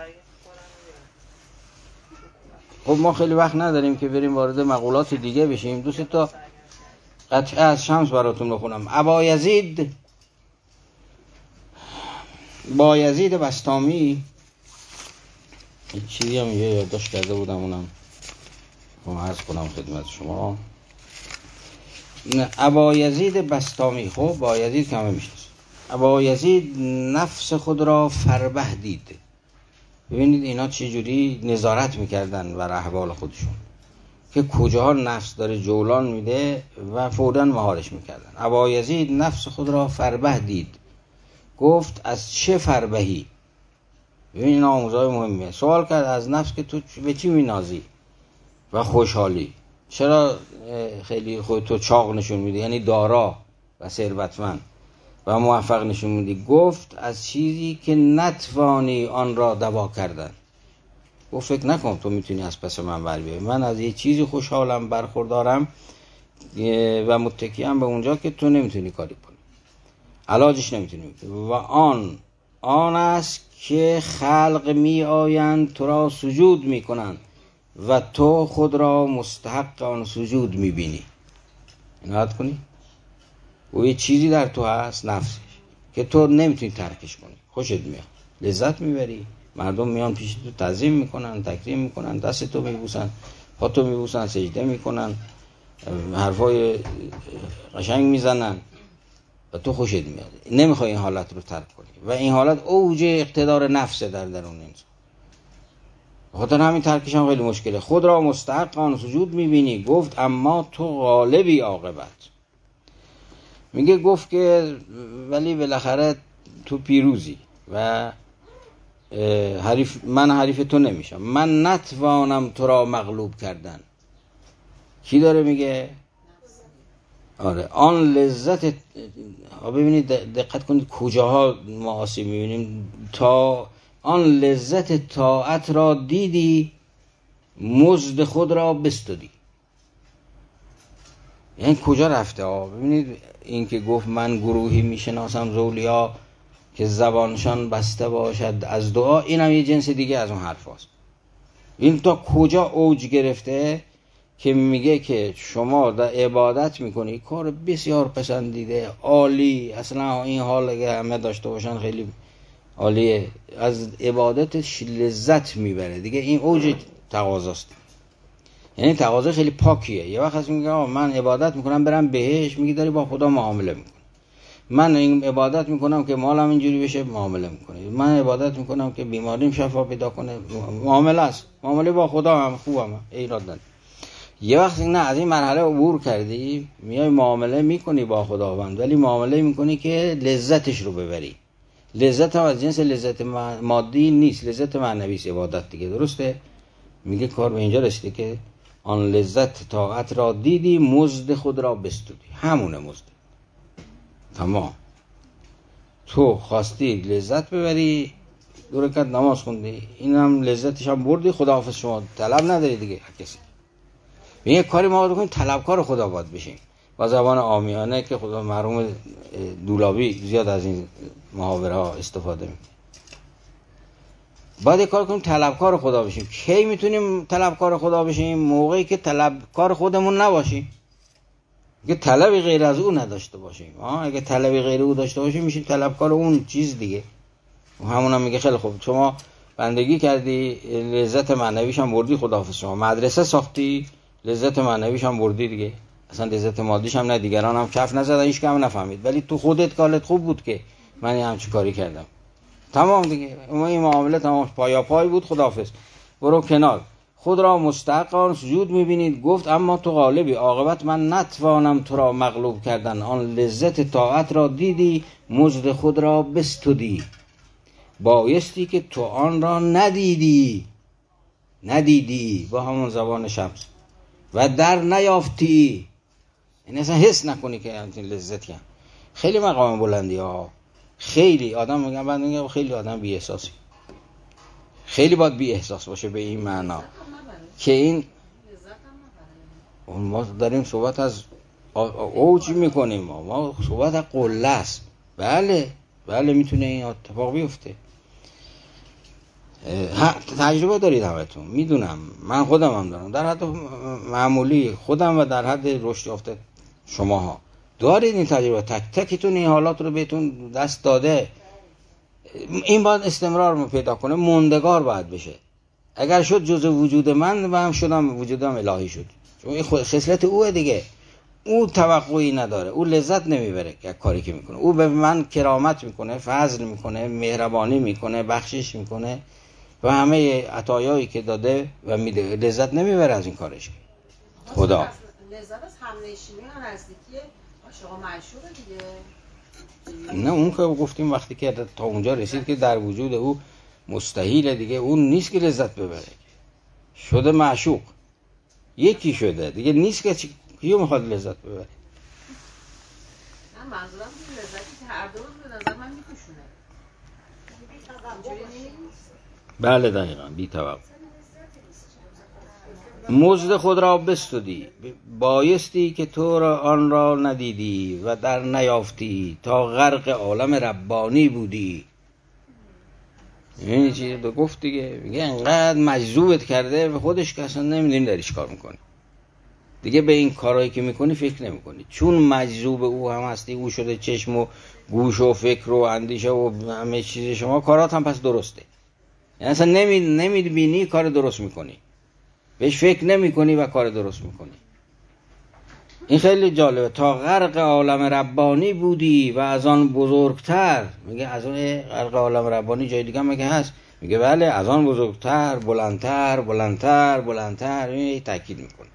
A: خب ما خیلی وقت نداریم که بریم وارد مقولات دیگه بشیم. دو سه تا قطعه از شمس براتون بخونم. ابایزید بایزید بسطامی، این چیزی هم یه یادداشت کرده بودم، اونم هم عرض کنم خدمت شما. ابایزید بسطامی، خب بایزید که همه میشناسید. ابایزید نفس خود را فربه دید. ببینید اینا چجوری نظارت میکردن بر احوال خودشون که کجاها نفس داره جولان میده و فوراً مهارش میکردن. ابایزید نفس خود را فربه دید، گفت از چه فربهی؟ ببین این آموزهای مهمیه. سوال کرد از نفس که تو به چی مینازی و خوشحالی، چرا خیلی خودتو چاق نشون میدی، یعنی دارا و ثروتمند و موفق نشون میدی؟ گفت از چیزی که نتوانی آن را دوا کردن. گفت فکر نکن تو میتونی از پس من بر بیای، من از یه چیزی خوشحالم، برخوردارم و متکیم به اونجا که تو نمیتونی کاری کنی، علاجش نمیتونی. و آن آن است که خلق می آیند تو را سجود میکنند و تو خود را مستحق آن سجود میبینی. اینو یاد کنی. و یه چیزی در تو هست، نفسش، که تو نمیتونی ترکش کنی، خوشت میاد، لذت میبری. مردم میان پیش تو تعظیم میکنن، تکریم میکنن، دست تو میبوسن، پا تو میبوسن، سجده میکنن، حرفای قشنگ میزنن و تو خوشت میاد، نمیخوای این حالت رو ترک کنی و این حالت اوج اقتدار نفسه در درون انسان. خاطر همین ترکش هم خیلی مشکله. خود را مستحق آن سجود میبینی، گفت اما تو غالبی عاقبت. میگه گفت که ولی بالاخره تو پیروزی و حریف، من حریف تو نمیشم، من نتوانم تو را مغلوب کردن. کی داره میگه؟ آره، آن لذت. ببینید دقت کنید کجاها ما آسیب میبینیم. تا آن لذت طاعت را دیدی، مزد خود را بستدی. یعنی کجا رفته ها؟ ببینید این که گفت من گروهی میشناسم زولیا که زبانشان بسته باشد از دعا، این هم یه جنس دیگه از اون حرف هست. این تا کجا اوج گرفته که میگه که شما در عبادت میکنی، کار بسیار پسندیده، عالی، اصلا این حال که همه داشته باشن خیلی عالیه، از عبادتش لذت میبره دیگه، این اوج تقاضاست. یعنی تقاضا خیلی پاکیه. یه وقت هست میگه من عبادت میکنم برم بهش، میگه داری با خدا معامله میکنی. من این عبادت میکنم که مالم اینجوری بشه، معامله میکنی. من عبادت میکنم که بیماریم شفا پیدا کنه، معامله است. معامله با خدا هم خوبم، ایراد نداره. یه وقت نه از این مرحله عبور کردی، میای معامله میکنی با خداوند، ولی معامله میکنی که لذتش رو ببری. لذت هم از جنس لذت مادی نیست، لذت معنوی است عبادت دیگه. درسته؟ میگه کار به اینجا رسیده که آن لذت طاعت را دیدی، مزد خود را بستودی. همونه مزد. تمام. تو خواستی لذت ببری، دو رکعت نماز خوندی، اینم لذتش هم بردی، خداحافظ، شما طلب نداری دیگه کسی. میگه کاری ما باید کنیم طلبکار خدا باید بشیم. با زبان عامیانه که خدا مرحوم دولابی زیاد از این محاوره ها استفاده میکنه. باید کار کنیم طلبکار خدا بشیم. کی میتونیم طلبکار خدا بشیم؟ موقعی که طلبکار خودمون نباشیم، که طلبی غیر از او نداشته باشیم. آه اگه طلبی غیر او داشته باشیم میشیم طلبکار اون چیز دیگه. و همون هم میگه خیلی خوب، شما بندگی کردی، لذت معنویش هم بردی، خداحافظ. شما مدرسه ساختی، لذت معنویش هم بردی دیگه، اصلا لذت مادیش هم نه، دیگران هم کف نزدن، هیچ کم نفهمید، ولی تو خودت کارت خوب بود که من همچین کاری کردم. تمام دیگه، اون این معامله تمام، پایا پای بود، خداحافظ، برو کنار. خود را مستحق آن سجود میبینید، گفت اما تو غالبی عاقبت، من نتوانم تو را مغلوب کردن. آن لذت طاعت را دیدی، مزد خود را بستودی. بایستی که تو آن را ندیدی، ندیدی با همون زبان شمس، و در نیافتی، این اصلا حس نکنی که همچین لذتی هم. خیلی مقام بلندی ها، خیلی آدم میگم، بعد میگم خیلی آدم بی احساسی، خیلی باید بی احساس باشه به این معنا که این ما داریم صحبت از اوج میکنیم، ما صحبت از قله است. بله بله میتونه این اتفاق بیفته. تجربه دارید همتون، میدونم، من خودم هم دارم، در حد معمولی خودم و در حد رشد یافته شماها دارید این تجربه. تک تکتون این حالات رو بهتون دست داده. این باید استمرار پیدا کنه، موندگار باید بشه. اگر شد جزء وجود من و هم شدم وجودم الهی شد، چون این خصلت اوه دیگه. او توقعی نداره، او لذت نمیبره که کاری که میکنه. او به من کرامت میکنه، فضل میکنه، مهربانی میکنه، بخشش میکنه و همه عطایایی که داده و میده، لذت نمیبره از این کارش. خدا
D: لذت از همنشینی و نزدیکی عاشق و معشوق دیگه.
A: نه اون که گفتیم وقتی که تا اونجا رسید که در وجود او مستحیل دیگه، اون نیست که لذت ببره، شده معشوق، یکی شده دیگه، نیست که کیو میخواد لذت ببره.
D: نه منظورم که لذتی که هر دو رو به نظر من میکشونه.
A: بله دقیقا، بی توقع. مزد خود را بستودی، بایستی که تو را آن را ندیدی و در نیافتی، تا غرق عالم ربانی بودی. این چیز رو گفت دیگه، میگه انقدر مجذوبت کرده به خودش که اصلا نمیدونی داری چی کار میکنی. دیگه به این کارهایی که میکنی فکر نمیکنی، چون مجذوب او هم هستی، او شده چشم و گوش و فکر و اندیشه و همه چیز شما، کارات هم پس درسته. یعنی اصلا نمی نمیبینی کار درست میکنی، بهش فکر نمیکنی و کار درست میکنی. این خیلی جالبه. تا غرق عالم ربانی بودی و از آن بزرگتر، میگه از اون غرق عالم ربانی جای دیگه میگه هست، میگه بله از آن بزرگتر، بلندتر بلندتر بلندتر، این تاکید میکنه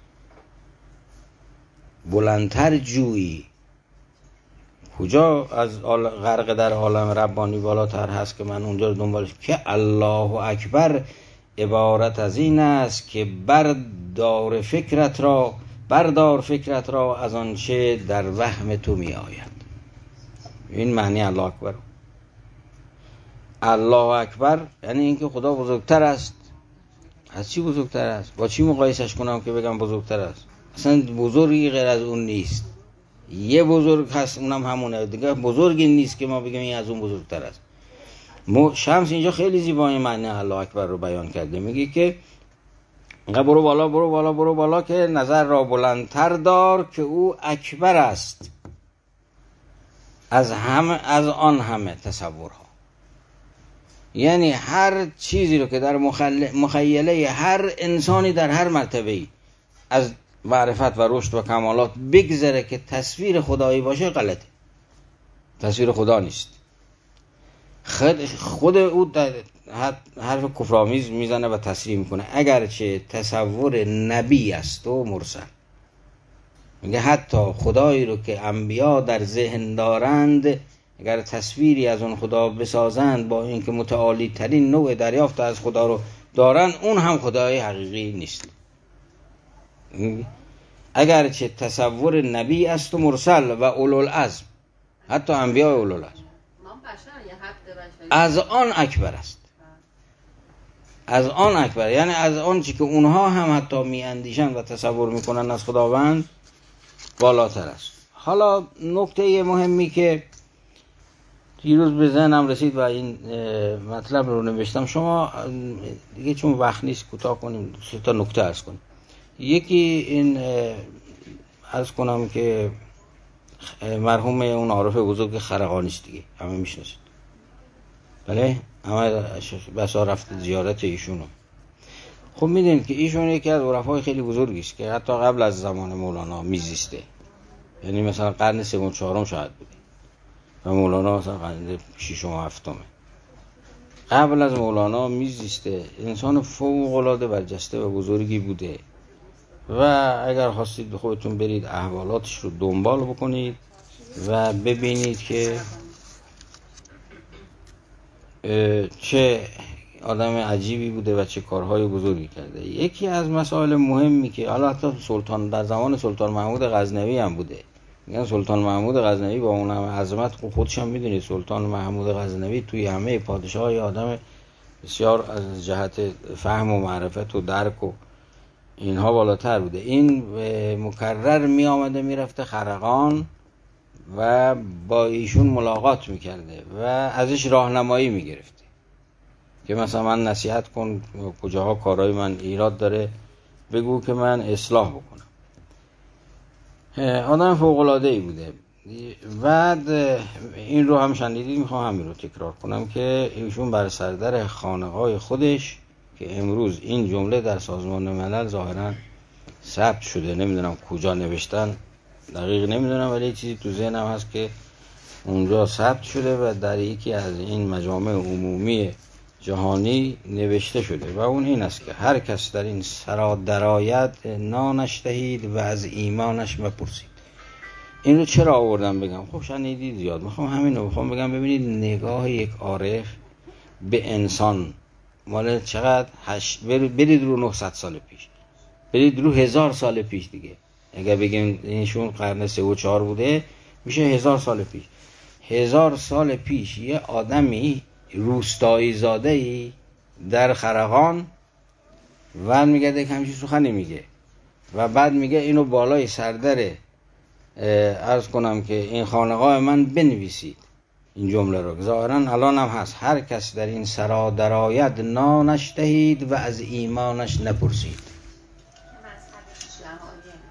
A: بلندتر جویی. کجا از غرق در عالم ربانی بالاتر هست که من اونجا رو دنبالش، که الله اکبر عبارت از این است که بردار فکرت را بردار فکرت را از آنچه در وهم تو می آید. این معنی الله اکبر. الله اکبر یعنی اینکه خدا بزرگتر است. از چی بزرگتر است؟ با چی مقایسش کنم که بگم بزرگتر است؟ اصلا بزرگی غیر از اون نیست. یه بزرگ هست اونم همونه، دیگه بزرگی نیست که ما بگیم این از اون بزرگتر است. شمس اینجا خیلی زیبای معنی الله اکبر رو بیان کرده، میگه که برو بالا برو بالا برو بالا که نظر را بلندتر دار که او اکبر است از همه، از آن همه تصورها. یعنی هر چیزی رو که در مخیله هر انسانی در هر مرتبه‌ای از معرفت و رشد و کمالات بگذره که تصویر خدایی باشه، غلطه، تصویر خدا نیست. خود, خود او حرف کفرآمیز میزنه و تصریح میکنه اگرچه تصور نبی است و مرسل. میگه حتی خدایی رو که انبیا در ذهن دارند، اگر تصویری از اون خدا بسازند با اینکه متعالی ترین نوع دریافت از خدا رو دارن، اون هم خدای حقیقی نیست. اگرچه تصور نبی است و مرسل و اولوالعزم، حتی انبیاء اولوالعزم، از آن اکبر است. از آن اکبر یعنی از آن چی که اونها هم حتی می اندیشن و تصور میکنن از خداوند بالاتر است. حالا نکته مهمی که دیروز به ذهنم رسید و این مطلب رو نوشتم، شما دیگه چون وقت نیست کوتاه کنیم، سه تا نکته عرض کنیم. یکی این عرض کنم که مرحوم اون عارف بزرگ خرقانی است دیگه، همه میشناسید، بله، همه بسا رفت زیارت ایشونو. خب میدونید که ایشون یکی از عرفای خیلی بزرگی است که حتی قبل از زمان مولانا میزیسته، یعنی مثلا قرن سوم چهارم شاید بوده و مولانا مثلا قرن ششم و هفتمه. قبل از مولانا میزیسته، انسان فوق العاده برجسته و بزرگی بوده و اگر خواستید خودتون برید احوالاتش رو دنبال بکنید و ببینید که چه آدم عجیبی بوده و چه کارهای بزرگی کرده. یکی از مسائل مهمی که حالا حتی سلطان در زمان سلطان محمود غزنوی هم بوده، میگن سلطان محمود غزنوی با اون همه عظمت، خودش هم میدونید سلطان محمود غزنوی توی همه پادشاهای آدم بسیار از جهت فهم و معرفت و درک و اینها بالاتر بوده. این مکرر می آمده می رفته خرقان و با ایشون ملاقات می کرده و ازش راهنمایی می گرفته که مثلا من نصیحت کن، کجاها کارهای من ایراد داره بگو که من اصلاح بکنم. آدم فوق العاده‌ای بوده. بعد این رو هم شنیدید، میخوام همین رو تکرار کنم که ایشون بر سردر خانقاه خودش که امروز این جمله در سازمان ملل ظاهرا ثبت شده، نمیدونم کجا نوشتن دقیق نمیدونم، ولی چیزی تو ذهنم هست که اونجا ثبت شده و در یکی از این مجامع عمومی جهانی نوشته شده و اون این است که هر کس در این سرا درآید نانش دهید و از ایمانش مپرسید. این رو چرا آوردم بگم؟ خب شنیدید زیاد، میخوام همین رو میخوام بگم. ببینید نگاه یک عارف به انسان مال چقدر هشت، برید رو نهصد سال پیش، برید رو هزار سال پیش دیگه، اگر بگیم اینشون قرن سه و چهار بوده میشه هزار سال پیش. هزار سال پیش یه آدمی روستایی زاده‌ای در خرقان ون میگرده که همچین سخنی میگه و بعد میگه اینو بالای سردر عرض کنم که این خانقاه من بنویسید این جمله رو. ظاهرا الان هم هست، هر کس در این سرا درآید نانش دهید و از ایمانش نپرسید.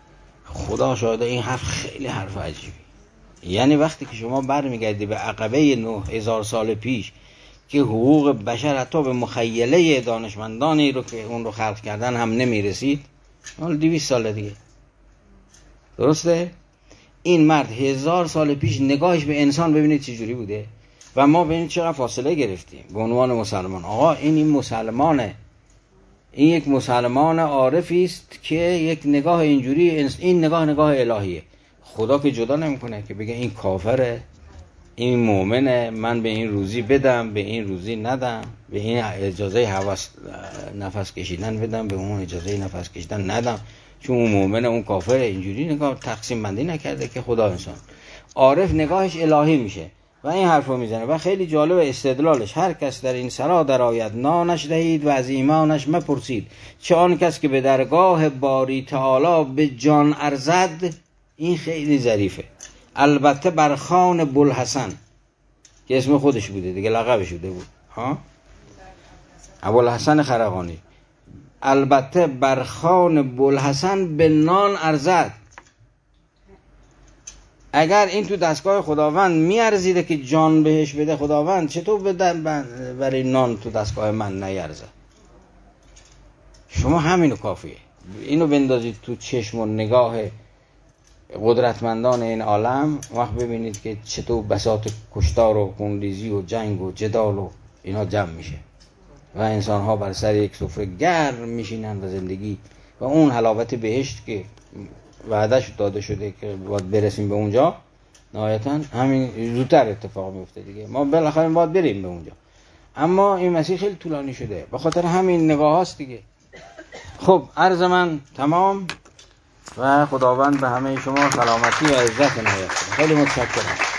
A: خدا شاهده این حرف خیلی حرف عجیبی. یعنی وقتی که شما برمیگردی به عقبه نه هزار سال پیش که حقوق بشر حتی به مخیله دانشمندانی رو که اون رو خلق کردن هم نمیرسید، حالا دویست سال دیگه، درسته؟ این مرد هزار سال پیش نگاهش به انسان ببینید چه جوری بوده و ما ببینید چقدر فاصله گرفتیم به عنوان مسلمان. آقا این این مسلمانه، این یک مسلمان عارفی است که یک نگاه اینجوری، این نگاه نگاه الهیه. خدا که جدا نمیکنه که بگه این کافره، این مؤمنه، من به این روزی بدم، به این روزی ندم، به این اجازه حواس نفس کشیدن بدم، به اون اجازه نفس کشیدن ندم، چون اون مؤمنه اون کافره. اینجوری نگاه تقسیم بندی نکرده که خدا انسان. عارف نگاهش الهی میشه و این حرفو میزنه و خیلی جالب استدلالش. هر کس در این سرا درآید نانش دهید و از ایمانش مپرسید، چه آن کس که به درگاه باری تعالی به جان ارزد. این خیلی ظریفه. البته بر خوان بوالحسن که اسم خودش بوده دیگه، لقبش بوده بود ها، ابوالحسن خرقانی. البته بر خوان بوالحسن به نان ارزد. اگر این تو دستگاه خداوند میارزیده که جان بهش بده خداوند، چطور بدن برای نان تو دستگاه من نیارزد؟ شما همینو کافیه، اینو بندازید تو چشم و نگاه قدرتمندان این عالم، وقت ببینید که چطور بساط کشتار و خونریزی و جنگ و جدال و اینا جمع میشه و انسان ها بر سر یک سفره گرم میشینن و زندگی و اون حلاوت بهشت که وعدهش داده شده که باید برسیم به اونجا، نهایتا همین زودتر اتفاق میفته دیگه. ما بالاخره باید بریم به اونجا، اما این مسیر خیلی طولانی شده به خاطر همین نگاه هاست دیگه. خب عرض من تمام و خداوند به همه شما سلامتی و عزت عنایت کنه. خیلی متشکرم.